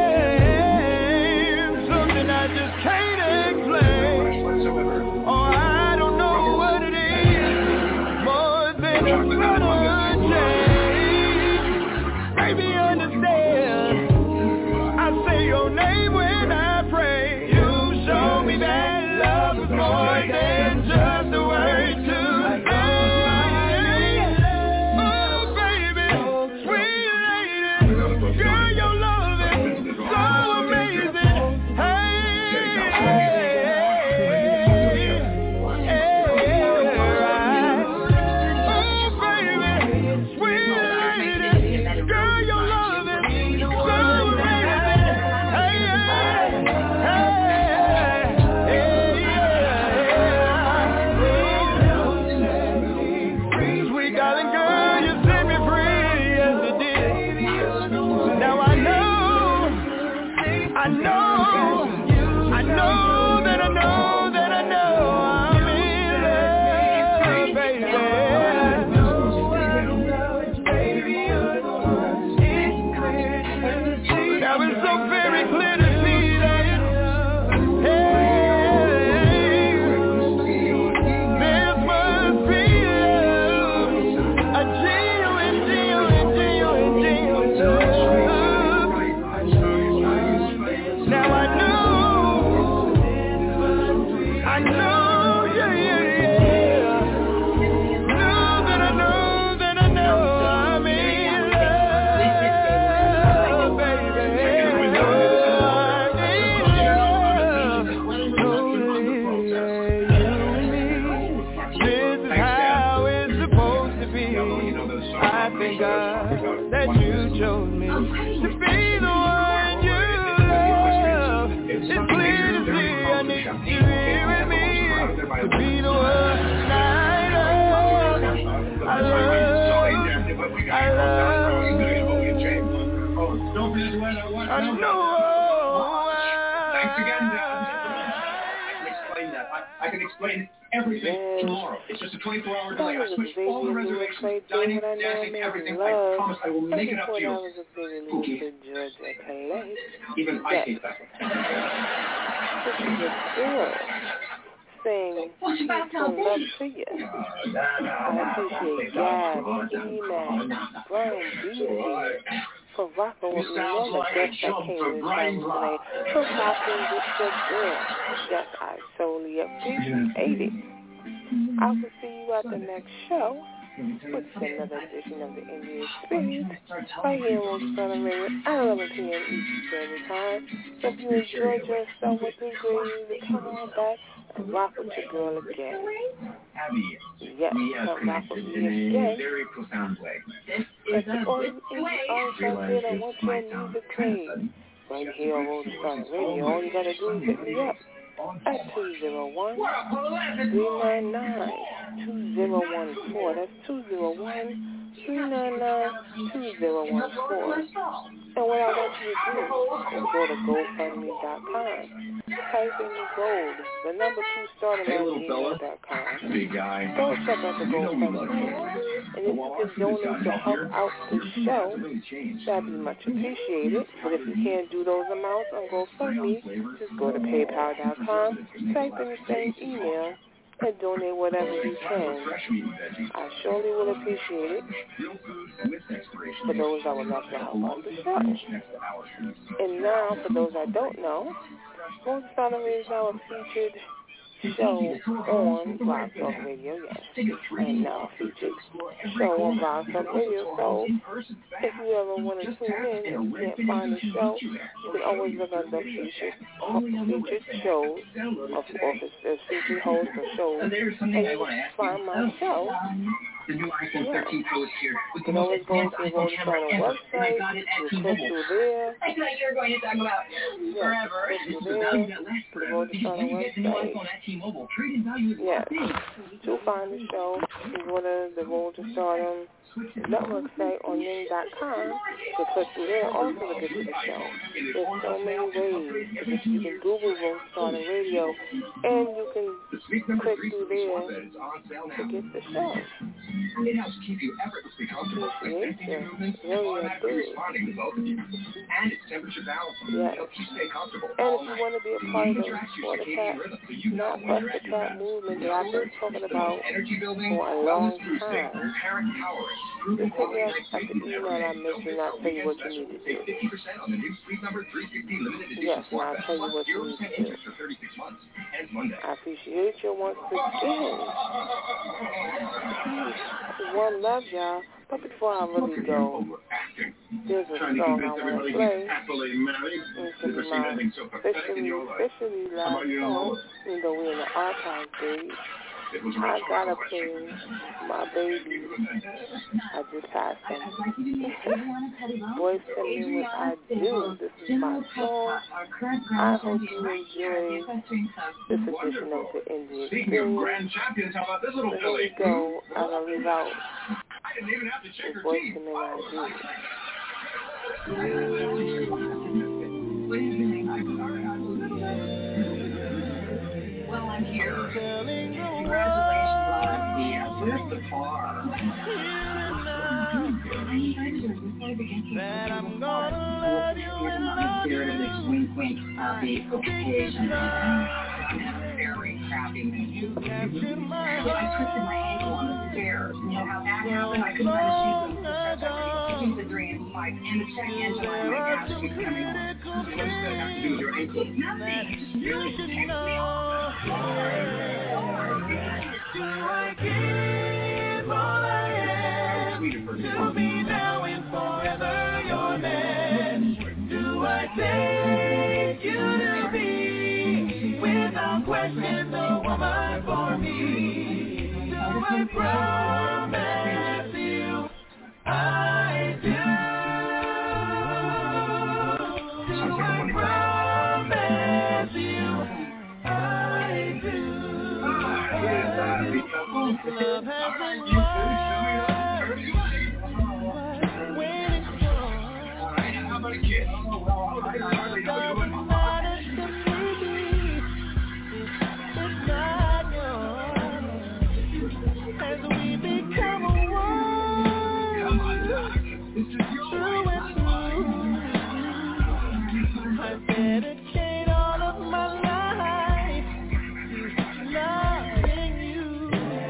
something I just can't explain. Oh, I don't know what it is, more than a sudden change. Baby, understand, I say your name when I pray. You show me that love is more than just a word to say. Oh, baby, sweet lady, girl, your love is so amazing. Hey, oh, baby, sweet lady, girl, your love is so amazing. Sweet darling girl, you set me free, yes you did. Now I know, I know, I know that I know that I know I'm in love, baby. Now it's so very clear to see that, hey, this must be love, a genuine, genuine, genuine, genuine love. Now I know, I know, yeah, yeah, yeah. Know that I know that I know I'm in love, baby. I thank God that you chose me to be the one you love. It's clear to see I need you here with me to be the one I love. I love, I love, I know. Thanks again, Dad. I can explain that. I, I can explain everything Yes. tomorrow. It's just a twenty-four hour That delay. I was switched Baby all the Louis reservations, Clay, dining, what I know dancing, I everything. love. I promise I will make it up to That you. was a Baby Louis to Georgia Calais. Even I hate that. This is a girl saying peaceful love to you. I appreciate Gab, E-Mac, Brown, B C, for rocking with me and the guest that came in time today, for rocking with the girl. Yes, I solely appreciate it. I will see you at the next show with another edition of the Indie Experience right here on Southern Radio at eleven p.m. Eastern Standard Time. If you enjoyed yourself with this radio, to come on back and rock with your girl again. Yes, come rock with me again. Very profound way. That's all you artists out there that want your music played. Right here on Southern Radio, all you gotta do is hit me up at two oh one, three nine nine, two oh one four. That's two oh one, three nine nine, two oh one four. And what I want you to do is go to GoFundMe dot com. Type in the gold, the number two starter at gmail dot com. Big guy. Go check out the GoFundMe. And if you can donate to help out the show, that'd be much appreciated. But if you can't do those amounts on GoFundMe, just go to PayPal dot com, type in the same email, and donate whatever you can. I surely will appreciate it for those that would love to help out the show. And now, for those I don't know, Most Southern is now a featured show on Blog Talk Radio, yes, and now featured show on Blog Talk Radio. So if you ever want to tune in and you can't find the show, you can always look on the featured, featured shows, of course, there's featured hosts or shows, and you can find my show The new iPhone thirteen Pro is here with the You most always go advanced to the iPhone Road camera Starter ever. And I website. got it at You click T-Mobile. through there. I thought you were going to talk about Yes, forever. click This through is the value there. that lasts To the forever Road because Starter when you get the new website. iPhone at T-Mobile, trade-in value is Yes. locked in. To find the show, you go to the Road to Stardom network site on Ning dot com. You click through there also to get to the show. There's so many ways. You can Google Road Stardom Radio, and you can click through there to get the show. It helps keep you effortlessly comfortable, assisting your movements, and Really automatically do. responding to both of you. And it's temperature balancing. Yes. It helps you stay comfortable And all if you night. want to be a part of It the tracks your water circadian tap, rhythm, so you know not when press you're the at your tap best. movement In that I've other been words, talking it's the about most energy building, for a wellness long boosting, time. parent empowering, Just proven hit me quality up night at the sleep email every I day. mentioned, Don't I'll miss tell you our what you weekend need to special. Save do. fifty percent on the new Sleep Number three sixty limited edition Yes, and Smart I'll Bed. tell you Plus what you zero need percent to do. interest for thirty-six months. Ends Monday. I appreciate you once again. One love, y'all. But before I really go, there's a Trying to song I convince want everybody to play. he's happily married. It's Never seen my anything so pathetic in officially, your life. officially How last about you, song, Lola? even though we're in the archive days. It was I Rich gotta Michael play my baby. I just passed him. Boys, tell me what I do. This is my song. I hope you enjoy this edition of the Indie Speaking of Experience. grand champions, how about this little So here we filly? go. I'm gonna leave out I didn't even have to check the her voice teeth. to me I do. Well, I'm here. Congratulations on the Where's the bar? That I'm gonna love you and love Spirit of this wink wink happy occasion. I'm very happy. Yeah, I twisted my ankle on the stairs. You know how that happened? I couldn't find a shoe to keep the dream like in the check engine on my gas keeps coming on. What does that have to do with your ankle? Nothing. It just really just takes me off. Do I give all I am to be now and forever your man? Do I take you to be without question the woman for me? Do I promise you I do? Do I promise you I do? Love has been waiting for. How about a kiss? Doesn't matter to me. It's not yours. As we become one. Come on, Doc. This is your True and true. I dedicate all of my life to loving you.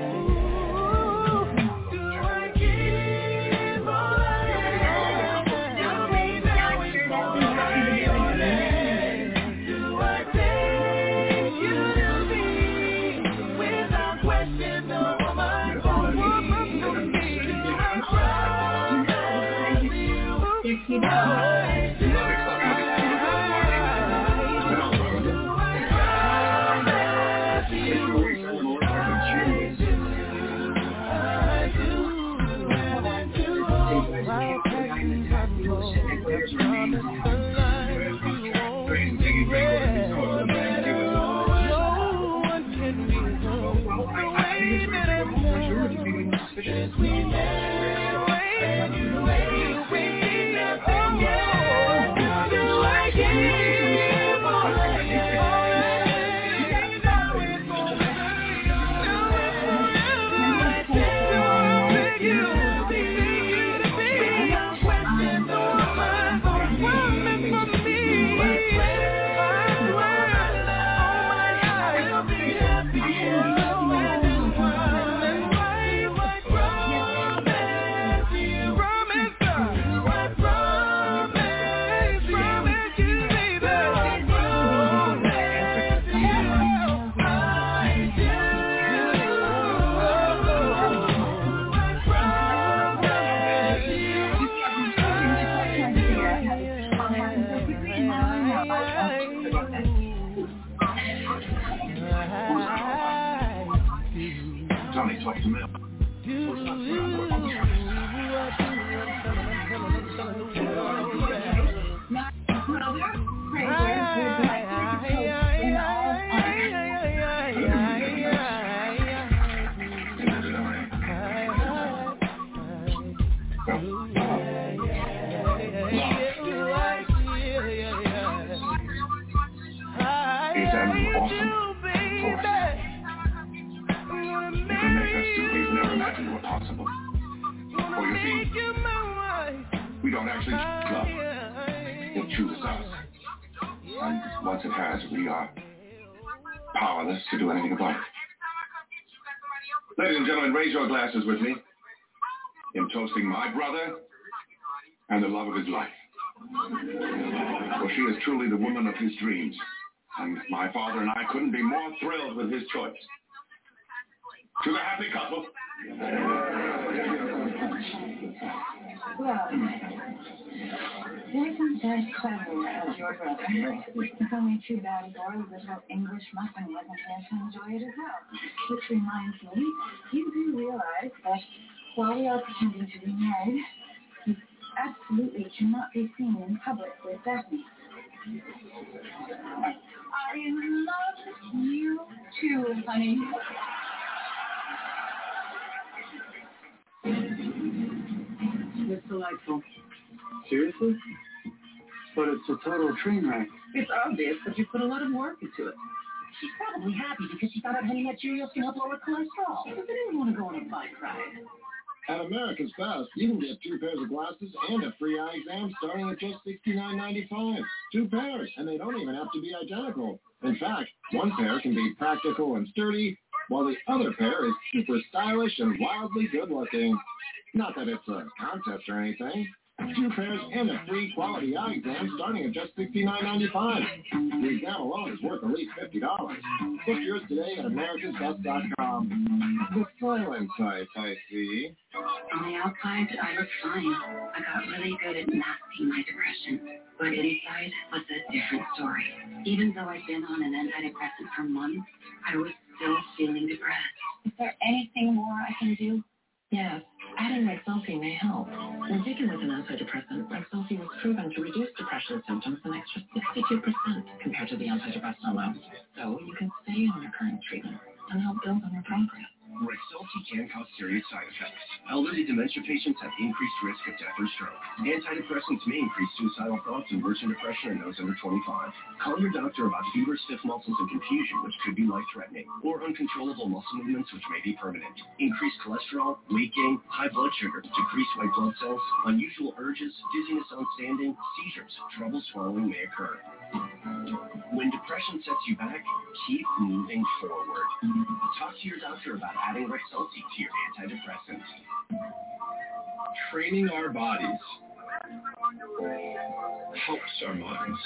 Do I give all I am? Do we now and forever your name? Do I take you to be without question the woman for me? Do I promise you I do? Tommy, talk to Mel. We don't actually choose love. It chooses us. And once it has, we are powerless to do anything about it. Ladies and gentlemen, raise your glasses with me in toasting my brother and the love of his life. For she is truly the woman of his dreams. And my father and I couldn't be more thrilled with his choice. To the happy couple. Well, there's some dead clever as your brother. It's only too bad your little English muffin wasn't here to enjoy it as well. Which reminds me, you do realize that while we are pretending to be married, you absolutely cannot be seen in public with Daphne. I love you too, honey. It's delightful. Seriously? But it's a total train wreck. It's obvious, but you put a lot of work into it. She's probably happy because she thought out honey nut Cheerios can help lower cholesterol. But they didn't want to go on a bike ride. At America's Best, you can get two pairs of glasses and a free eye exam starting at just sixty-nine ninety-five. Two pairs, and they don't even have to be identical. In fact, one pair can be practical and sturdy, while the other pair is super stylish and wildly good-looking. Not that it's a contest or anything. Two pairs and a free quality eye exam starting at just sixty-nine ninety-five. The exam alone is worth at least fifty dollars. Book yours today at americans best dot com. The silent type, I see. On the outside, I look fine. I got really good at masking my depression. But inside was a different story. Even though I'd been on an antidepressant for months, I was still feeling depressed. Is there anything more I can do? Yes, adding Rexulti may help. When taken with an antidepressant, Rexulti was proven to reduce depression symptoms an extra sixty-two percent compared to the antidepressant alone. So you can stay on your current treatment and help build on your progress. Rexulti can cause serious side effects. Elderly dementia patients have increased risk of death or stroke. Antidepressants may increase suicidal thoughts and worsen depression in those under twenty-five. Call your doctor about fever, stiff muscles, and confusion, which could be life-threatening, or uncontrollable muscle movements, which may be permanent. Increased cholesterol, weight gain, high blood sugar, decreased white blood cells, unusual urges, dizziness on standing, seizures, trouble swallowing may occur. When depression sets you back, keep moving forward. Talk to your doctor about adding Rexulti to your antidepressants. Training our bodies helps our minds.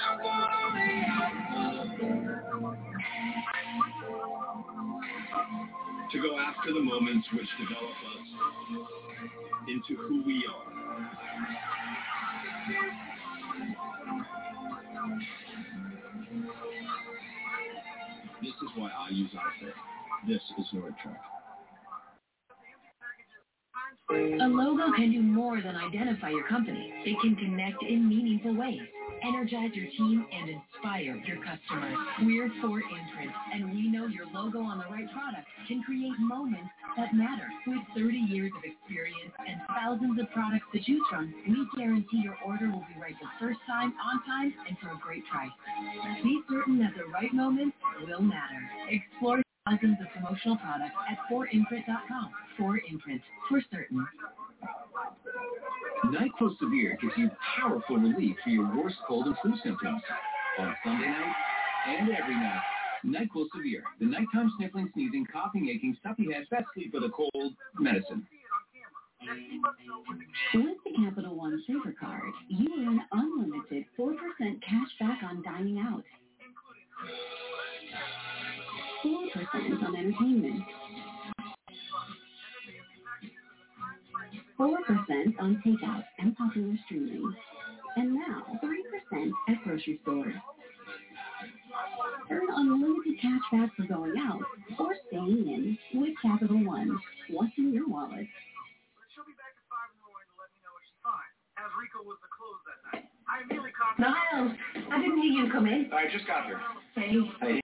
To go after the moments which develop us into who we are. This is why I use iFit. This is NordTrek. A logo can do more than identify your company. It can connect in meaningful ways, energize your team, and inspire your customers. We're Fort Imprint, and we know your logo on the right product can create moments that matter. With thirty years of experience and thousands of products to choose from, we guarantee your order will be right the first time, on time, and for a great price. Be certain that the right moments will matter. Explore thousands of promotional products at fort imprint dot com. Fort Imprint, for certain. NyQuil Severe gives you powerful relief for your worst cold and flu symptoms. On Sunday night and every night. NyQuil Severe, the nighttime sniffling, sneezing, coughing, aching, stuffy head, best sleep with a cold medicine. With the Capital One Super Card, you earn unlimited four percent cash back on dining out. four percent on entertainment. four percent on takeout and popular streaming. And now, three percent at grocery stores. Earn unlimited cash back for going out or staying in with Capital One. What's in your wallet? She'll be back at five in the morning to let me know if she's fine. As Rico was the close that night. I immediately caught Niles, I didn't hear you come in. I just got here. Hey. Hey.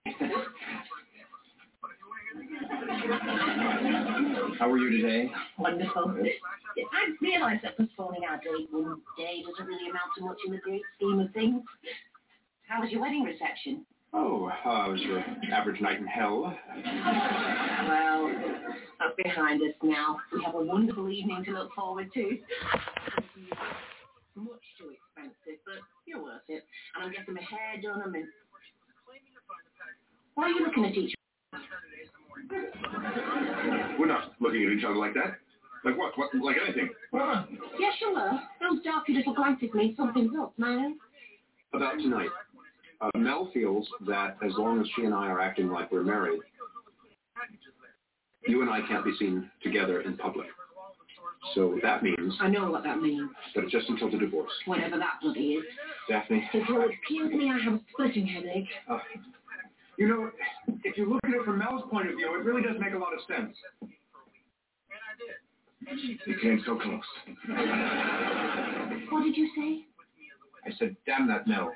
How are you today? Wonderful. I realize that postponing our date one day doesn't really amount to much in the great scheme of things. How was your wedding reception? Oh, uh, it was your average night in hell. Well, that's behind us now. We have a wonderful evening to look forward to. Much too expensive, but you're worth it. And I'm getting my hair done. I'm in... Why are you looking at each other? We're not looking at each other like that. Like what? What? Like anything? What? Yeah, sure. Those darky little glances mean something's up, man. About tonight. Uh, Mel feels that as long as she and I are acting like we're married, you and I can't be seen together in public. So that means... I know what that means. But it's just until the divorce. Whatever that bloody is. Daphne. If you'll excuse me, I have a splitting headache. Uh, you know, if you look at it from Mel's point of view, it really does make a lot of sense. You came so close. What did you say? I said, damn that Mel.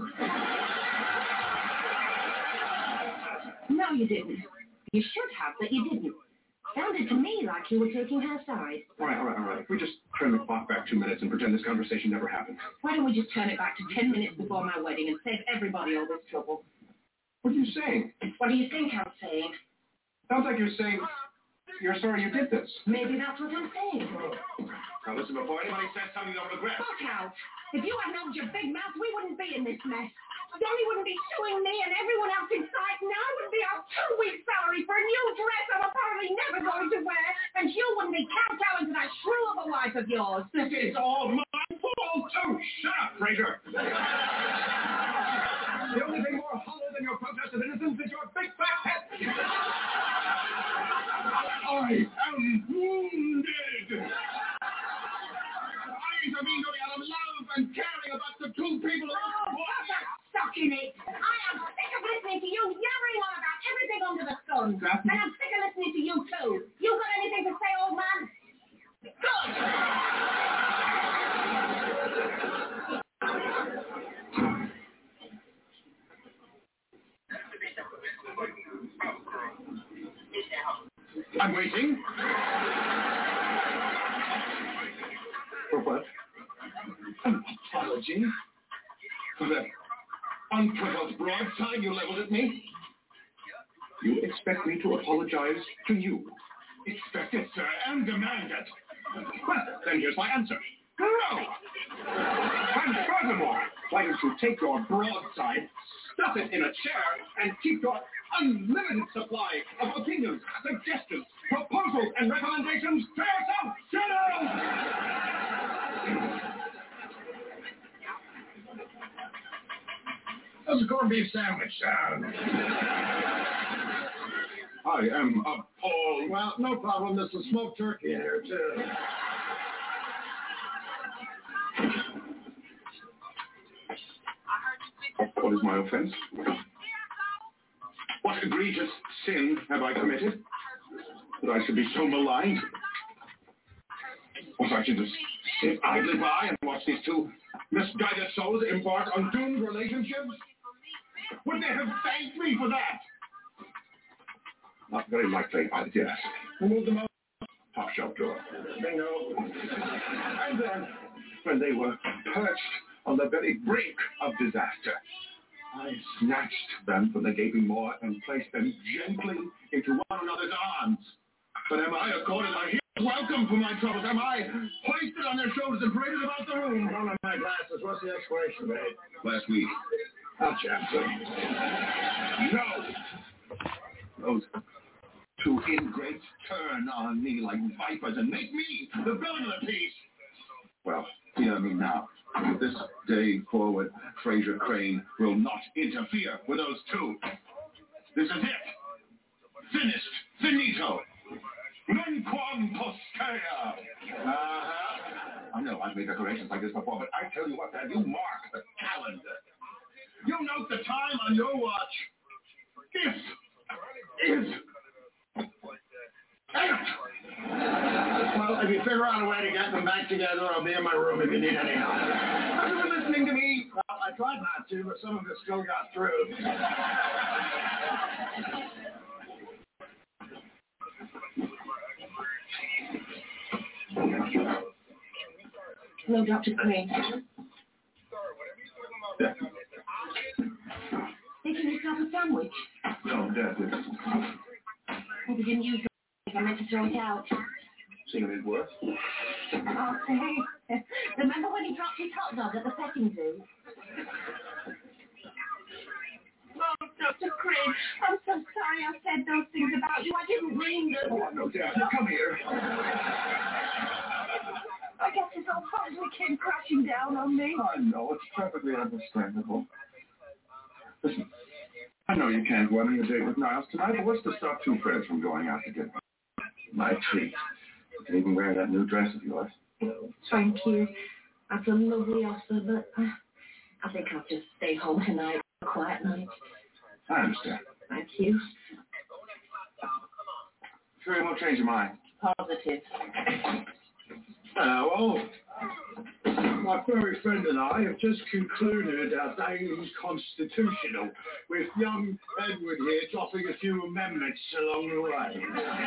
No, you didn't. You should have, but you didn't. Sounded to me like you were taking her side. All right, all right, all right. If we just turn the clock back two minutes and pretend this conversation never happened. Why don't we just turn it back to ten minutes before my wedding and save everybody all this trouble? What are you saying? What do you think I'm saying? Sounds like you're saying you're sorry you did this. Maybe that's what I'm saying. Now listen, before anybody says something they'll regret. Fuck out! If you hadn't opened your big mouth, we wouldn't be in this mess. Dolly wouldn't be suing me and everyone else in sight, and I wouldn't be out two weeks' salary for a new dress I'm apparently never going to wear, and you wouldn't be kowtowing to that shrew of a wife of yours. This is all my fault, too. Shut up, Fraser. The only thing more hollow than your protest of innocence is your big fat head. I am wounded. I intervene only out of love and caring about the two people who... Oh, put a stuck in it. I am sick of listening to you yammering on about everything under the sun. Daphne. And I'm sick of listening to you, too. You got anything to say, old man? Good. I'm waiting. For what? An apology? For that unprovoked broadside you leveled at me? You expect me to apologize to you? Expect it, sir, and demand it. Well, then here's my answer. No! And furthermore, why don't you take your broadside, stuff it in a chair, and keep your unlimited supply of opinions, suggestions, proposals, and recommendations to yourself! Shut up! How's a corned beef sandwich sound? I am appalled. Well, no problem. There's some smoked turkey in here, too. What is my offense? What egregious sin have I committed that I should be so maligned? Was I to just sit idly by and watch these two misguided souls embark on doomed relationships? Would they have thanked me for that? Not very likely, I guess. Remove them out. Top shelf drawer. Bingo. And then, when they were perched on the very brink of disaster, I snatched them from the gaping maw and placed them gently into one another's arms. But am I accorded my hero's welcome for my troubles? Am I hoisted on their shoulders and paraded about the room? One of my glasses. What's the expiration date? Last week. I'll chance it. No! Those two ingrates turn on me like vipers and make me the villain of the piece. Well, hear me now. From this day forward, Fraser Crane will not interfere with those two. This is it. Finished. Finito. Non quam postea. Uh-huh. I know I've made decorations like this before, but I tell you what, man, you mark the calendar. You note the time on your watch. If if you figure out a way to get them back together, I'll be in my room if you need any help. Have you been listening to me? Well, I tried not to, but some of it still got through. Hello, Doctor Crane. Yeah. Making yourself a sandwich? No, Dad did. Hope you didn't use it. I meant to throw it out. Seeing it work? Oh, hey. Remember when he dropped his hot dog at the petting zoo? Oh, Doctor Crane, I'm so sorry I said those things about you. I didn't mean them. Oh, no, Dad, come here. I guess this old family came crashing down on me. I know, it's perfectly understandable. Listen, I know you can't go on a date with Niles tonight, but what's to stop two friends from going out together? My treat. You can even wear that new dress of yours. Thank you. That's a lovely offer, but uh, I think I'll just stay home tonight. A quiet night. I understand. Thank you. Sure you won't change your mind? Positive. Hello. My furry friend and I have just concluded our daily constitutional with young Edward here dropping a few amendments along the way.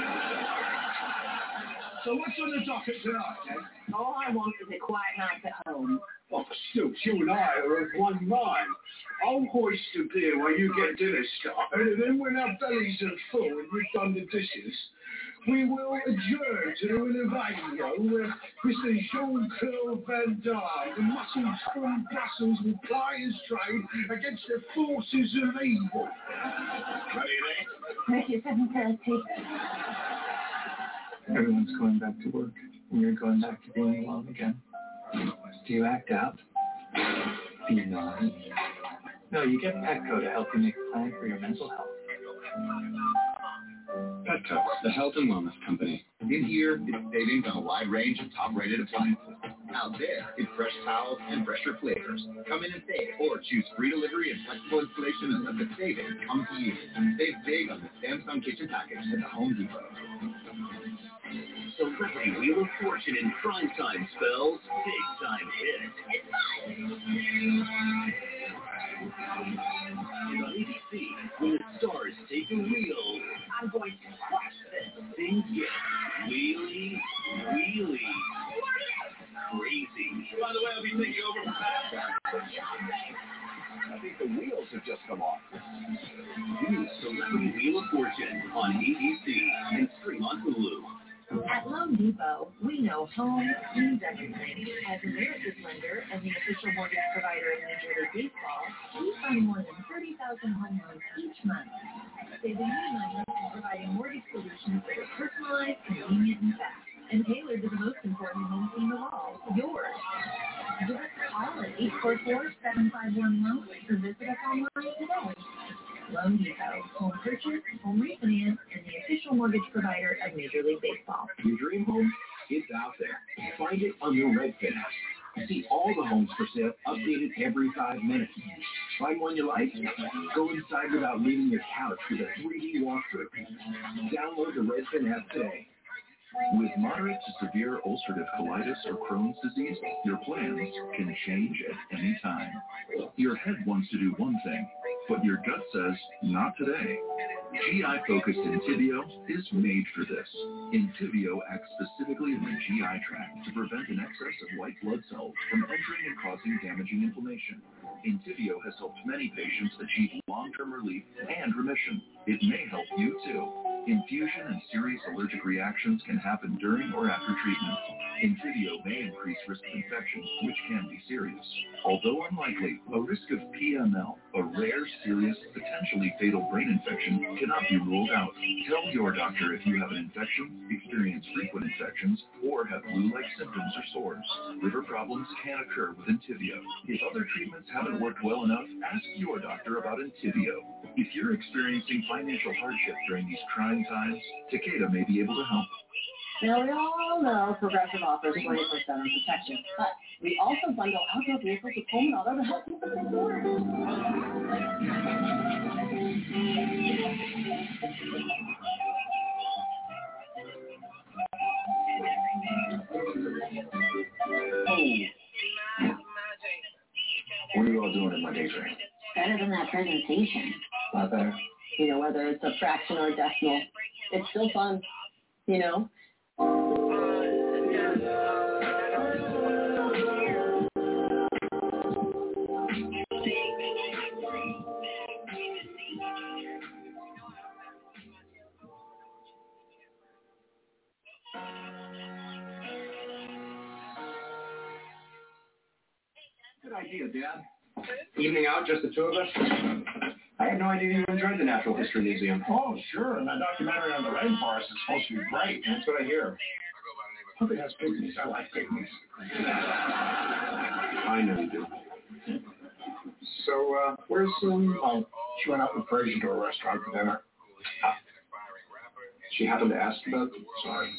So what's on the docket tonight, then? All I want is a quiet night at home. Oh, still, you and I are of one mind. I'll hoist a beer while you get dinner started, and then when our bellies are full and we've done the dishes, we will adjourn to the Winnebago where Mister Jean-Claude Van Damme, the muscles from Brussels, will ply his trade against the forces of evil. Ready, then? Make it seven thirty. Everyone's going back to work, and you're going back to being alone again. Do you act out? Do you not? No, you get Petco to help you make a plan for your mental health. Petco, the health and wellness company. In here, it's savings on a wide range of top-rated appliances. Out there, it's fresh towels and fresher flavors. Come in and save, or choose free delivery and flexible installation and let the savings come to you. Save big on the Samsung Kitchen Package at the Home Depot. Celebrity Wheel of Fortune in prime time spells big time hits. And on A B C, when the stars take the wheel, I'm going to crush this. Things get wheelie, wheelie, crazy. By the way, I'll be taking over from Pat. I think the wheels have just come off. New Celebrity Wheel of Fortune on A B C and stream on Hulu. At Loan Depot, we know home means everything. As America's lender and the official mortgage provider of Major League Baseball, we fund more than thirty thousand home loans each month, saving you money and providing mortgage solutions that are personalized, convenient, and fast, and tailored to the most important home team of all, yours. Give us a call at eight four four, seven five one, loan or visit us online today. Loan Depot, home purchase, home refinance, and the official mortgage provider of Major League Baseball. Your dream home? It's out there. Find it on your Redfin app. See all the homes for sale updated every five minutes. Find one you like? Go inside without leaving your couch with a three D walkthrough. Download the Redfin app today. With moderate to severe ulcerative colitis or Crohn's disease, your plans can change at any time. Your head wants to do one thing, but your gut says, not today. G I-focused Entyvio is made for this. Entyvio acts specifically in the G I tract to prevent an excess of white blood cells from entering and causing damaging inflammation. Entyvio has helped many patients achieve long-term relief and remission. It may help you too. Infusion and serious allergic reactions can happen during or after treatment. Entyvio may increase risk of infection, which can be serious. Although unlikely, a risk of P M L, a rare, serious, potentially fatal brain infection, cannot be ruled out. Tell your doctor if you have an infection, experience frequent infections, or have flu-like symptoms or sores. Liver problems can occur with Entyvio. If other treatments haven't worked well enough, ask your doctor about Entyvio. If you're experiencing financial hardship during these trying times, Takeda may be able to help. Now, we all know Progressive offers twenty-four seven protection, but we also bundle outdoor vehicles with home and auto to help people stay warm. daydream. Better than that presentation. A lot better. You know, whether it's a fraction or a decimal, it's still fun, you know? Good idea, Dad. Evening out, just the two of us? I had no idea you enjoyed the Natural History Museum. Oh, sure. And that documentary on the rainforest is supposed to be great. That's what I hear. Hope it has pygmies. I like pygmies. I know you do. So, uh, where's um? Oh, she went out with Fraser to a restaurant for dinner. Ah. She happened to ask about. Sorry.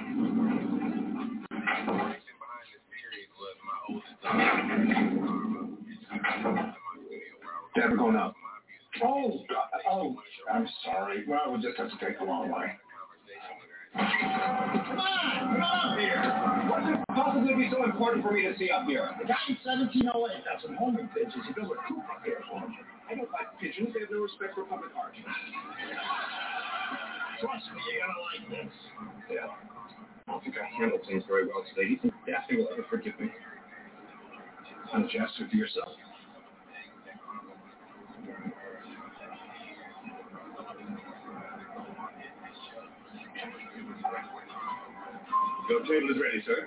Never going up. Oh, God. Oh, I'm sorry. Well, we'll just have to take the long way. Come on, come on up here. What could possibly be so important for me to see up here? The guy in seventeen oh eight got some homing pigeons. He built a coop up here for him. I don't like pigeons. They have no respect for public art. Trust me, you're gonna like this. Yeah. I don't think I handled things very well today. Do you think Daphne will ever forgive me? Why don't you ask her for yourself? Your table is ready, sir.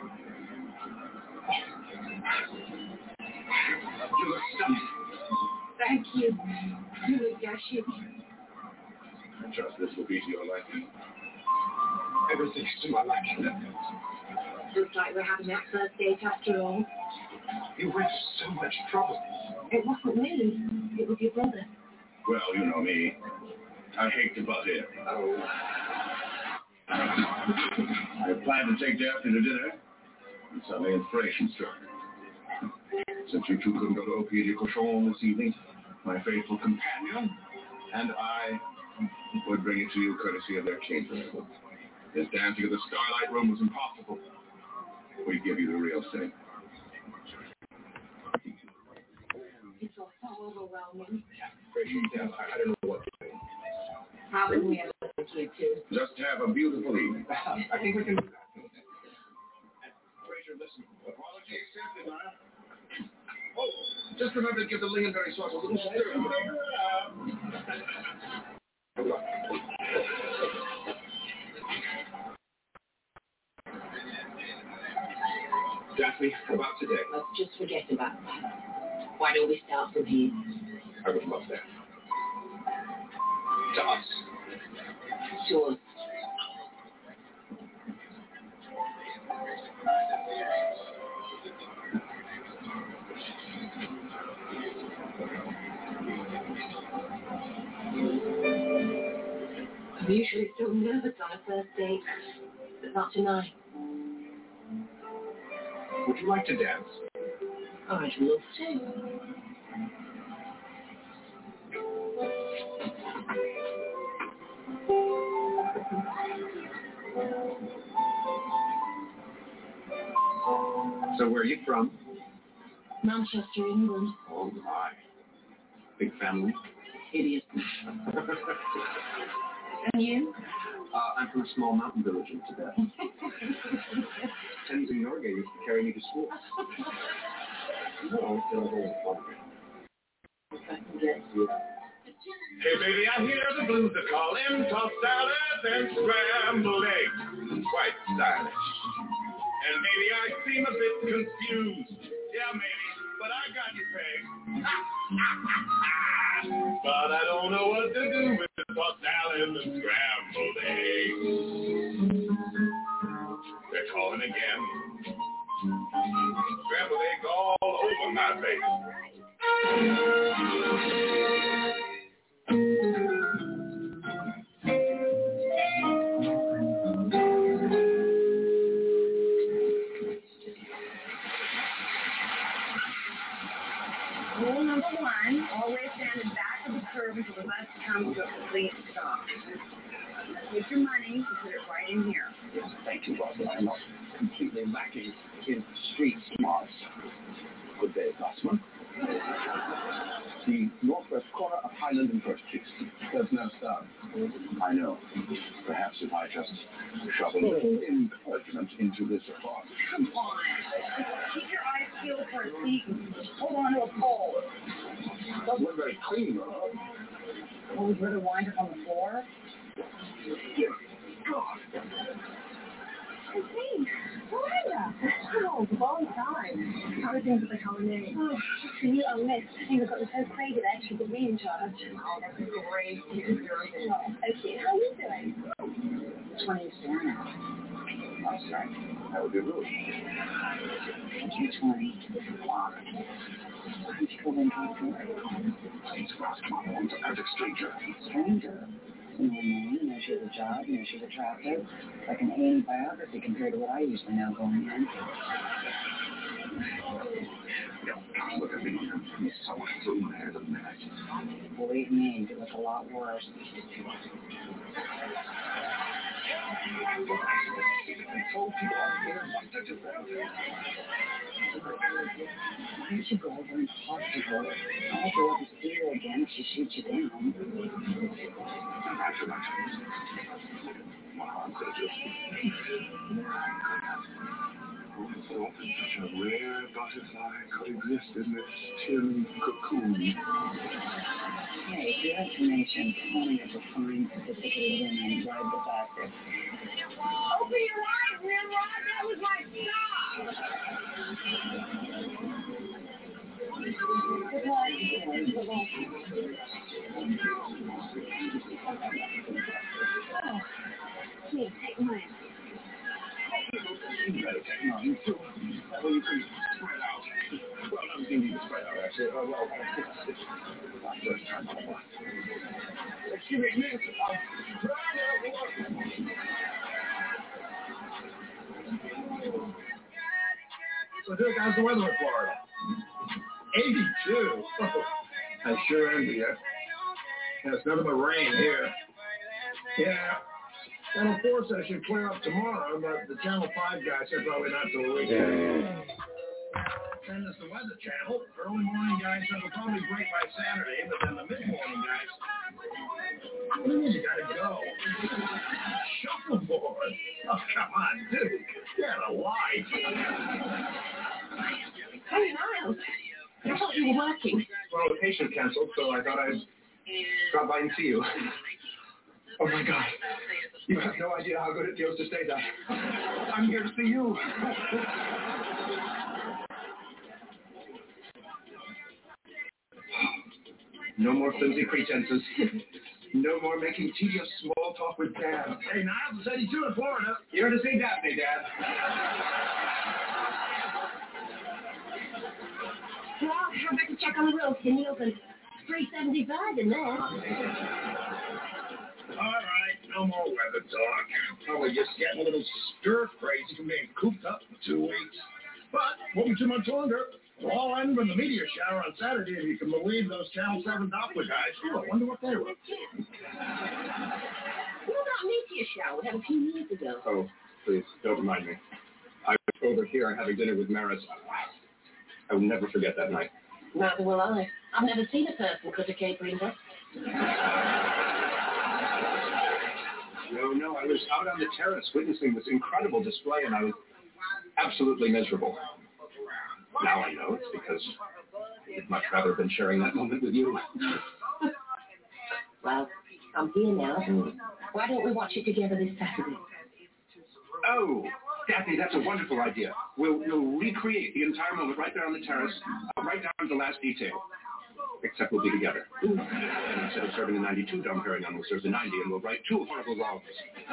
You look stunning. Thank you. You look dashing. I trust this will be to your liking. Everything's to my liking. Looks like we're having that first date after all. You went to so much trouble. It wasn't me. It was your brother. Well, you know me. I hate to butt in. Oh. I planned to take Daphne to dinner, and suddenly inspiration struck. Since you two couldn't go to Au Pied du Cochon this evening, my faithful companion and I would bring it to you courtesy of their catering. This dancing at the Starlight Room was impossible. We give you the real thing. It's all so overwhelming. Yeah, I don't know what to do. How would we ever like you to? Just have a beautiful evening. I think we can do that. Fraser, listen. Apology accepted, Naya. Oh, just remember to give the lingonberry sauce a little stir. Good luck. Daphne, about today. Let's just forget about that. Why don't we start from here? I would love that. To us. To us. I'm usually so nervous on a first date, but not tonight. Would you like to dance? I'd love to. So where are you from? Manchester, England. Oh my. Big family? Idiot. And you? Uh, I'm from a small mountain village in Tibet. Tenzin Norgay used to carry me to school. No, still a little fun. Hey baby, I hear the blues are calling, tossed salads and scrambled eggs. Quite stylish. And maybe I seem a bit confused. Yeah, maybe, but I got you pegged. But I don't know what to do with the tossed salad and scrambled eggs. They're calling again. Scrambled eggs all over my face. Rule number one, always stand in back of the curb until the bus comes to a complete stop. Take your money and put it right in here. Yes, thank you, Barbara. I'm not completely lacking in street smarts. Good day, Gossamer. shove a little encouragement into this box. Come on. Keep your eyes peeled for a seat and hold on to a pole. Doesn't look very clean, though. Well, we'd rather wind up on the floor. God. Hey, Miranda. Oh, it's a long time. How are things at the colony? Oh, just a new on this. Things have gotten so crazy that actually put me in charge. Oh, that's great. Oh, okay. How are you doing? twenty staring at me. I'm sorry. How would you do? You're twenty. Locked. I'm still in contact. Please cross my own to perfect stranger. Stranger? You know, name, you know she's a job, you know she's attractive. Like an A and E biography compared to what I usually know going in. God, look at me. I'm so through mad and mad. Believe me, it was a lot worse. I told you I'm here. Why don't you go over and talk to her? I'll go over to see her again if she shoots you down. My arms are just... Such a rare butterfly could exist in this tin cocoon. Hey, for your explanation, only as a fine, sophisticated women ride the faster. Open your eyes, Nimrod. That was my job. Good luck. Good luck. Oh, here, take mine. You better take mine, too. That way you can spread out. Well, I'm going to spread out, actually. Oh, well, it's, it's my first time on the bus. Excuse me, miss. I'm trying to work. So, Dick, how's the weather in Florida? eighty-two. Oh, I sure envy you. Yeah, it's nothing but rain here. Yeah. Channel four said it should clear up tomorrow, but the Channel five guy said probably not till the weekend. Then there's the Weather Channel. Early morning guys said it'll probably break by Saturday, but then the mid-morning guys, what do you mean you gotta go? Shuffleboard? Oh, come on, dude. Get a life. Hey, Niles. I thought you were working. Well, the patient canceled, so I thought I'd drop by and see you. Oh, my God. You have no idea how good it feels to say that. I'm here to see you. No more flimsy pretenses. No more making tedious small talk with Dad. Hey, Niles, it's eighty-two in Florida. You're to see Daphne, Dad. Well, I better check on the road, Niels, and three seventy-five in there. All right, no more weather talk. Probably just getting a little stir-crazy from being cooped up for two weeks. But won't be too much longer. We'll all end with the meteor shower on Saturday, if you can believe those Channel seven Doppler guys. Oh, I wonder what they were up to. What about meteor shower we had a few years ago? Oh, please, don't remind me. I was over here having dinner with Maris. I will never forget that night. Neither will I. I've never seen a person cut a capering breast. No, no, I was out on the terrace witnessing this incredible display, and I was absolutely miserable. Now I know it's because I'd much rather have been sharing that moment with you. Well, I'm here now. Why don't we watch it together this Saturday? Oh, Daphne, that's a wonderful idea. We'll, we'll recreate the entire moment right there on the terrace, right down to the last detail. Except we'll be together. And instead of serving a ninety-two Dom Perignon, we'll serve the ninety, and we'll write two horrible wrongs.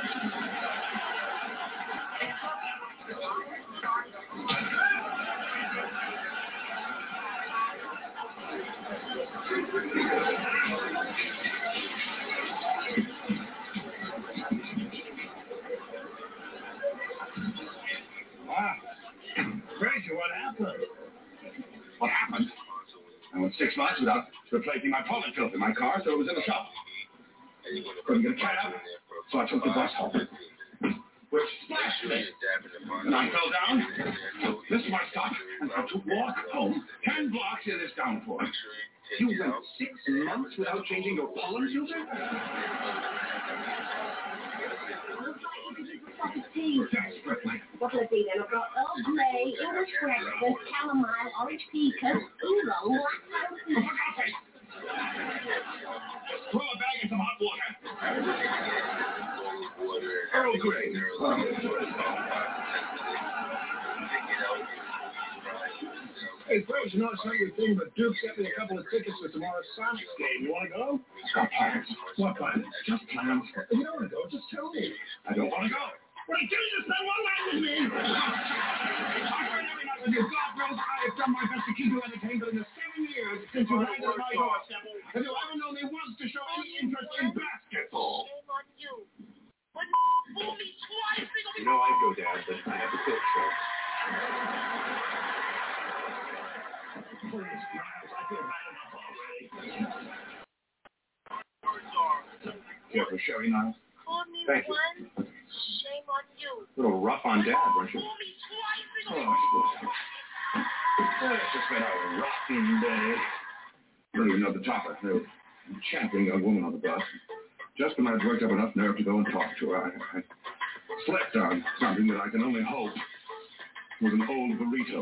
Wow. Crazy, what happened? What happened? I went six months without replacing my pollen filter in my car, so it was in the shop. Couldn't get a cat out, so I took the bus home, which splashed me. And I fell down, missed my stop, and had to walk home ten blocks in this downpour. You went six months without changing your pollen filter? cup of tea. What will it be then? I've got Earl Grey, English breakfast, chamomile, orange pecan, oolong, lactose, Throw a bag in some hot water. Earl Grey. Hey, folks, you know, it's not your thing, but Duke sent me a couple of tickets for tomorrow's Sonics game. You want to go? Got plans. What plans? Just plans. If you don't want to go, just tell me. I don't want to go. Well, did you spend one night with me? I've spent every night with you. God knows I have done my best to keep you entertained, but in the seven years since you landed on my doorstep, have you ever known me once to show any interest in basketball? Shame on you. But fool me twice. You know I go, Dad, but I have to quit, so. Please, Miles, I feel bad enough already. Yeah, for Sherry, Miles. Fool me Thank you. once. Shame on you. A little rough on Dad, weren't you? Fool me twice. Oh, I suppose. Well, it's just been a rocking day. I don't even know the topper. No champing young woman on the bus. Just when I'd worked up enough nerve to go and talk to her, I, I slipped on something that I can only hope was an old burrito.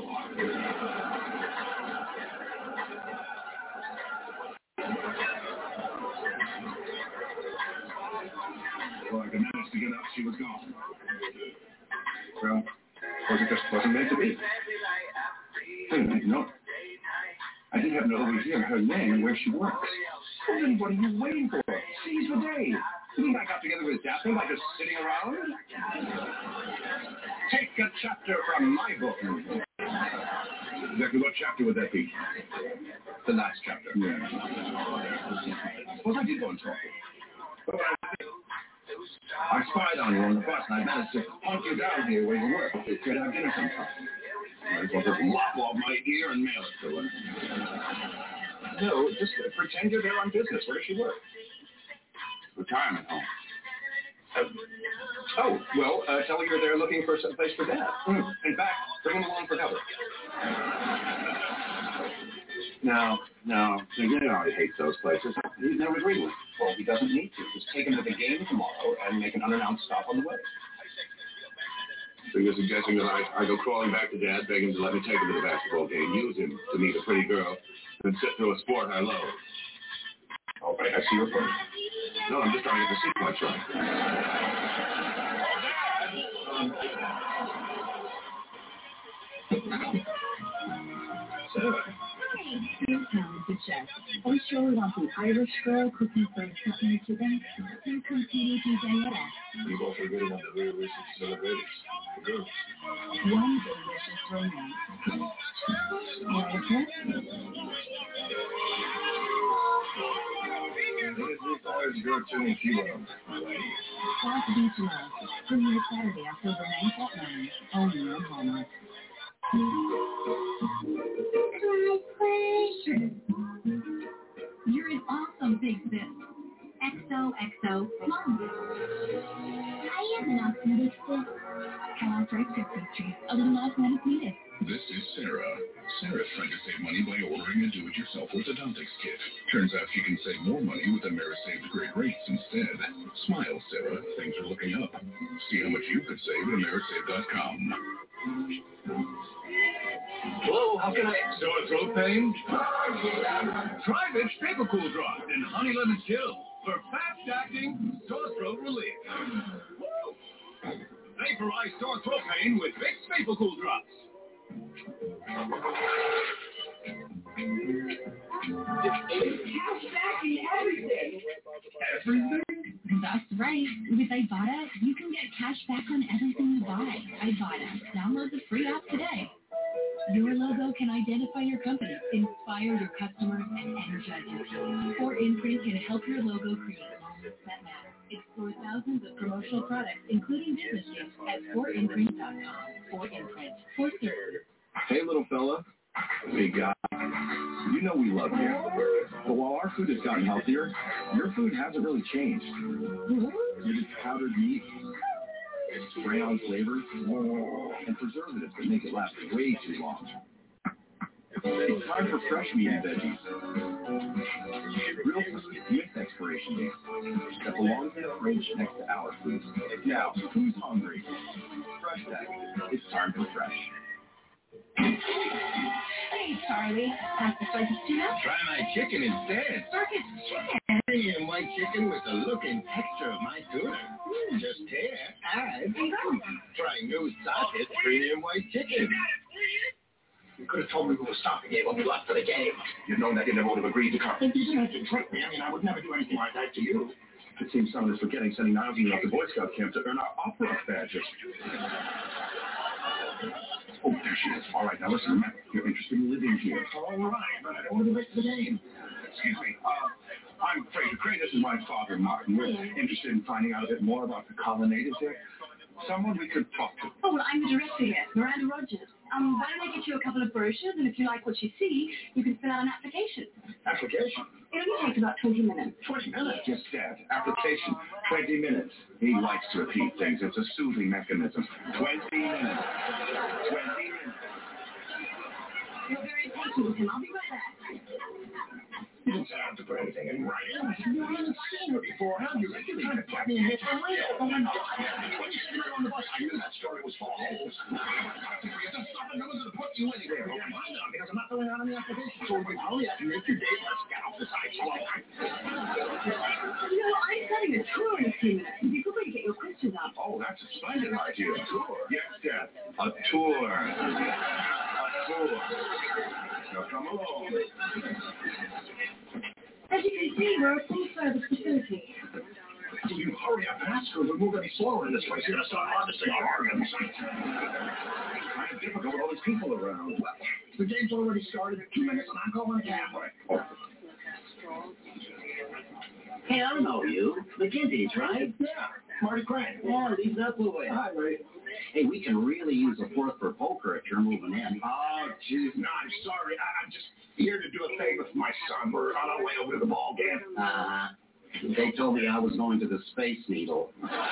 Before I could manage to get up, she was gone. Well, was it just wasn't meant to be? Wait a minute, no. I didn't happen to overhear her name and where she works. Well, then what are you waiting for? Seize the day. You think I got together with Daphne by just sitting around? Take a chapter from my book. Exactly what chapter would that be? The last chapter. Yeah. Suppose I did go and talk to her. But I spied on you on the bus, and I managed to hunt you down here where you work. We could have dinner sometime. Might as well just lop off my ear and mail it to her. No, just uh, pretend you're there on business. Where does she work? Retirement home. Uh, oh, well, uh, tell her you're there looking for some place for Dad. Mm. In fact, bring him along for cover. No, no, you know he hates those places. He's never agreed with. Well, he doesn't need to. Just take him to the game tomorrow and make an unannounced stop on the way. So you're suggesting that I, I go crawling back to Dad, beg him to let me take him to the basketball game, use him to meet a pretty girl, and sit through a sport I love. All right, I see your point. No, I'm just trying to get the sequence right. Sarah. Here's talented chef. Are you sure we want the Irish girl cooking for cooking chicken? Here comes P D Quinceañera. You both are good enough to really listen to celebrities. For girls. One delicious romance. Want a tip? This always go to me, Kilo. South Beach Love. Premiere Saturday, October ninth at nine. Only on Hallmark. You're an awesome big sis. X O X O Mom. I am an awesome big sis. Kellogg's Rice Krispies treats. A little osmotic needed. This is Sarah. Sarah's trying to save money by ordering a do-it-yourself orthodontics kit. Turns out she can save more money with AmeriSave's great rates instead. Smile, Sarah. Things are looking up. See how much you could save at Amerisave dot com. Hello, how can I... Sore throat pain? Try Vicks Paper Cool Drop and Honey Lemon Chill for fast-acting sore throat relief. Vaporize sore throat pain with Vicks Paper Cool Drops. Cashback and everything. Everything? That's right. With Ibotta, you can get cash back on everything you buy. Ibotta. Download the free app today. Your logo can identify your company, inspire your customers, and energize your team. four Imprint can help your logo create moments that matter. Explore thousands of promotional products, including business gifts, at four imprint dot com. four Imprint. For certain. Hey, little fella. Big guy. You know we love you. But while our food has gotten healthier, your food hasn't really changed. You eat powdered meat, spray-on flavors, and preservatives that make it last way too long. It's time for fresh meat and veggies. Real food with expiration dates that belongs in a fridge next to our food. Now, who's hungry? Fresh Tech. It's time for fresh. Hey, Charlie. Have the circus tuna? Try my chicken instead. Circus chicken? Premium white chicken with the look and texture of my tuna. Mm. Just here, add. Try new socket premium white chicken. You could have told me we were stopping here when we left for the game. You'd known that you never would have agreed to come. If you didn't have to trick me, I mean, I would never do anything like that to you. It seems someone is forgetting sending Niles and me off to Boy Scout camp to earn our opera badges. Oh, there she is. All right, now listen, remember, you're interested in living here. All right, but I don't want to be late for the game. Excuse me, uh, I'm Fraser Crane. This is my father, Martin. We're interested in finding out a bit more about the colonnade. Is there someone we could talk to? Oh, well, I'm the director here, Miranda Rogers. Um, why don't I get you a couple of brochures, and if you like what you see, you can fill out an application. Application? It only takes about twenty minutes. twenty minutes? Yes, Dad. Application. twenty minutes. He likes to repeat things. It's a soothing mechanism. twenty minutes. twenty minutes. You're very patient with him. I'll be right back. You didn't set out to put anything in writing. You haven't seen her before, have you? You're trying to get me in here for real. Oh, my God. When you said that on the bus, I knew that story was full of holes. You're just stopping. No one's going to put you anywhere. Yeah, I know, because I'm not going out on the application. So we hurry up and make your day. Let's get off this ice. You know, I'm starting a tour in a few minutes. It'd be good way to get your questions out. Oh, that's a splendid idea. A tour? Yes, Dad. A tour. A tour. Now, come along. As you can see, we're a full-service facility. So you hurry up and ask her if we move any slower in this place. You're going to start harvesting our organs. Kind of difficult with all these people around. Well, the game's already started. Two minutes and I'm calling a cab. Oh. Hey, I know you. McKinsey's, right? Yeah, Marty Crane. Yeah, leave that away. Hi, Ray. Hey, we can really use a fourth for poker if you're moving in. Oh, jeez. No, I'm sorry. I- I'm just here to do a favor for my son. We're on our way over to the ball game. Uh-huh. They told me I was going to the Space Needle.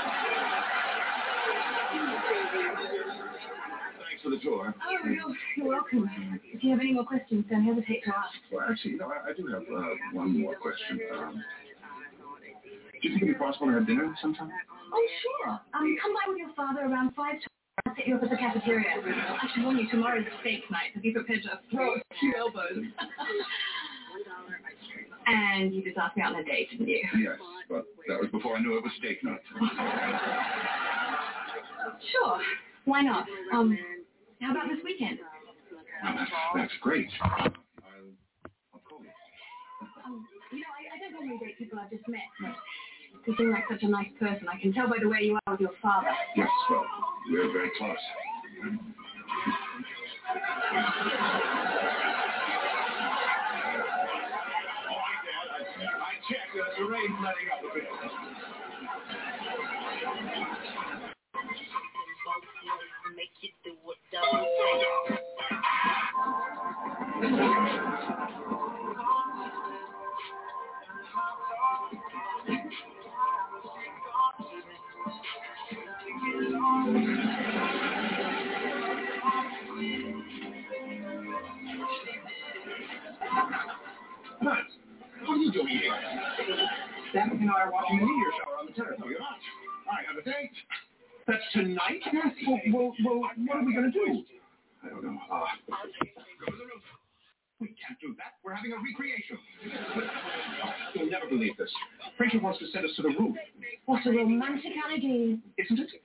Thanks for the tour. Oh, no, you're welcome. If you have any more questions, don't hesitate to ask. Well, actually, you know, I, I do have uh, one more question. Um, do you think it'd be possible to have dinner sometime? Oh, sure. Um, come by with your father around five to I'll set you up at the cafeteria. I should warn you, tomorrow's steak night, so be prepared to throw a few elbows. And you just asked me out on a date, didn't you? Yes, but that was before I knew it was steak night. Sure. Why not? Um, how about this weekend? Well, that's, that's great. I'll, I'll call you. Um, you know, I, I don't normally date people I've just met, but you seem like such a nice person. I can tell by the way you are with your father. Yes, well, we're very close. I checked. Uh, the rain's letting up a bit. Make you do what don't Nice. What are you doing here? Stafford and I are watching the meteor shower on the terrace. No, you're not. I have a date. That's tonight? Yes. Well, well, well what are we going to do? I don't know. Uh, Go to the roof. We can't do that. We're having a recreation. You'll never believe this. Rachel wants to send us to the roof. What a romantic idea. Isn't it?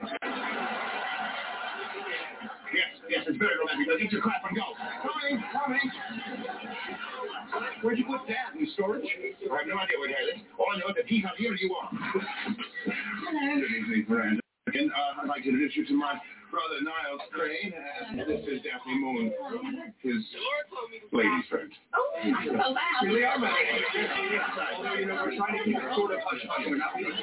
Yes, yes, it's very romantic. Now get your crap and go. Coming, coming. Where'd you put Dad? In storage? I have no idea where Dad is. All I know is that he's not here, you are. Hello. Good evening, Miranda. Again, uh, I'd like to introduce you to my brother, Niles Crane, and this is Daphne Moon, his lady friend. Oh, well, wow. Really are married. Although, you know, we're trying to keep it sort of hush-hush. We're not really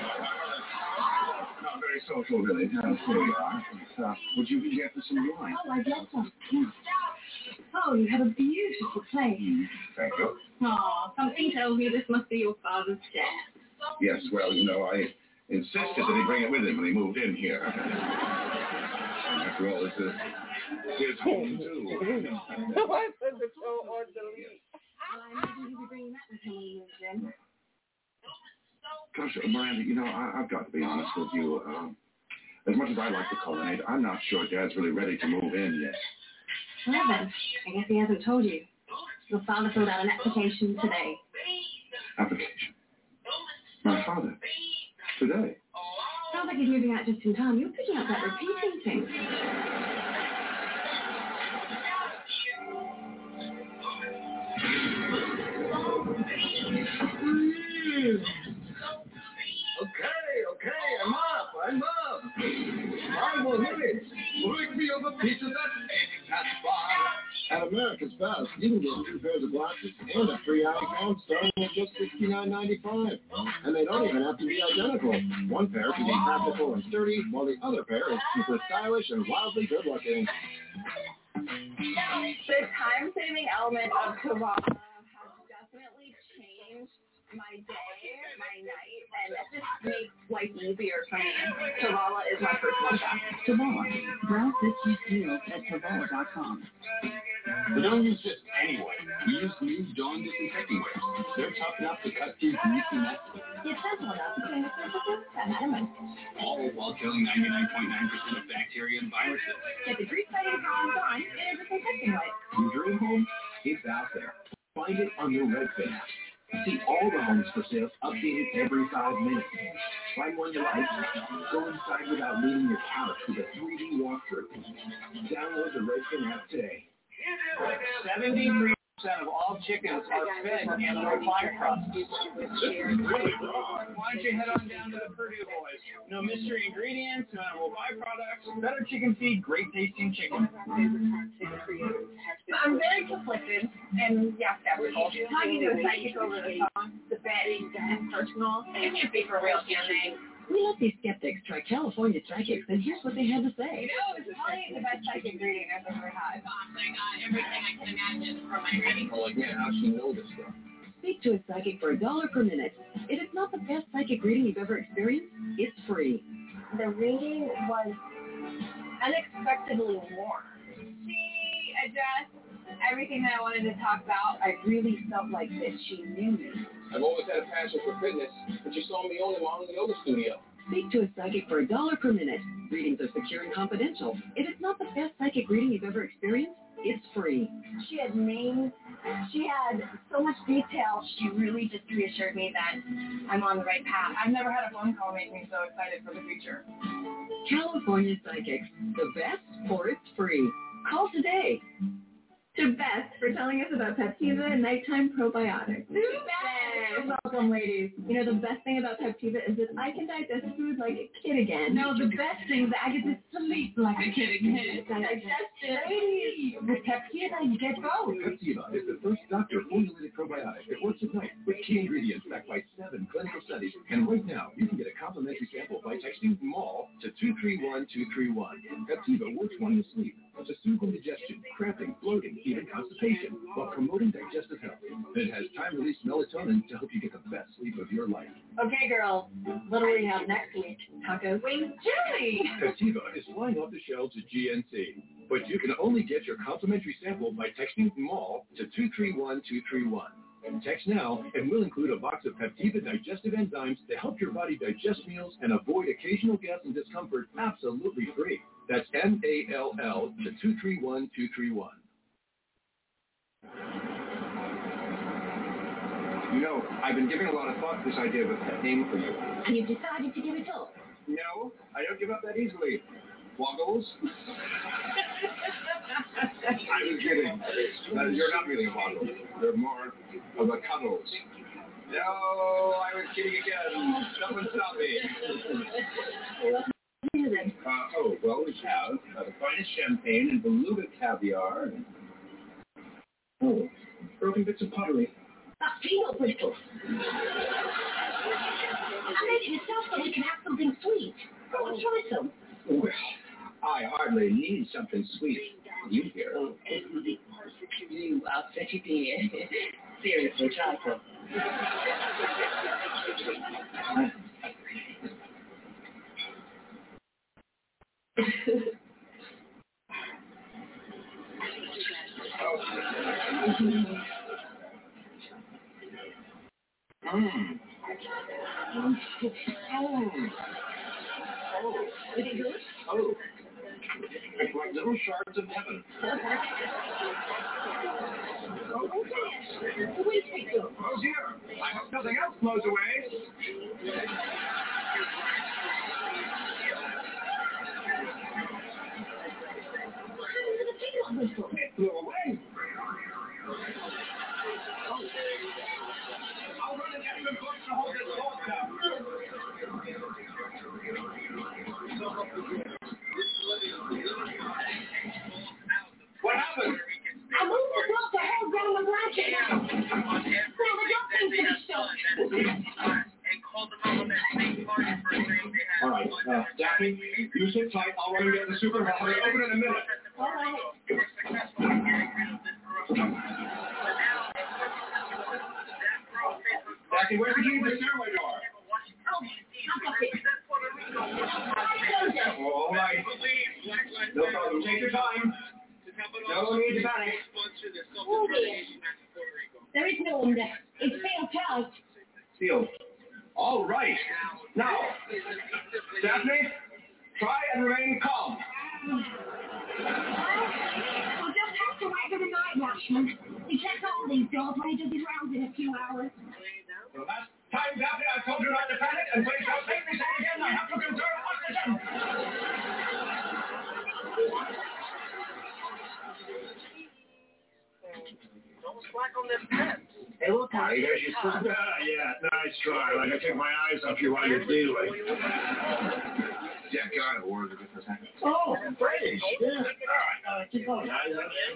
not very social, really. Uh, here we are. Uh, would you get us some wine? Oh, I guess so. Oh, you have a beautiful place. Mm, thank you. Oh, something tells me this must be your father's chair. Yes, well, you know, I insisted that he bring it with him when he moved in here. After all, it's a, his home, too. No, I said the logo or delete. Well, I imagine he'll be bringing that with him when he moves in. Gosh, Miranda, you know, I, I've got to be honest with you. Um, as much as I like to culinate, I'm not sure Dad's really ready to move in yet. Well then, I guess he hasn't told you. Your father filled out an application today. Application? My father? Today? Sounds like he's moving out just in time. You're picking up that repeating thing. Mm. Okay, okay, I'm up, I'm up. I will hit it. Bring me over pizza that that's fine. At America's Best, you can get two pairs of glasses and a free eye exam starting at just sixty-nine ninety-five. And they don't even have to be identical. One pair can be practical and sturdy, while the other pair is super stylish and wildly good-looking. The time-saving element of Tuvalla has definitely changed my day, my night, and it just makes life easier for me. Tuvalla is my personal chef. Tuvalla. Browse this week's deals at Tuvalla dot com. We don't use this anyway. We use new Dawn disinfecting wipes. They're tough enough to cut through greasy messes. It's simple enough to clean the surfaces and elements. All while killing ninety-nine point nine percent of bacteria and viruses. Get the grease-fighting Dawn Dawn in a disinfecting wipe. Your dream home? It's out there. Find it on your Redfin app. See all the homes for sale updated every five minutes. Find one you like. Go inside without leaving your couch with a three D walkthrough. Download the Redfin app today. seventy-three percent of all chickens are fed animal byproducts. This is really wrong. Why don't you head on down to the Purdue Boys? No mystery ingredients, no animal byproducts. Better chicken feed, great tasting chicken. I'm very conflicted, and yes, skeptical. Talking to a psychic over the phone, the bit and personal, it can't be for real, can they? We let these skeptics try California psychics, and here's what they had to say. You know, it's probably the best psychic reading I've ever had. Gosh, I got everything I can imagine from my reading. Well, like, man, how'd she know this stuff? Speak to a psychic for a dollar per minute. If it's not the best psychic reading you've ever experienced, it's free. The reading was unexpectedly warm. She addressed everything that I wanted to talk about. I really felt like that she knew me. I've always had a passion for fitness, but you saw me only my own yoga studio. Speak to a psychic for a dollar per minute. Readings are secure and confidential. If it's not the best psychic reading you've ever experienced, it's free. She had names. She had so much detail. She really just reassured me that I'm on the right path. I've never had a phone call make me so excited for the future. California Psychics. The best for it's free. Call today. To Beth for telling us about Peptiva and Nighttime Probiotics. Beth! Welcome, ladies. You know, the best thing about Peptiva is that I can digest food like a kid again. No, the best thing is that I get to sleep like a kid again. Digest it. With Peptiva, you get both. Peptiva is the first doctor-formulated probiotic that works at night with key ingredients backed by seven clinical studies. And right now, you can get a complimentary sample by texting MALL to two three one two three one. Peptiva works while you sleep to soothe indigestion, cramping, bloating, even constipation, while promoting digestive health. It has time-released melatonin to help you get the best sleep of your life. Okay, girls. What do we have next week? Tacos? Wings chili! Peptiva is flying off the shelves at G N C, but you can only get your complimentary sample by texting MALL to two three one two three one. Text now, and we'll include a box of Peptiva digestive enzymes to help your body digest meals and avoid occasional gas and discomfort absolutely free. That's M A L L to two three one two three one. You know, I've been giving a lot of thought to this idea of a pet name for you. And you've decided to give it up? No, I don't give up that easily. Woggles? I was kidding. Uh, you're not really a woggle. You're more of a cuddles. No, I was kidding again. Someone stop me. uh, oh, well, we have uh, the finest champagne and beluga caviar. And... Oh, broken bits of pottery. That's peanut brittle. I made it myself so we can have something sweet. Go and try some. Well, I hardly need something sweet. You hear? Oh, it will be perfect for you. I'll set you there. Seriously, try some. Mmm. Mm. Oh. Is it good? Oh. It's like little shards of heaven. Oh, okay. So wait, wait, go. Oh, dear. I hope nothing else blows away. It flew away. I'll run and get some books to hold this ball down. What happened? I moved the block to hold down the blanket. Now the duck seems to be stuck. All right, uh, Daphne, you sit tight. I'll run and get the super hot. Open in a minute. All right. Daphne, where's the key to the stairway door? Oh, all right. No problem. Take your time. No need to panic. Oh, dear. There is no one there. It's sealed tight. Sealed. All right. Now, Daphne, try and remain calm. We'll just have to wait for the night watchman. He checks all these doors when he does his rounds in a few hours. The last time, Daphne, I told you not to panic, and please don't make me say it again. I have to conserve oxygen. Don't slack on them pets. Hey, look, Marty, there's your sister. Yeah, yeah, nice try. Like I take my eyes off you while you're dealing. Yeah, got it. Or is it just a second? Oh, British. Yeah. All right, uh, keep going, guys.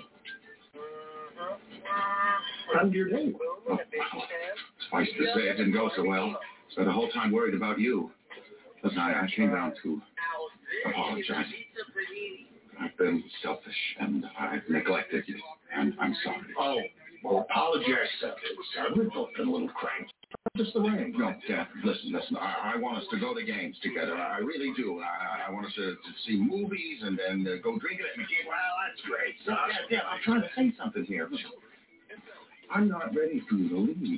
How did your day? Oh, suffice to say, it didn't go so well. Spent the whole time worried about you. Listen, I, I came down to apologize. I've been selfish, and I've neglected you, and I'm sorry. Oh, well, apologize, son. We've both been a little cranked. Just the rain. No, Dad, listen, listen. I, I want us to go to games together. I really do. I, I want us to, to see movies and then uh, go drinking at McKay. Well, that's great. So, yeah, yeah, I'm trying to say something here. I'm not ready for you to leave.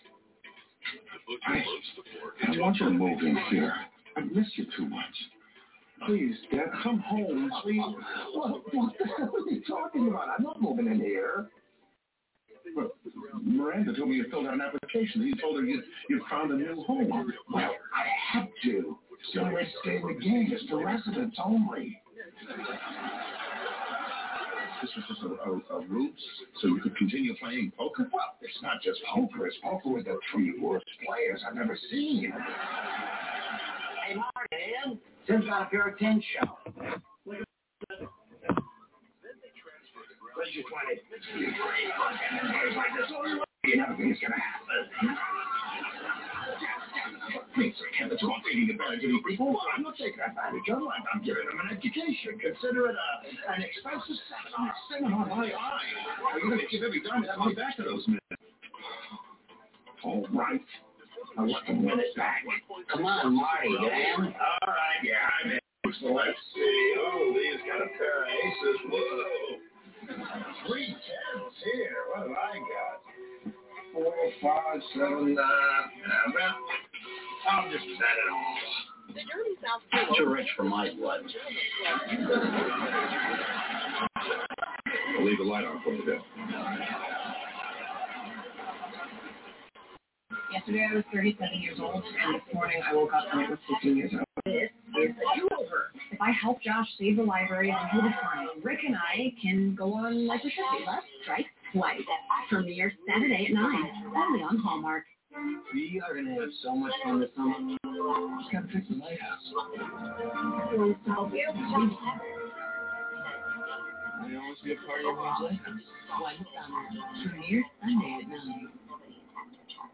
I, I want you to move in here. I miss you too much. Please, Dad, come home, please. What, what the hell are you talking about? I'm not moving in here. Well, Miranda told me you filled out an application. You told her you you found a new home. Well, I had to. So I stay in the game. It's for residents only. This was just a, a, a ruse so you could continue playing poker? Well, it's not just poker. It's poker with the three worst players I've ever seen. Hey, Martin, Tim's got a pair of tin show. Where's your twenty? Like this all you never think it's gonna happen. Please, Ken, it's all taking advantage of these people. I'm not taking advantage of them. I'm, I'm giving them an education. Consider it a, an expensive cinema on my eye. Are you going to give every dime of that money back to those men? All right. I want to win it back. Come on, Marty, get in. All right, yeah, I'm in. So let's see. Oh, Lee's got a pair of aces. Whoa. Three tens here. What have I got? Four, five, seven, nine. Uh, well, I'll just set it off. Too rich for my blood. I'll leave the light on for you, Bill. Yesterday I was thirty-seven years old, and this morning I woke up and it was fifteen years old. This is a do-over. If I help Josh save the library, then he'll be fine. Rick and I can go on like we should be. Left, strike, twice. Premiere Saturday at nine. Only on Hallmark. We are going to have so much fun this summer. Just got to fix the lighthouse. Who wants to help you? I always be a part of everyone's lighthouse. One summer. Premiere Sunday at nine.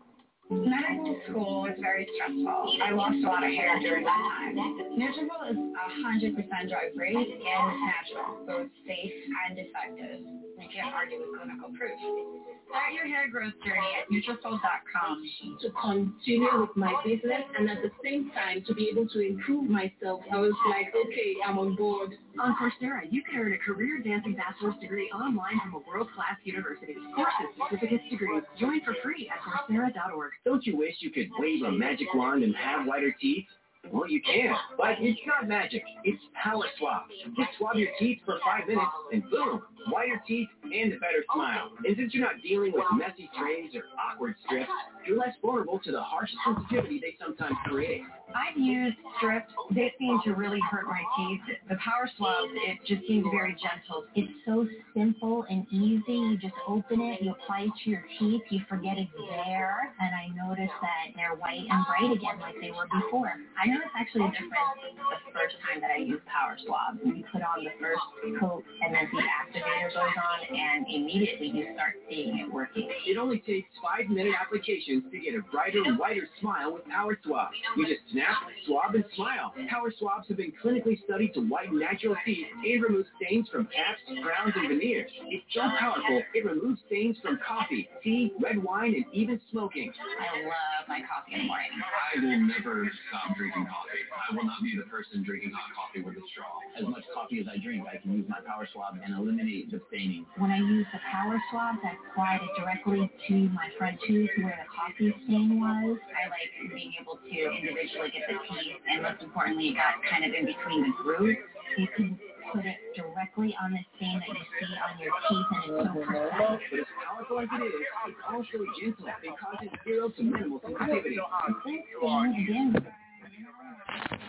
Medical school was very stressful. I lost a lot of hair during that time. Nutrafol is one hundred percent drug-free and it's natural, so it's safe and effective. You can't argue with clinical proof. Start your hair growth journey at Nutrafol dot com. To continue with my business and at the same time to be able to improve myself, I was like, okay, I'm on board. On Coursera, you can earn a career dancing bachelor's degree online from a world-class university. Courses, certificates, degrees. Join for free at Coursera dot org. Don't you wish you could wave a magic wand and have whiter teeth? Well, you can, but it's not magic. It's Power Swab. Just swab your teeth for five minutes, and boom, whiter teeth and a better smile. And since you're not dealing with messy trays or awkward strips, you're less vulnerable to the harsh sensitivity they sometimes create. I've used strips. They seem to really hurt my teeth. The Power Swab, it just seems very gentle. It's so simple and easy. You just open it, you apply it to your teeth, you forget it's there, and I noticed that they're white and bright again like they were before. I noticed actually a difference the first time that I used Power Swab. You put on the first coat, and then the activator goes on, and immediately you start seeing it working. It only takes five-minute applications to get a brighter and whiter smile with Power Swab. You just snap, swab, and smile. Power Swabs have been clinically studied to whiten natural teeth and remove stains from caps, crowns, and veneers. It's so powerful, it removes stains from coffee, tea, red wine, and even smoking. I love my coffee in the morning. I will never stop drinking coffee. I will not be the person drinking hot coffee with a straw. As much coffee as I drink, I can use my Power Swab and eliminate the staining. When I use the Power Swab, I applied it directly to my front tooth where the coffee stain was. I like being able to individually get the teeth, and most importantly, it got kind of in between the grooves. You can put it directly on the stain that you see on your teeth, and it's so precise. But as powerful as it is, it's also gentle. It causes zero to minimal sensitivity. This stain, again,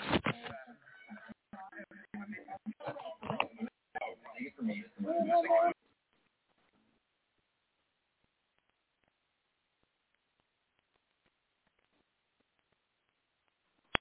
For me, it's the most